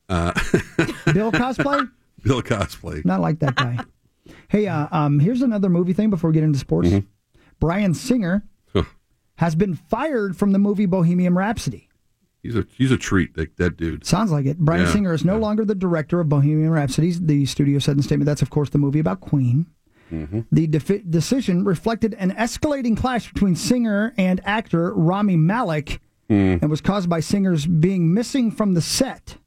Bill cosplay? Bill cosplay. Not like that guy. Hey, here's another movie thing before we get into sports. Bryan Singer has been fired from the movie Bohemian Rhapsody. He's a treat, that dude. Sounds like it. Bryan Yeah, Singer is no longer the director of Bohemian Rhapsody. The studio said in a statement that's, of course, the movie about Queen. The decision reflected an escalating clash between Singer and actor Rami Malek and was caused by Singer's being missing from the set.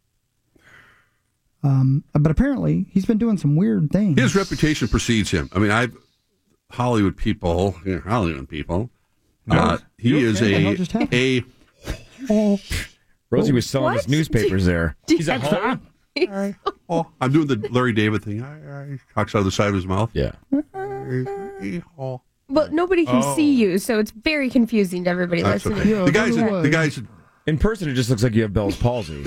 But apparently, he's been doing some weird things. His reputation precedes him. I mean, Hollywood people. He You is okay? The hell just happened? a Rosie was selling us What? newspapers there. He's a hoe? I'm doing the Larry David thing. He talks out of the side of his mouth. Yeah. Well, nobody can see you, so it's very confusing to everybody That's listening. okay. The guys. In person, it just looks like you have Bell's palsy.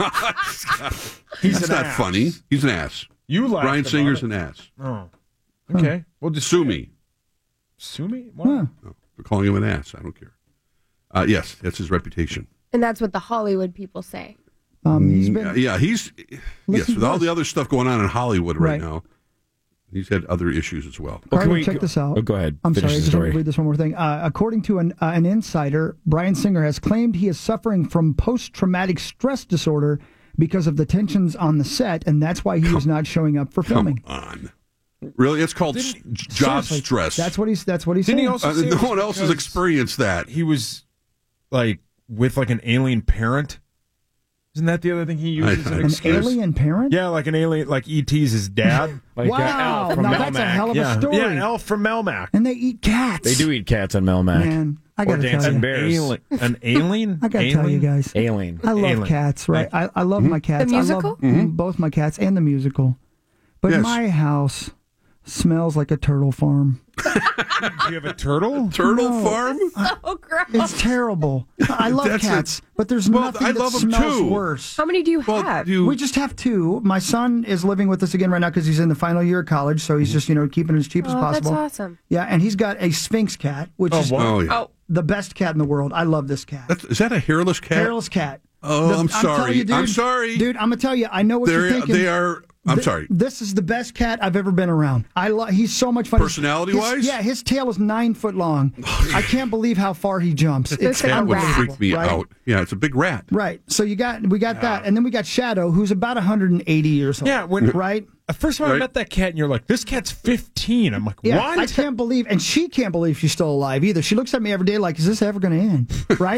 He's not funny. He's an ass. You laughed Bryan about Singer's it. an ass. Oh. Okay. Well, just Sue me. Sue me? What? Huh. For calling him an ass. I don't care. Yes, that's his reputation. And that's what the Hollywood people say. He's been Yes, with all the other stuff going on in Hollywood right now, He's had other issues as well. Carter, check this out. Oh, go ahead. I'm Finish sorry, I the just want story. to read this one more thing. According to an insider, Bryan Singer has claimed he is suffering from post-traumatic stress disorder because of the tensions on the set, and that's why he is not showing up for filming. Come on. Really? It's called job Seriously, stress. That's what he's Didn't saying. he also say no it was one else has because experienced that. He was like with like an alien parent. Isn't that the other thing he uses? An alien parent? Yeah, like an alien, like E.T.'s his dad. Like Wow, Elf from now Melmac. that's a hell of a story. Yeah, an elf from Melmac. And they eat cats. They do eat cats on Melmac. Man, I Or gotta tell dancing you. bears. An alien? I gotta tell you guys. Alien. I love Alien. cats, right? I love my cats. The I musical? love both my cats and the musical. But Yes. my house smells like a turtle farm. Do you have a turtle? Turtle No. farm? Oh, gross. It's terrible. I love That's cats, but there's Well, nothing I that love 'em smells too. worse. How many do you have? We just have two. My son is living with us again right now because he's in the final year of college, so he's just keeping it as cheap as Oh, that's possible. awesome. Yeah, and he's got a Sphinx cat, which is Oh, yeah. the best cat in the world. I love this cat. Is that a hairless cat? Hairless cat. Oh, I'm telling sorry. you, dude, I'm sorry. dude. I'm gonna tell you. I know what you're thinking. They are. I'm sorry. This is the best cat I've ever been around. He's so much fun. Personality-wise? Yeah, his tail is 9 foot long. I can't believe how far he jumps. It's That would unbelievable. freak me right? out. Yeah, it's a big rat. Right. So we got that, and then we got Shadow, who's about 180 years old. Yeah, when right. First time I met that cat, and you're like, this cat's 15. I'm like, Yeah, what? I can't believe, and she can't believe she's still alive either. She looks at me every day like, is this ever going to end? Right?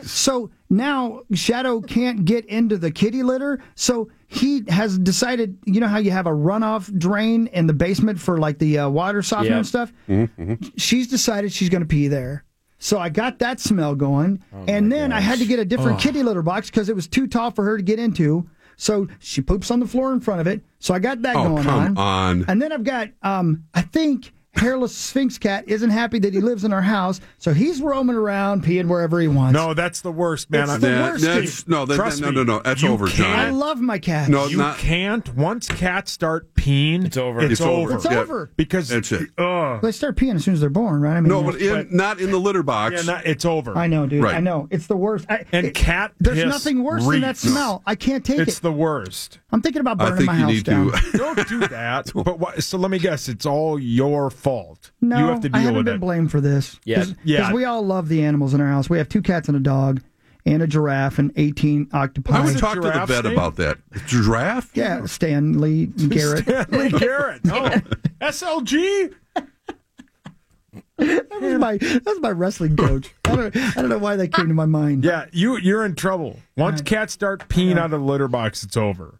So now Shadow can't get into the kitty litter, so he has decided, you know how you have a runoff drain in the basement for like the water softener and stuff? She's decided she's going to pee there. So I got that smell going, and then I had to get a different kitty litter box because it was too tall for her to get into. So she poops on the floor in front of it. So I got that going come on. And then I've got, I think hairless Sphinx cat isn't happy that he lives in our house. So he's roaming around, peeing wherever he wants. No, that's the worst, man. It's the worst. Trust me, no. That's you over, John. I can't- love my cat. No, you not. can't. Once cats start peeing, It's over. It's over. It's over. Because That's it. They start peeing as soon as they're born, right? I mean, No, but not in the litter box. yeah, it's over. I know, dude. Right. I know. It's the worst. Cat There's piss nothing worse than that reeks. smell. I can't take It's it. the worst. I'm thinking about I burning think my you house need down. to. Don't do that. But what, so let me guess, it's all your fault. No, you have to I deal haven't with been it. blamed for this. Yeah. Because we all love the animals in our house. We have 2 cats and a dog, and a giraffe, and 18 octopi. I would the talk to the giraffe's vet name? about that. Giraffe? Yeah, Stanley Garrett. Stanley Garrett. Oh, SLG. That's my wrestling coach. I don't know why that came to my mind. Yeah, you're in trouble. Once cats start peeing out of the litter box, it's over.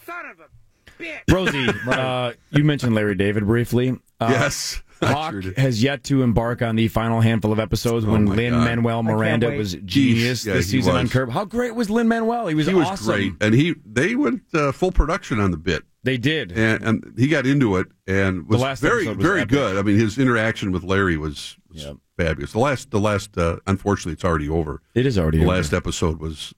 Rosie, you mentioned Larry David briefly. Yes. Hawk Sure did. has yet to embark on the final handful of episodes when my God. Lin-Manuel Miranda wait. was genius Yeah, this he season was. on Curb. How great was Lin-Manuel? He was awesome. great. And they went full production on the bit. They did. And he got into it and was last very, episode was very epic. good. I mean, his interaction with Larry was fabulous. The last, unfortunately, it's already over. It is already The over. last episode was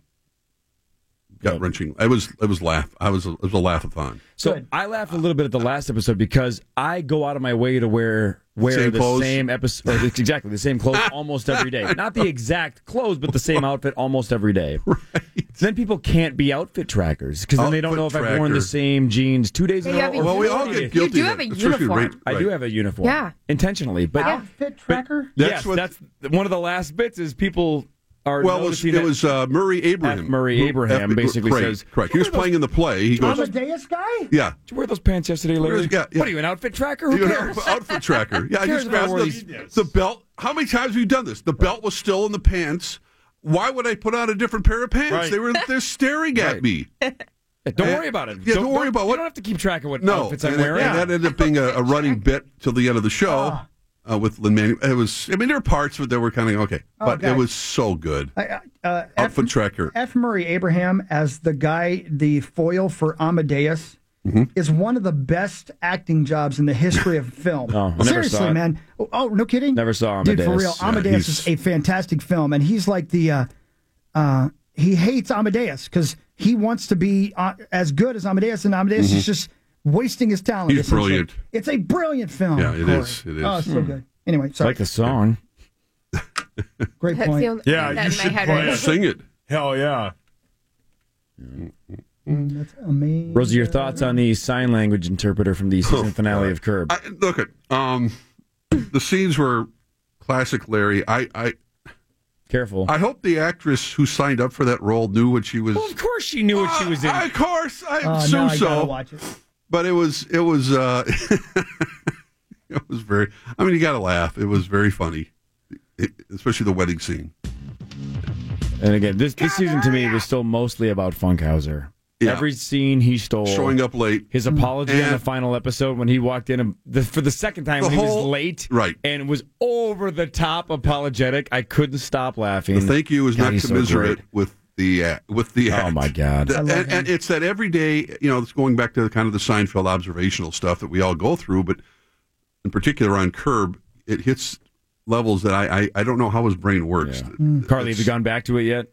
gut wrenching. It was a laughathon. So I laughed a little bit at the last episode because I go out of my way to wear Same the clothes? same episode, exactly the same clothes almost every day. Not the exact clothes, but the same outfit almost every day. Right. Then people can't be outfit trackers because then they don't know if I've worn the same jeans 2 days in a row. Well, we all get guilty. You do have a uniform. I do have a uniform. Yeah. Intentionally, but Outfit tracker? That's one of the last bits is people are noticing it was Murray Abraham. F. Murray Abraham basically says, correct. He was playing in the play. He goes, Amadeus guy? yeah. Did you wear those pants yesterday, Larry? Yeah. What are you, an outfit tracker? Who You're cares? an outfit tracker. Yeah, I Cares just if I asked wore the belt. How many times have you done this? The belt was still in the pants. Why would I put on a different pair of pants? Right. They're staring at me. Don't worry about it. Yeah, don't worry about what. You don't have to keep track of what No, outfits I'm and wearing. that ended up being a running bit till the end of the show with Lin-Manuel. It was. I mean, there were parts that were kind of okay, but Okay. it was so good. Outfit Outfit tracker. F. Murray Abraham as the guy, the foil for Amadeus, is one of the best acting jobs in the history of film. Oh, I never Seriously, saw it. man. Oh, no kidding? Never saw Dude, for Amadeus. real. Yeah, Amadeus he's- is a fantastic film, and he's like the, he hates Amadeus because he wants to be as good as Amadeus, and Amadeus is just wasting his talent. He's essentially. brilliant. It's a brilliant film. Yeah, it Corey. is. It is. Oh, it's so good. Anyway, I sorry. like the song. Great That's point. the only Yeah, thing you that in my should head play right it. now. Sing it. Hell yeah. That's amazing. Rosie, your thoughts on the sign language interpreter from the season finale of Curb? Look at the scenes were classic Larry. Careful. I hope the actress who signed up for that role knew what she was. Well, of course she knew what she was in. Of course, I gotta watch it. But it was it was very. I mean, you got to laugh. It was very funny, especially the wedding scene. And again, this season to me was still mostly about Funkhauser. Yeah. Every scene he stole. Showing up late. His apology on the final episode when he walked in for the second time when he was late. Right. And was over the top apologetic. I couldn't stop laughing. The thank you is not commensurate with the act. Oh, my God. And it's that every day, it's going back to kind of the Seinfeld observational stuff that we all go through, but in particular on Curb, it hits levels that I don't know how his brain works. Yeah. Carly, have you gone back to it yet?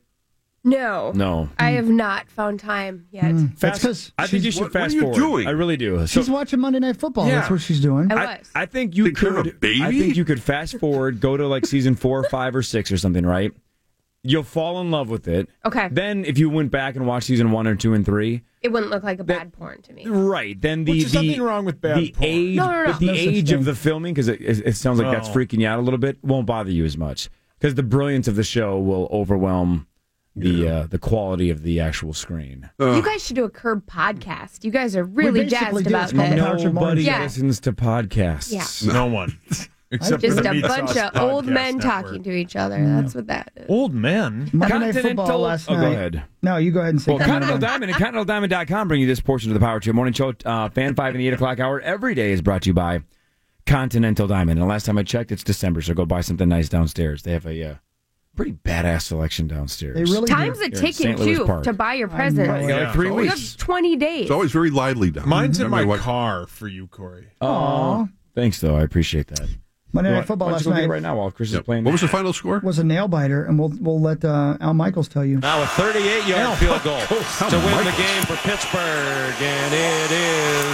No. I have not found time yet. I think you should fast forward. Doing? I really do. She's watching Monday Night Football. Yeah. That's what she's doing. I think you could. I think you could fast forward, go to like season 4 or 5 or 6 or something, right? You'll fall in love with it. Okay. Then if you went back and watched season 1 or 2 and 3, it wouldn't look like a bad porn to me. Right. Then There's nothing wrong with bad porn. Age, No. the age of the filming, because it sounds like that's freaking you out a little bit, won't bother you as much because the brilliance of the show will overwhelm the quality of the actual screen. You guys should do a Curb podcast. You guys are really jazzed about this. Nobody listens to podcasts. Yeah. No one. Except just for the a Meat bunch Sauce of old Podcast men Network. talking to each other. That's what that is. Old men? Monday Night Football last night. Go ahead. No, you go ahead and say Continental Diamond and ContinentalDiamond.com bring you this portion of the Power Trip Morning Show. Fan 5 in the 8 o'clock hour every day is brought to you by Continental Diamond. And last time I checked, it's December, so go buy something nice downstairs. They have a pretty badass selection downstairs. They really Time's do. a ticking, too, to buy your presents. You got like 3 You weeks. have 20 days. It's always very lively down. Mine's in my car for you, Corey. Oh, thanks, though. I appreciate that. Monday Night Football why don't last you go get night it right now while Chris is playing. What was the final score? Was a nail biter, and we'll let Al Michaels tell you. Now a 38-yard field goal to win the game for Pittsburgh, and it is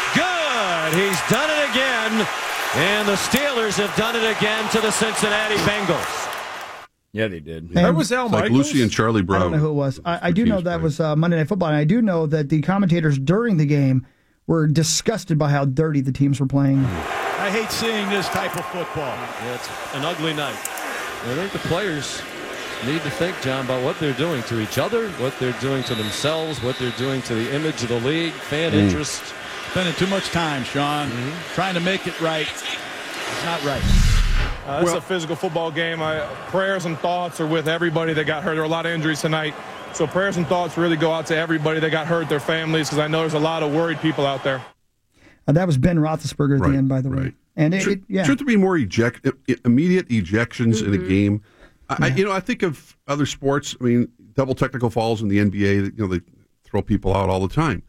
good. He's done it again, and the Steelers have done it again to the Cincinnati Bengals. Yeah, they did. That was Al Like Michaels? Lucy and Charlie Brown. I don't know who it was. I do know that was Monday Night Football, and I do know that the commentators during the game were disgusted by how dirty the teams were playing. I hate seeing this type of football. Yeah, it's an ugly night. I think the players need to think, John, about what they're doing to each other, what they're doing to themselves, what they're doing to the image of the league, fan interest. Spending too much time, Sean, trying to make it right. It's not right. It's a physical football game. Prayers and thoughts are with everybody that got hurt. There were a lot of injuries tonight. So prayers and thoughts really go out to everybody that got hurt, their families, because I know there's a lot of worried people out there. That was Ben Roethlisberger at the end, by the way. And should there be more immediate ejections in a game? I think of other sports. I mean, double technical falls in the NBA. They throw people out all the time.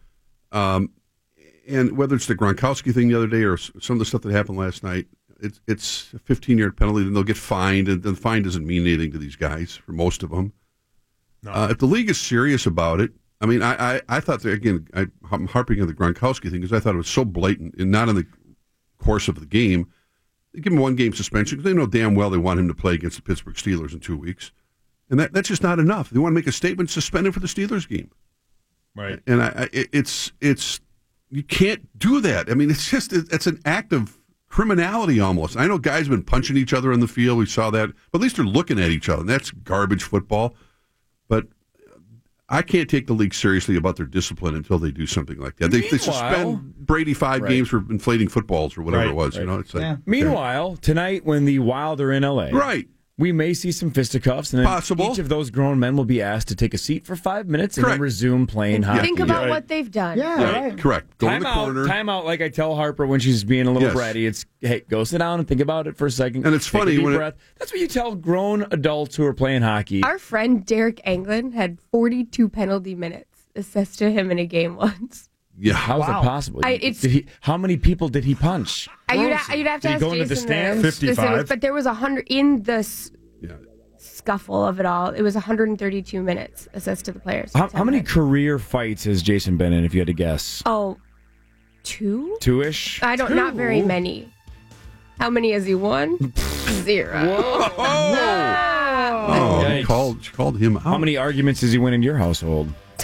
And whether it's the Gronkowski thing the other day or some of the stuff that happened last night, it's a 15-yard penalty, then they'll get fined, and the fine doesn't mean anything to these guys, for most of them. No. If the league is serious about it, I mean, I thought that, again, I'm harping on the Gronkowski thing because I thought it was so blatant and not in the course of the game. They give him 1-game suspension because they know damn well they want him to play against the Pittsburgh Steelers in 2 weeks. And that's just not enough. They want to make a statement, suspend him for the Steelers game. Right. And it's you can't do that. I mean, it's an act of criminality almost. I know guys have been punching each other on the field. We saw that. But at least they're looking at each other. And that's garbage football. But I can't take the league seriously about their discipline until they do something like that. They suspend Brady 5 games for inflating footballs or whatever it was. Right. It's like, Meanwhile, tonight when the Wild are in L.A., we may see some fisticuffs, and then each of those grown men will be asked to take a seat for 5 minutes and then resume playing hockey. Think about what they've done. Correct. Go in the corner. Time out, like I tell Harper when she's being a little bratty. It's, hey, go sit down and think about it for a second. And it's funny when that's what you tell grown adults who are playing hockey. Our friend Derek Anglin had 42 penalty minutes assessed to him in a game once. Yeah, how is that possible? How many people did he punch? You'd have to ask go into the stand? 55. But there was 100 in the scuffle of it all. It was 132 minutes assessed to the players. How many career fights has Jason been in, if you had to guess? Oh, 2? 2-ish? Not very many. How many has he won? 0. Whoa! Wow. She called him out. How many arguments does he win in your household?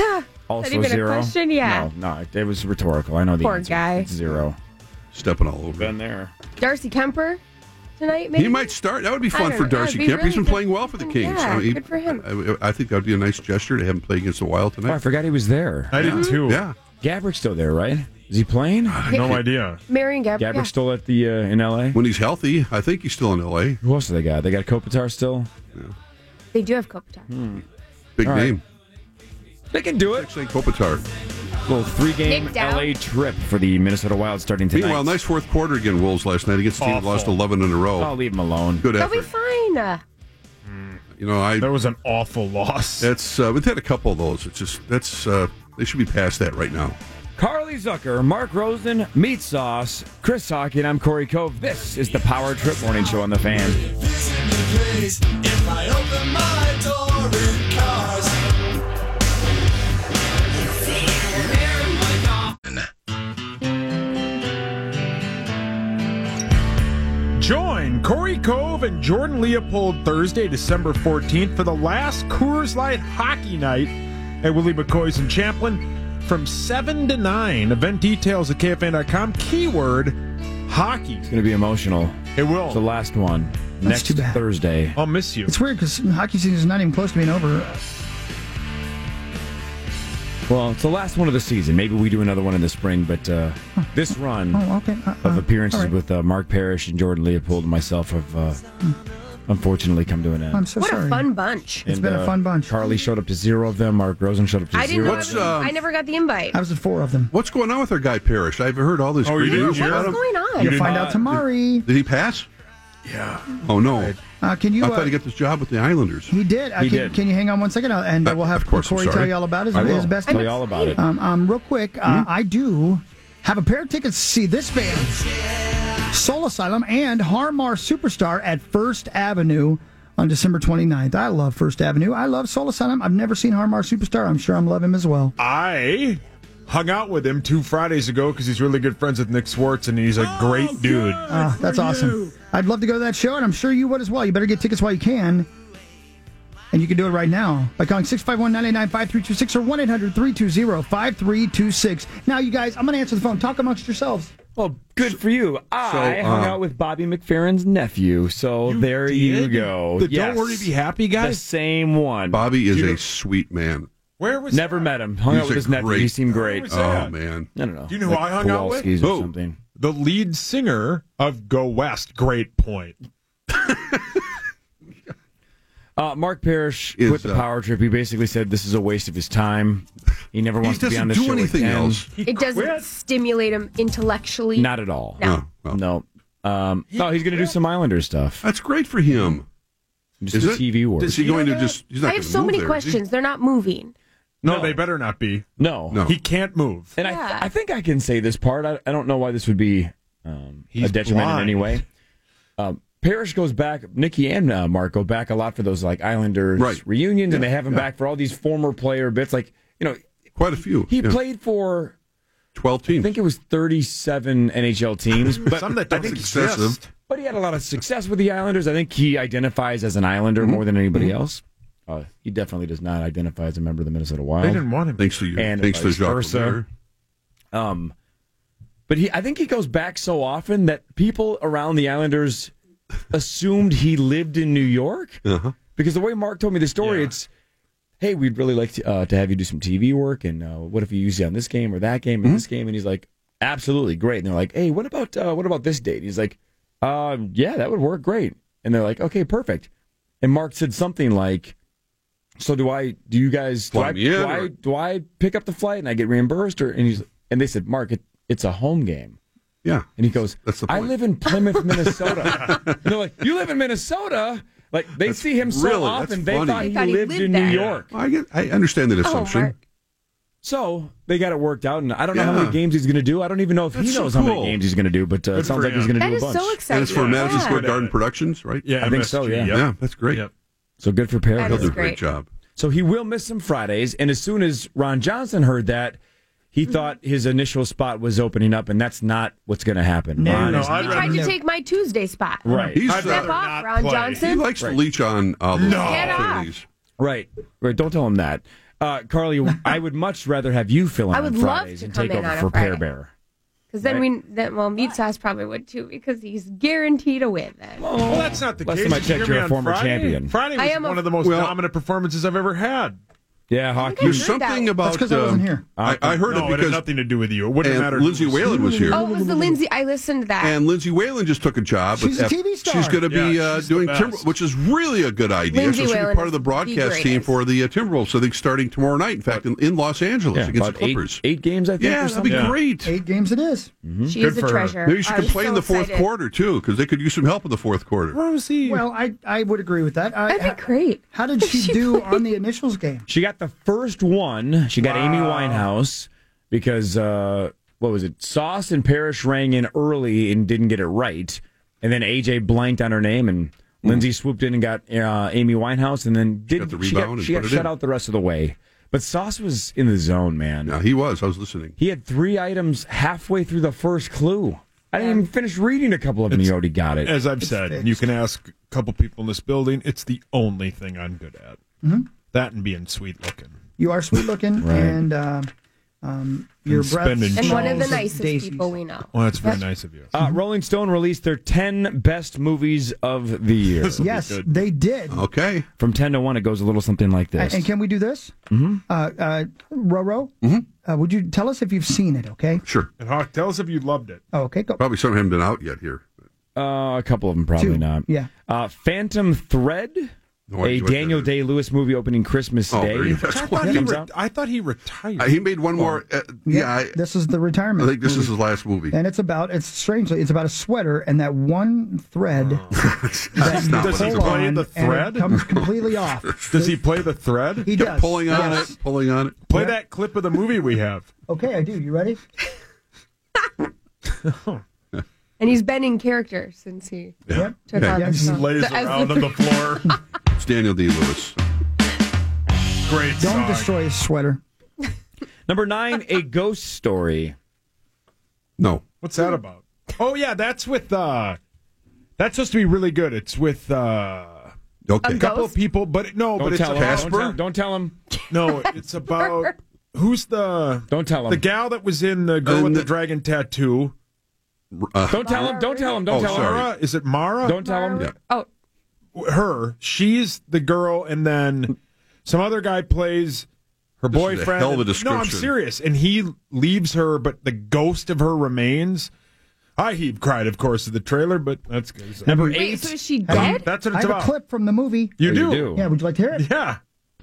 Also even a 0? question? Yeah. No, it was rhetorical. I know the Poor answer. guy. It's 0. Stepping all over. Been there. Darcy Kemper tonight, maybe? He might start. That would be I fun don't for know. Darcy It'd be Kemper. He's been really playing well for the Kings. Yeah, He- good for him. I think that would be a nice gesture to have him play against the Wild tonight. Oh, I forgot he was there. I did too. Yeah. Gabrick's still there, right? Is he playing? No idea. Marion Gabrick. Gabrick's still at the in L.A.? When he's healthy, I think he's still in L.A. Who else do they got? They got Kopitar still? They do have Kopitar. Big All right. name. They can do it. St. Kopitar. Little 3-game Nick Dow. L.A. trip for the Minnesota Wild starting tonight. Meanwhile, nice fourth quarter again, Wolves last night against a team that lost 11 in a row. I'll leave him alone. Good They'll be effort. fine. You know, That was an awful loss. we've had a couple of those. It's just they should be past that right now. Carly Zucker, Mark Rosen, Meat Sauce, Chris Hockey, and I'm Corey Cove. This is the Power Trip Morning Show on The Fan. If I open my door in cars. Join Corey Cove and Jordan Leopold Thursday, December 14th for the last Coors Light Hockey Night at Willie McCoy's in Champlin from 7 to 9. Event details at KFN.com. Keyword hockey. It's going to be emotional. It will. It's the last one. That's too Next bad. Thursday. I'll miss you. It's weird because hockey season is not even close to being over. Well, it's the last one of the season. Maybe we do another one in the spring, but this run Oh, okay. of appearances all right. with Mark Parrish and Jordan Leopold and myself have unfortunately come to an end. I'm so What sorry. a fun bunch. It's been a fun bunch. Carly showed up to 0 of them. Mark Rosen showed up to I didn't 0. know. I never got the invite. I was at 4 of them. What's going on with our guy Parrish? I've heard all this. Oh, great you didn't news hear? about What's him. going on? You'll find out tomorrow. Did he pass? Yeah. Oh no! Can you? I thought he got this job with the Islanders. He did. He did. Can you hang on one second? And we'll have Of course, I'm Corey tell sorry. you all about I will. his best. Tell you all about it. Real quick, I do have a pair of tickets to see this band, Soul Asylum, and Harmar Superstar at First Avenue on December 29th. I love First Avenue. I love Soul Asylum. I've never seen Harmar Superstar. I'm sure I'm love him as well. I hung out with him 2 Fridays ago because he's really good friends with Nick Swartz, and he's a great dude. That's awesome. I'd love to go to that show, and I'm sure you would as well. You better get tickets while you can. And you can do it right now by calling 651-989-5326 or 1-800-320-5326. Now, you guys, I'm going to answer the phone. Talk amongst yourselves. Well, good for you. I hung out with Bobby McFerrin's nephew, so there you go. The Yes. Don't Worry, Be Happy guy? The same one. Bobby is a sweet man. Where was Never met him. Hung He's out with a his nephew. great- He seemed great. was that? Oh man! I don't know. Do you know who I hung out with? Kowalski's or Who? something. The lead singer of Go West. Great point. Mark Parrish Is, quit the power trip. He basically said this is a waste of his time. He never wants to be on the doesn't show do anything again. else. It doesn't stimulate him intellectually. Not at all. No. No. No, he's going to do some Islander stuff. That's great for him. Just Is do it? TV work. Is he going to just? He's not I have gonna so move many there, is he? questions. They're not moving. No, they better not be. No. He can't move. And I think I can say this part. I don't know why this would be a detriment blind. in any way. Parrish goes back. Nikki and Mark go back a lot for those like Islanders reunions, and they have him back for all these former player bits. Like quite a few. He played for 12 teams. I think it was 37 NHL teams, but Some that I don't think exist. But he had a lot of success with the Islanders. I think he identifies as an Islander more than anybody else. He definitely does not identify as a member of the Minnesota Wild. They didn't want him. Thanks to you. And Thanks to vice Jacques versa. Lemaire. But I think he goes back so often that people around the Islanders assumed he lived in New York. Uh-huh. Because the way Mark told me the story, it's, hey, we'd really like to have you do some TV work, and what if we use you on this game or that game or this game? And he's like, absolutely, great. And they're like, hey, what about this date? He's like, yeah, that would work great. And they're like, okay, perfect. And Mark said something like, so do I pick up the flight and I get reimbursed? And they said, Mark, it's a home game. Yeah. And he goes, That's the I point. live in Plymouth, Minnesota. And they're like, you live in Minnesota? Like, they see him so really- often, that's they funny. thought he lived in New York. I understand that assumption. Mark. So they got it worked out, and I don't know how many games he's going to do. I don't even know if That's he so knows how many cool. games he's going to do, but it sounds like he's going to That do a is bunch. so exciting. And it's for Madison Square Yeah. Garden Productions, right? Yeah, I think so, MSG, yeah. yep. Yeah, that's great. Yep. So good for Parrish. That He'll is do a great great. job. So he will miss some Fridays, and as soon as Ron Johnson heard that, he thought his initial spot was opening up, and that's not what's going to happen. No, Ron no, is I'd He not- tried to take my Tuesday spot. Right. He's Step off, not Ron play. Johnson. He likes to leech on those Get off. opportunities. Right. Don't tell him that. Carly, I would much rather have you fill in I would on love Fridays to and come take in over on a for Pear Friday. Bear. Because then Meat Sauce probably would too, because he's guaranteed a win then. Well, that's not the Last case. time I Did you checked, hear me you're a on former Friday? champion. Friday I was am one a- of the most Well- dominant performances I've ever had. Yeah, Hawk. There's heard something that. about. That's because I wasn't here. I heard No, it it had because nothing to do with you. It wouldn't have mattered. Lindsay Whalen was here. Oh, it was the Lindsay. I listened to that. And Lindsay Whalen just took a job. She's with a TV star. She's going to be Yeah, she's the doing best. Timber, which is really a good idea. Lindsay so she'll be Whalen part of the is broadcast the team greatest. for the Timberwolves. I think starting tomorrow night. In fact, in Los Angeles Yeah, against about the Clippers. eight games, I think. Yeah, or that'd be something. great. 8 games it is. She Good is a for her. treasure. Maybe she I could was play so in the fourth excited. quarter too, because they could use some help in the fourth quarter. Rosie. Well, I would agree with that. That'd be great. How did she do on the initials game? She got the first one. She got Amy Winehouse because, what was it? Sauce and Parrish rang in early and didn't get it right. And then AJ blanked on her name, and Lindsay swooped in and got Amy Winehouse, and then got the rebound she and got put it shut in. out the rest of the way. But Sauce was in the zone, man. Yeah, he was. I was listening. He had 3 items halfway through the first clue. I didn't even finish reading a couple of them. He already got it. As I've said, you can ask a couple people in this building. It's the only thing I'm good at. That and being sweet looking. You are sweet looking, Right. and your And breath spending And one of the smells nicest daisies. people we know. Well, that's very nice of you. Rolling Stone released their 10 best movies of the year. This'll be Yes, good. they did. Okay. From 10 to 1, it goes a little something like this. And can we do this? Roro, would you tell us if you've seen it, okay? Sure. And Hawk, tell us if you loved it. Oh, okay, go. Probably some haven't been out yet here. A couple of them probably 2, not. yeah. Phantom Thread, No a idea what Daniel that is. Day-Lewis movie opening Christmas Oh, Day. there you go. That's why Comes out. I thought he retired. He made one more. This is the retirement. I think this movie. is his last movie. And it's about a sweater and that one thread That's not Does what he it's play about. the and thread? it comes completely off. Does he play the thread? He Kept does. pulling on Yes. it, pulling on it. Play Yeah. that clip of the movie we have. Okay, I do. You ready? And he's been in character since he Yeah. took Yeah. on Yeah, the he's song. Lays As around on the floor. It's Daniel D-Lewis. Great Don't song. destroy his sweater. Number 9, A Ghost Story. No. What's that about? Oh yeah, that's with that's supposed to be really good. It's with Okay. a couple of people, but it's Don't tell him. Casper? Don't tell him. no, it's about who's the Don't tell him. the gal that was in the girl with the dragon tattoo. Don't tell him. Don't tell him. Don't Oh, tell him. sorry. Mara? Is it Mara? Don't tell him. Yeah. Oh, Her. She's the girl, and then some other guy plays her This is a boyfriend. hell of a No, I'm description. serious. And he leaves her, but the ghost of her remains. I heave cried, of course, at the trailer, but that's good. Number wait, 8. so is she dead? That's what I it's have about. a clip from the movie. You Oh, do. you do. Yeah, would you like to hear it? Yeah.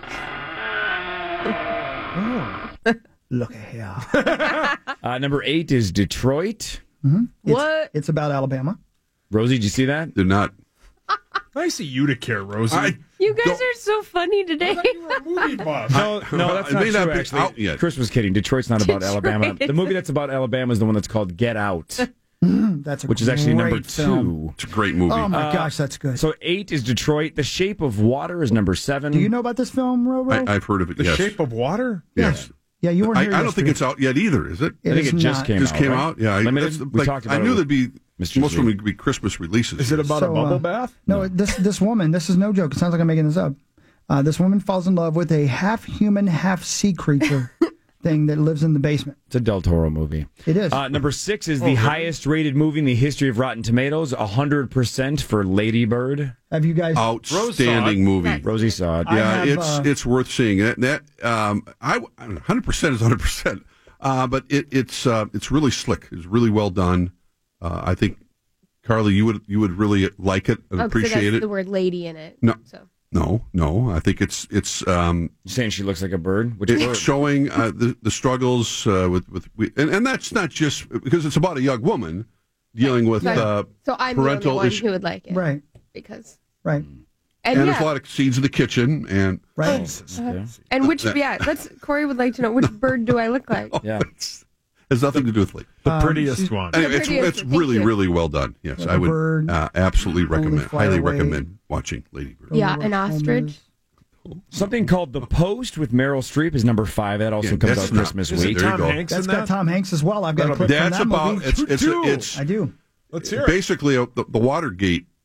Look at here. Number 8 is Detroit. What? It's about Alabama. Rosie, did you see that? Did not. Nice of you to care, Rosie. You guys are so funny today. movie buff. No, that's It not may true, not be actually. out yet. Chris was kidding. Detroit's not about Detroit. Alabama. The movie that's about Alabama is the one that's called Get Out, That's a which is actually number great film. 2. It's a great movie. Oh my gosh, that's good. So 8 is Detroit. The Shape of Water is number 7. Do you know about this film, Roro? I've heard of it. The Yes. Shape of Water? Yes. Yeah, you weren't I here don't think yesterday. it's out yet either. Is it? It I think is it just not. came Just out. came right? out. Yeah. Limited? We Like, talked about I knew it there'd be Mr. most of them Z. would be Christmas releases. Is it about a bubble bath? No, this woman, this is no joke. It sounds like I'm making this up. This woman falls in love with a half human, half sea creature thing that lives in the basement. It's a Del Toro movie. It is. Number 6 is the highest rated movie in the history of Rotten Tomatoes, 100% for Lady Bird. Have you guys? Outstanding movie. Rosie saw it. Yeah, have, it's worth seeing. That 100% is 100%. It's really slick. It's really well done. I think Carly, you would really like it and Oh, so appreciate that's it. the word lady in it. No. So. No. I think it's You're saying she looks like a bird? Which it's bird? showing the struggles and that's not just because it's about a young woman dealing with So I'm the only parental one issues. who would like it. Right. Because. Right. And, And yeah. there's a lot of seeds in the kitchen and Right. And which, Corey would like to know, which bird do I look like? Yeah. has nothing to do with Lee. The prettiest one. Anyway, The prettiest, it's thank really, you. really well done. Yes, Like I a would bird, absolutely recommend, fly highly away. recommend watching Lady Bird. Yeah, an ostrich. Something called The Post with Meryl Streep is number 5. That also Yeah, comes that's out not- Christmas is it week. There you Tom go. Hanks That's in got that? Tom Hanks as well. I've got a clip That's from that about movie. it's I do. Let's hear it. basically the Watergate.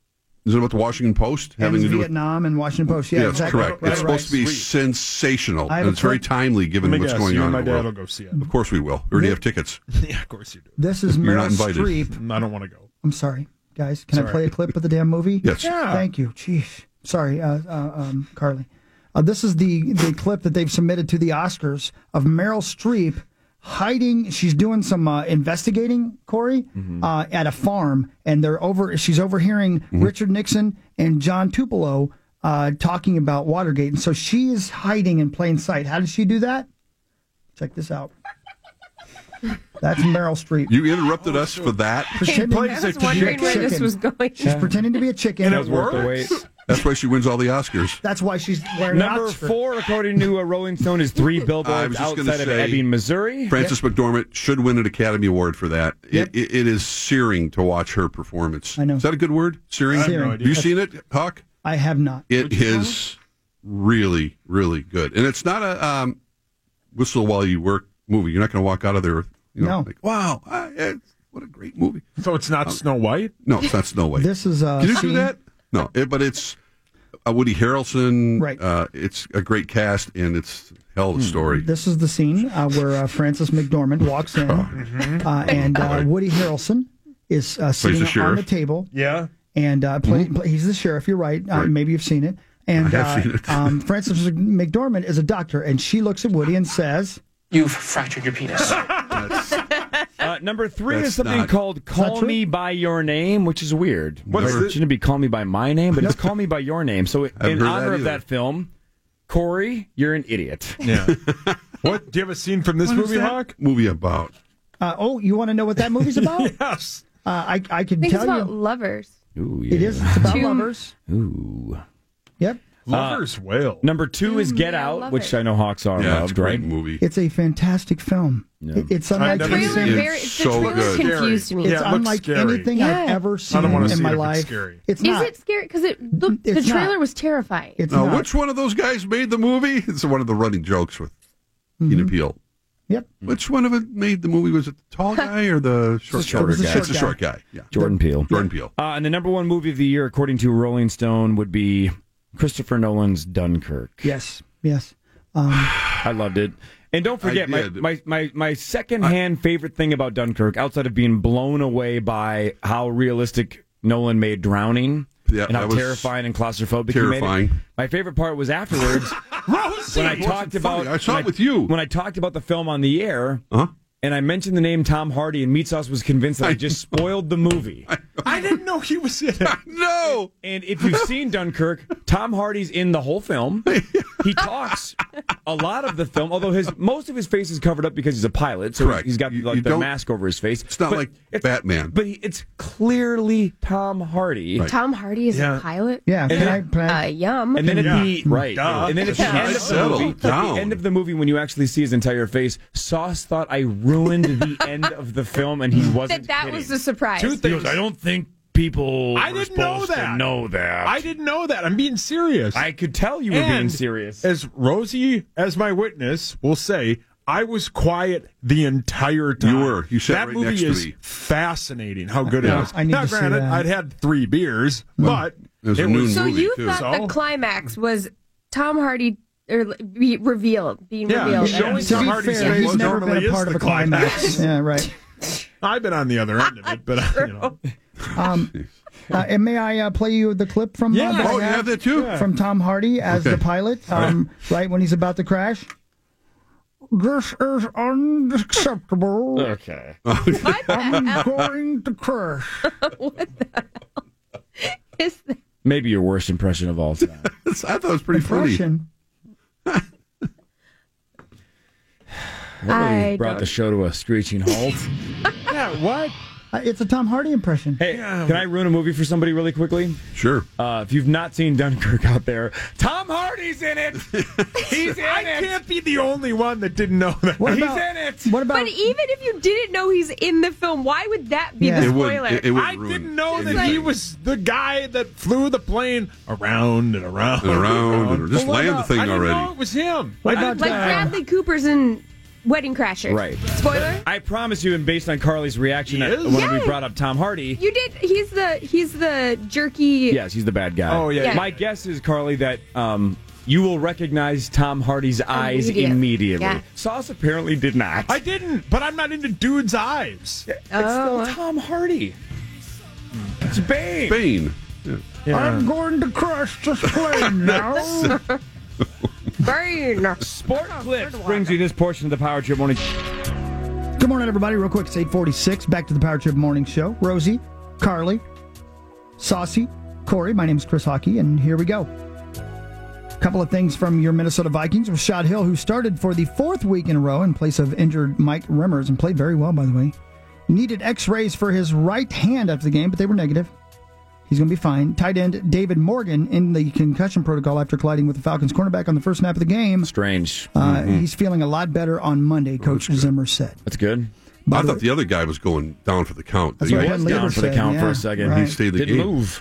Is it about the Washington Post having to do with Vietnam and Washington Post? Yeah, yes, exactly. correct. It's supposed to be sensational, and it's very timely given what's going on. My in the dad world. will go see it. Of course we will. We already have tickets. Yeah, of course you do. This is You're Meryl not invited. Streep. I don't want to go. I'm sorry, guys. Can I Sorry. play a clip of the damn movie? Yes. Yeah. Thank you. Jeez. Sorry, Carly. This is the clip that they've submitted to the Oscars of Meryl Streep hiding. She's doing some investigating, Corey, at a farm, and she's overhearing Richard Nixon and John Tupelo talking about Watergate, and so she is hiding in plain sight. How did she do that? Check this out. That's Meryl Streep. You interrupted us for that. She I was wondering where this was going. She's pretending to be a chicken. And it works. That's why she wins all the Oscars. That's why she's wearing Number an Oxford. 4, according to Rolling Stone, is 3 I was billboards just gonna outside of say, Ebbing, Missouri. Frances McDormand should win an Academy Award for that. Yep. It is searing to watch her performance. I know. Is that a good word? Searing? Searing. Have you seen it, Hawk? I have not. It is really, really good. And it's not a whistle while you work movie. You're not going to walk out of there, No. like, wow, what a great movie. So it's not Snow White? No, it's not Snow White. This is Can you do scene- that? No, but it's Woody Harrelson. Right. It's a great cast, and it's a hell of a story. This is the scene where Frances McDormand walks in, and Woody Harrelson is sitting the on sheriff. the table. Yeah. And he's the sheriff. You're right. Right. Maybe you've seen it. And I have seen it. Frances McDormand is a doctor, and she looks at Woody and says, "You've fractured your penis." Number 3 is That's something not- called "Call Me by Your Name," which is weird. What's It it? shouldn't be "Call Me by My Name," but it's "Call Me by Your Name." So, Haven't in heard honor that of either. that film, Corey, you're an idiot. Yeah. What? Do you have a scene from this What is movie, that Hawk? movie about? you want to know what that movie's about? Yes. I can I think it's tell about you. lovers. Ooh, yeah. It is. It's about Two- lovers. Ooh. Yep. Lover's Whale. Number 2 is Get I Out, love which it. I know Hawks are Yeah, it's a loved, great right? movie. It's a fantastic film. Yeah. It's I unlike never Trailer seen it. very, It's the so trailer good. confused me. It's Yeah, it looks unlike scary. anything Yeah. I've ever I seen don't want to in see my it if life. it's scary. It's Is not. it scary? Because the It's trailer not. was terrifying. It's Now, not. which one of those guys made the movie? It's one of the running jokes with Keenan Peele. Yep. Which one of it made the movie? Was it the tall guy or the short guy? shorter guy. It's the short guy. Yeah. Jordan Peele. Jordan Peele. And the number 1 movie of the year, according to Rolling Stone, would be Christopher Nolan's Dunkirk. Yes. Yes. I loved it. And don't forget, I did. my second-hand favorite thing about Dunkirk, outside of being blown away by how realistic Nolan made drowning Yeah, and how that was terrifying and claustrophobic terrifying. he made it. My favorite part was afterwards when I talked about I saw it with you. when I talked about the film on the air. Huh? And I mentioned the name Tom Hardy, and Meat Sauce was convinced that I just spoiled the movie. I didn't know he was in it. No. And if you've seen Dunkirk, Tom Hardy's in the whole film. He talks a lot of the film, although most of his face is covered up because he's a pilot, so Correct. he's got You the don't- mask over his face. It's not like Batman. But it's clearly Tom Hardy. Right. Tom Hardy is Yeah. a pilot. Yeah. And Can I? Yum. And then at the Duh. and then at the end of the Settle movie, down. when you actually see his entire face, Sauce thought I ruined the end of the film, and he wasn't. that kidding. was the surprise. Two He things. goes, I don't think people I were didn't know supposed to that. know that. I didn't know that. I'm being serious. I could tell you were being And serious. As Rosie, as my witness, will say, I was quiet the entire time. You were. You sat that right movie next to is me. fascinating. How good Yeah, it is. I need now, to see granted, that. I'd had 3 beers, but It was a it noon was. So movie, you too. thought So? the climax was Tom Hardy being revealed. Yeah, showing To Tom be Hardy's fair, face he's never normally been a is part of the a climax. Yeah, right. I've been on the other end of it, but And may I play you the clip from? Yeah. that I Oh, you have that too? From Tom Hardy as Okay. the pilot, right when he's about to crash. This is unacceptable. Okay. I'm going to crash. What the hell is that? Maybe your worst impression of all time. I thought it was pretty funny. Impression. Really I brought don't- the show to a screeching halt. yeah, what? It's a Tom Hardy impression. Hey, can I ruin a movie for somebody really quickly? Sure. If you've not seen Dunkirk out there, Tom Hardy's in it. He's in I it. can't be the only one that didn't know that. What He's about- in it. What about? But even if you didn't know he's in the film, why would that be Yeah. the It would. spoiler? It would I ruin didn't know that anything. he was the guy that flew the plane around and around And around, and just Well, what land about- the thing I didn't already. know it was him. What I about, didn't- Like Bradley Cooper's in Wedding Crashers. Right. Spoiler? I promise you, and based on Carly's reaction when we brought up Tom Hardy. You did. He's the jerky. Yes, he's the bad guy. Oh, yeah. My guess is, Carly, that you will recognize Tom Hardy's eyes immediately. Yeah. Sauce apparently did not. I didn't, but I'm not into dudes' eyes. It's still Tom Hardy. It's Bane. Bane. Yeah. I'm going to crash this plane now. Bane. Sport Clips brings you this portion of the Power Trip Morning. Good morning, everybody. Real quick, it's 8:46. Back to the Power Trip Morning Show. Rosie, Carly, Saucy, Corey. My name is Chris Hockey, and here we go. A couple of things from your Minnesota Vikings. Rashad Hill, who started for the 4th week in a row in place of injured Mike Remmers and played very well, by the way, needed x-rays for his right hand after the game, but they were negative. He's going to be fine. Tight end David Morgan in the concussion protocol after colliding with the Falcons cornerback on the first snap of the game. Strange. He's feeling a lot better on Monday, Coach Zimmer said. That's good. I thought the other guy was going down for the count. That's He what was Ben down Lieber for the said, count yeah, for a second. right. He stayed the Didn't game. move.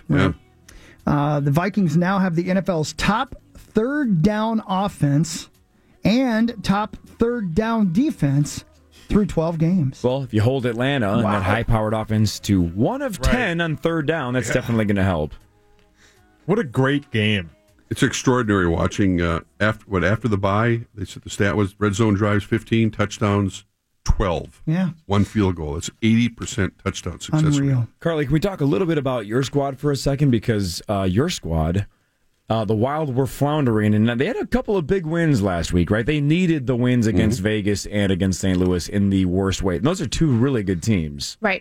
Yeah. The Vikings now have the NFL's top third down offense and top third down defense through 12 games. Well, if you hold Atlanta and that high-powered offense to 1 of 10 on third down, that's definitely going to help. What a great game. It's extraordinary watching after the bye. They said the stat was red zone drives 15, touchdowns 12. Yeah. 1 field goal. It's 80% touchdown success rate. Unreal. Carly, can we talk a little bit about your squad for a second? Because your squad, the Wild, were floundering, and they had a couple of big wins last week, right? They needed the wins against Vegas and against St. Louis in the worst way. And those are two really good teams. Right.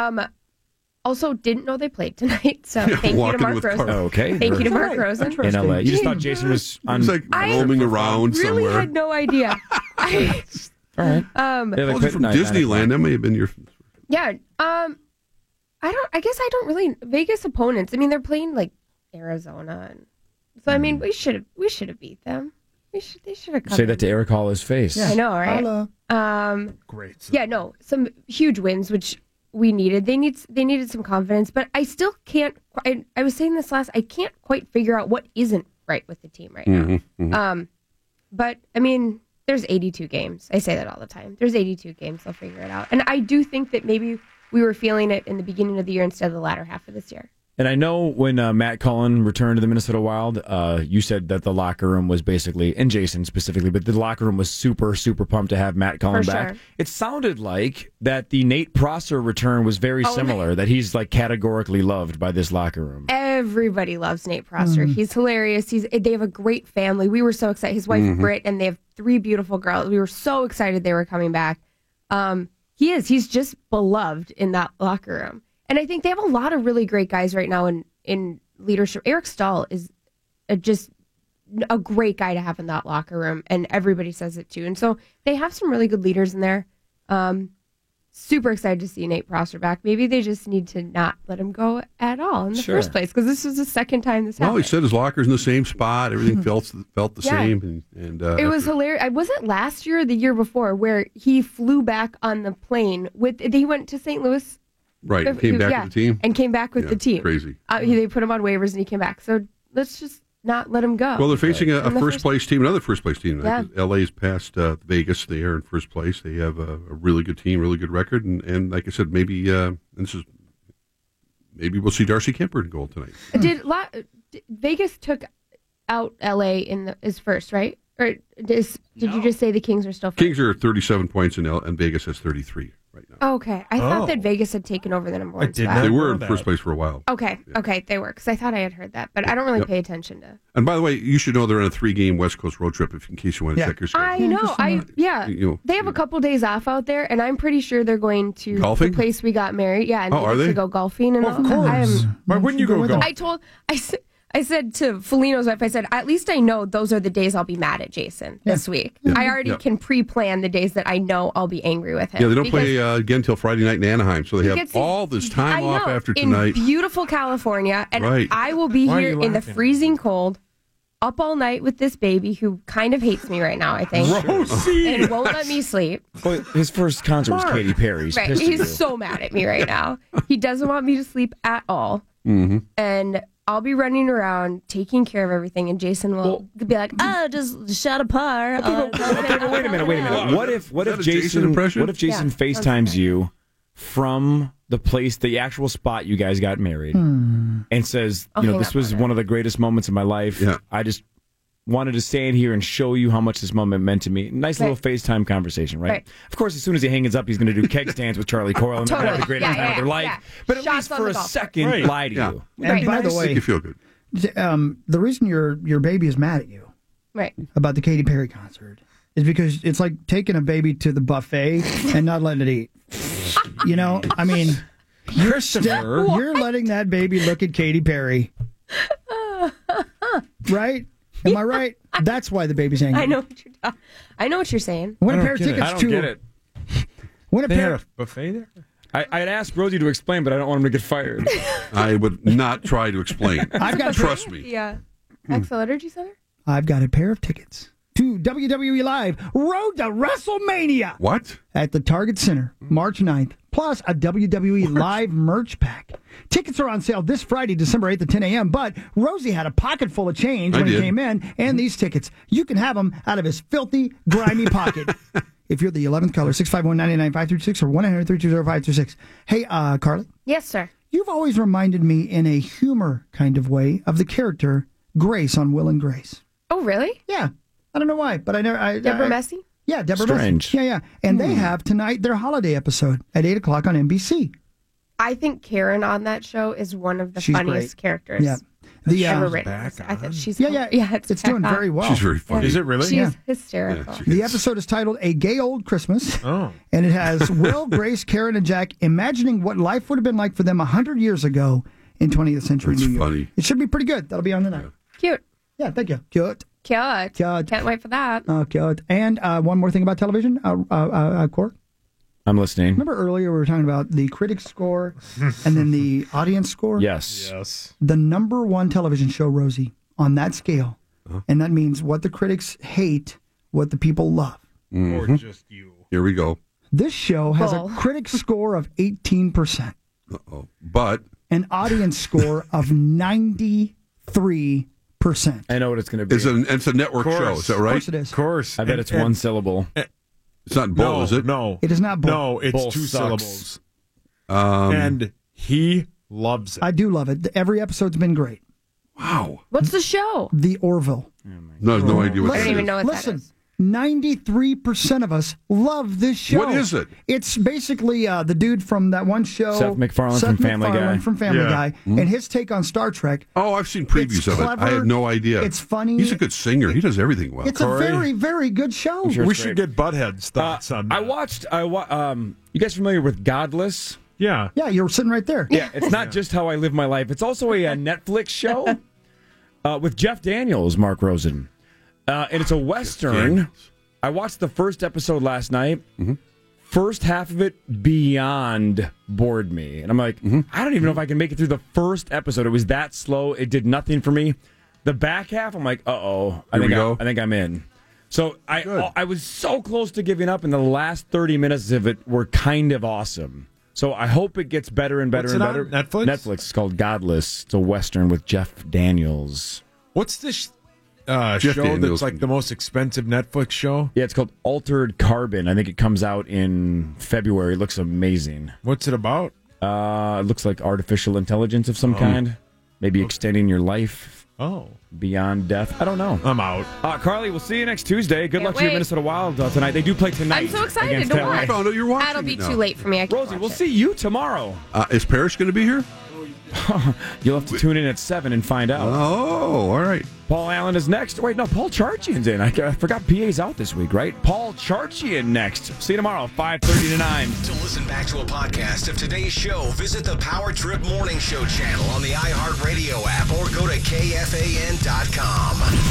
Also, didn't know they played tonight, so thank you to Mark Rosen. Okay. Thank you to Mark Rosen. In LA. You just thought Jason was on. He's like roaming around really somewhere. had no idea. All right. Was it from Disneyland? That may have been your. Yeah. I guess I don't really Vegas opponents. I mean, they're playing like Arizona, and so I mean, we should have beat them. They should have. Say that to Eric Hall's face. Yeah. I know, right? Hello. Great. Yeah, no, some huge wins, which we needed. They needed some confidence, but I still can't. I was saying this I can't quite figure out what isn't right with the team right now. But I mean, there's 82 games. I say that all the time. There's 82 games. They'll figure it out. And I do think that maybe we were feeling it in the beginning of the year instead of the latter half of this year. And I know when Matt Cullen returned to the Minnesota Wild, you said that the locker room was basically, and Jason specifically, but the locker room was super, super pumped to have Matt Cullen back. Sure. It sounded like that the Nate Prosser return was very similar, that he's like categorically loved by this locker room. Everybody loves Nate Prosser. He's hilarious. They have a great family. We were so excited. His wife, Britt, and they have 3 beautiful girls. We were so excited they were coming back. He's just beloved in that locker room. And I think they have a lot of really great guys right now in leadership. Eric Stahl is just a great guy to have in that locker room, and everybody says it too. And so they have some really good leaders in there. Super excited to see Nate Prosser back. Maybe they just need to not let him go at all in the first place, because this was the second time this happened. Well, he said his locker's in the same spot. Everything felt the same. And it was hilarious. Was it last year or the year before where he flew back on the plane he went to St. Louis? Right, came back with the team. And came back with the team. Crazy. They put him on waivers and he came back. So let's just not let him go. Well, they're facing a first-place team, another first-place team. Yeah. LA's passed Vegas. They are in first place. They have a really good team, really good record. And like I said, maybe we'll see Darcy Kemper in goal tonight. Did Vegas took out LA is first, right? Or did you just say the Kings are still first? Kings are 37 points and Vegas has 33 right now. Oh, okay. I thought that Vegas had taken over the number one spot. They were in first place for a while. Okay. Yeah. Okay, they were, because I thought I had heard that, but I don't really pay attention to. And by the way, you should know they're on a 3-game West Coast road trip in case you want to check your schedule. I know. They have a couple days off out there, and I'm pretty sure they're going to golfing? the place we got married. Yeah, and are they? To go golfing and of course. Why wouldn't you go golfing? I said to Felino's wife, I said, at least I know those are the days I'll be mad at Jason this week. Yeah. I already can pre-plan the days that I know I'll be angry with him. Yeah, they don't play again until Friday night in Anaheim, so they have all this time off after tonight. In beautiful California, and I will be here in the freezing cold, up all night with this baby who kind of hates me right now, I think. Rosie! And won't let me sleep. Well, his first concert was Katy Perry's. Right, he's so mad at me right now. He doesn't want me to sleep at all. Mm-hmm. And I'll be running around taking care of everything, and Jason will be like, "Oh, just shut apart." Okay, but wait a minute. What if Jason FaceTimes you from the place, the actual spot you guys got married, and says, this was one of the greatest moments of my life. Yeah. I just wanted to stand here and show you how much this moment meant to me. Nice little FaceTime conversation, right? Of course, as soon as he hangs up, he's going to do keg stands with Charlie Coyle and have the greatest time of their life. But at least for a second, lie to you. And by the way, make you feel good. The reason your baby is mad at you, about the Katy Perry concert, is because it's like taking a baby to the buffet and not letting it eat. I mean, you're letting that baby look at Katy Perry, right? Am I right? That's why the baby's angry. I know what you're saying. Win a pair of tickets I don't get it. Win a pair. Had a buffet there? I'd ask Rosie to explain, but I don't want him to get fired. I would not try to explain. Trust me. Yeah. Axel, what did you say? I've got a pair of tickets to WWE Live Road to WrestleMania. What? At the Target Center, March 9th, plus a WWE Live merch pack. Tickets are on sale this Friday, December 8th at 10 a.m., but Rosie had a pocket full of change when he came in, and these tickets, you can have them out of his filthy, grimy pocket. If you're the 11th caller, 651-99536 or 1-800-320-526. Hey, Carly? Yes, sir. You've always reminded me in a humor kind of way of the character Grace on Will and Grace. Oh, really? Yeah. I don't know why, but I never... Deborah Messy? Yeah, Deborah Strange. Messy. Yeah. And they have tonight their holiday episode at 8 o'clock on NBC. I think Karen on that show is one of the She's funniest great. characters. Yeah. Ever written. I thought she's it's doing very well. She's very funny. Is it really? She's hysterical. Yeah, the episode is titled A Gay Old Christmas. Oh. And it has Will, Grace, Karen, and Jack imagining what life would have been like for them 100 years ago in 20th century New York. Funny. It should be pretty good. That'll be on tonight. Cute. Yeah, thank you. Cute. Can't wait for that. Cute. And one more thing about television, Cor. I'm listening. Remember earlier we were talking about the critics score and then the audience score? Yes. The number one television show, Rosie, on that scale, and that means what the critics hate, what the people love. Or just you. Here we go. This show has a critic score of 18%. But an audience score of 93%. I know what it's going to be. It's a network show, is that right? Of course it is. Of course. I bet it's one syllable. It's not bull, is it? No. It is not bull. No, it's Bull two sucks. syllables. And he loves it. I do love it. Every episode's been great. Wow. What's the show? The Orville. No, I have no idea what I that don't even is. know what that Listen, is. 93% of us love this show. What is it? It's basically the dude from that one show, Seth MacFarlane from Family Guy. From Family Guy, and his take on Star Trek. Oh, I've seen previews It's of clever, it. I had no idea. it's funny. He's a good singer. He does everything well. It's a very, very good show. Sure We it's should great. get Butthead's thoughts on that. You guys familiar with Godless? Yeah. Yeah, you're sitting right there. Yeah, it's not just how I live my life. It's also a Netflix show with Jeff Daniels, Mark Rosen. And it's a Western. I watched the first episode last night. First half of it beyond bored me. And I'm like, I don't even know if I can make it through the first episode. It was that slow. It did nothing for me. The back half, I'm like, I think I'm in. So I was so close to giving up, and the last 30 minutes of it were kind of awesome. So I hope it gets better and better What's and it better. on? Netflix? Netflix. It's called Godless. It's a Western with Jeff Daniels. What's this Jeff show Daniels. that's like the most expensive Netflix show? Yeah, it's called Altered Carbon. I think it comes out in February. It looks amazing. What's it about? It looks like artificial intelligence of some kind. Maybe extending your life beyond death. I don't know. I'm out. Carly, we'll see you next Tuesday. Good Can't luck to your wait. Minnesota Wild tonight. They do play tonight. I'm so excited against to LA. watch. I found out you're watching. That'll be it now. too late for me. I can't Rosie, watch we'll it. see you tomorrow. Is Parrish going to be here? You'll have to tune in at 7 and find out. Oh, all right. Paul Allen is next. Wait, no, Paul Charchian's in. I forgot PA's out this week, right? Paul Charchian next. See you tomorrow, 5:30 to 9. To listen back to a podcast of today's show, visit the Power Trip Morning Show channel on the iHeartRadio app or go to KFAN.com.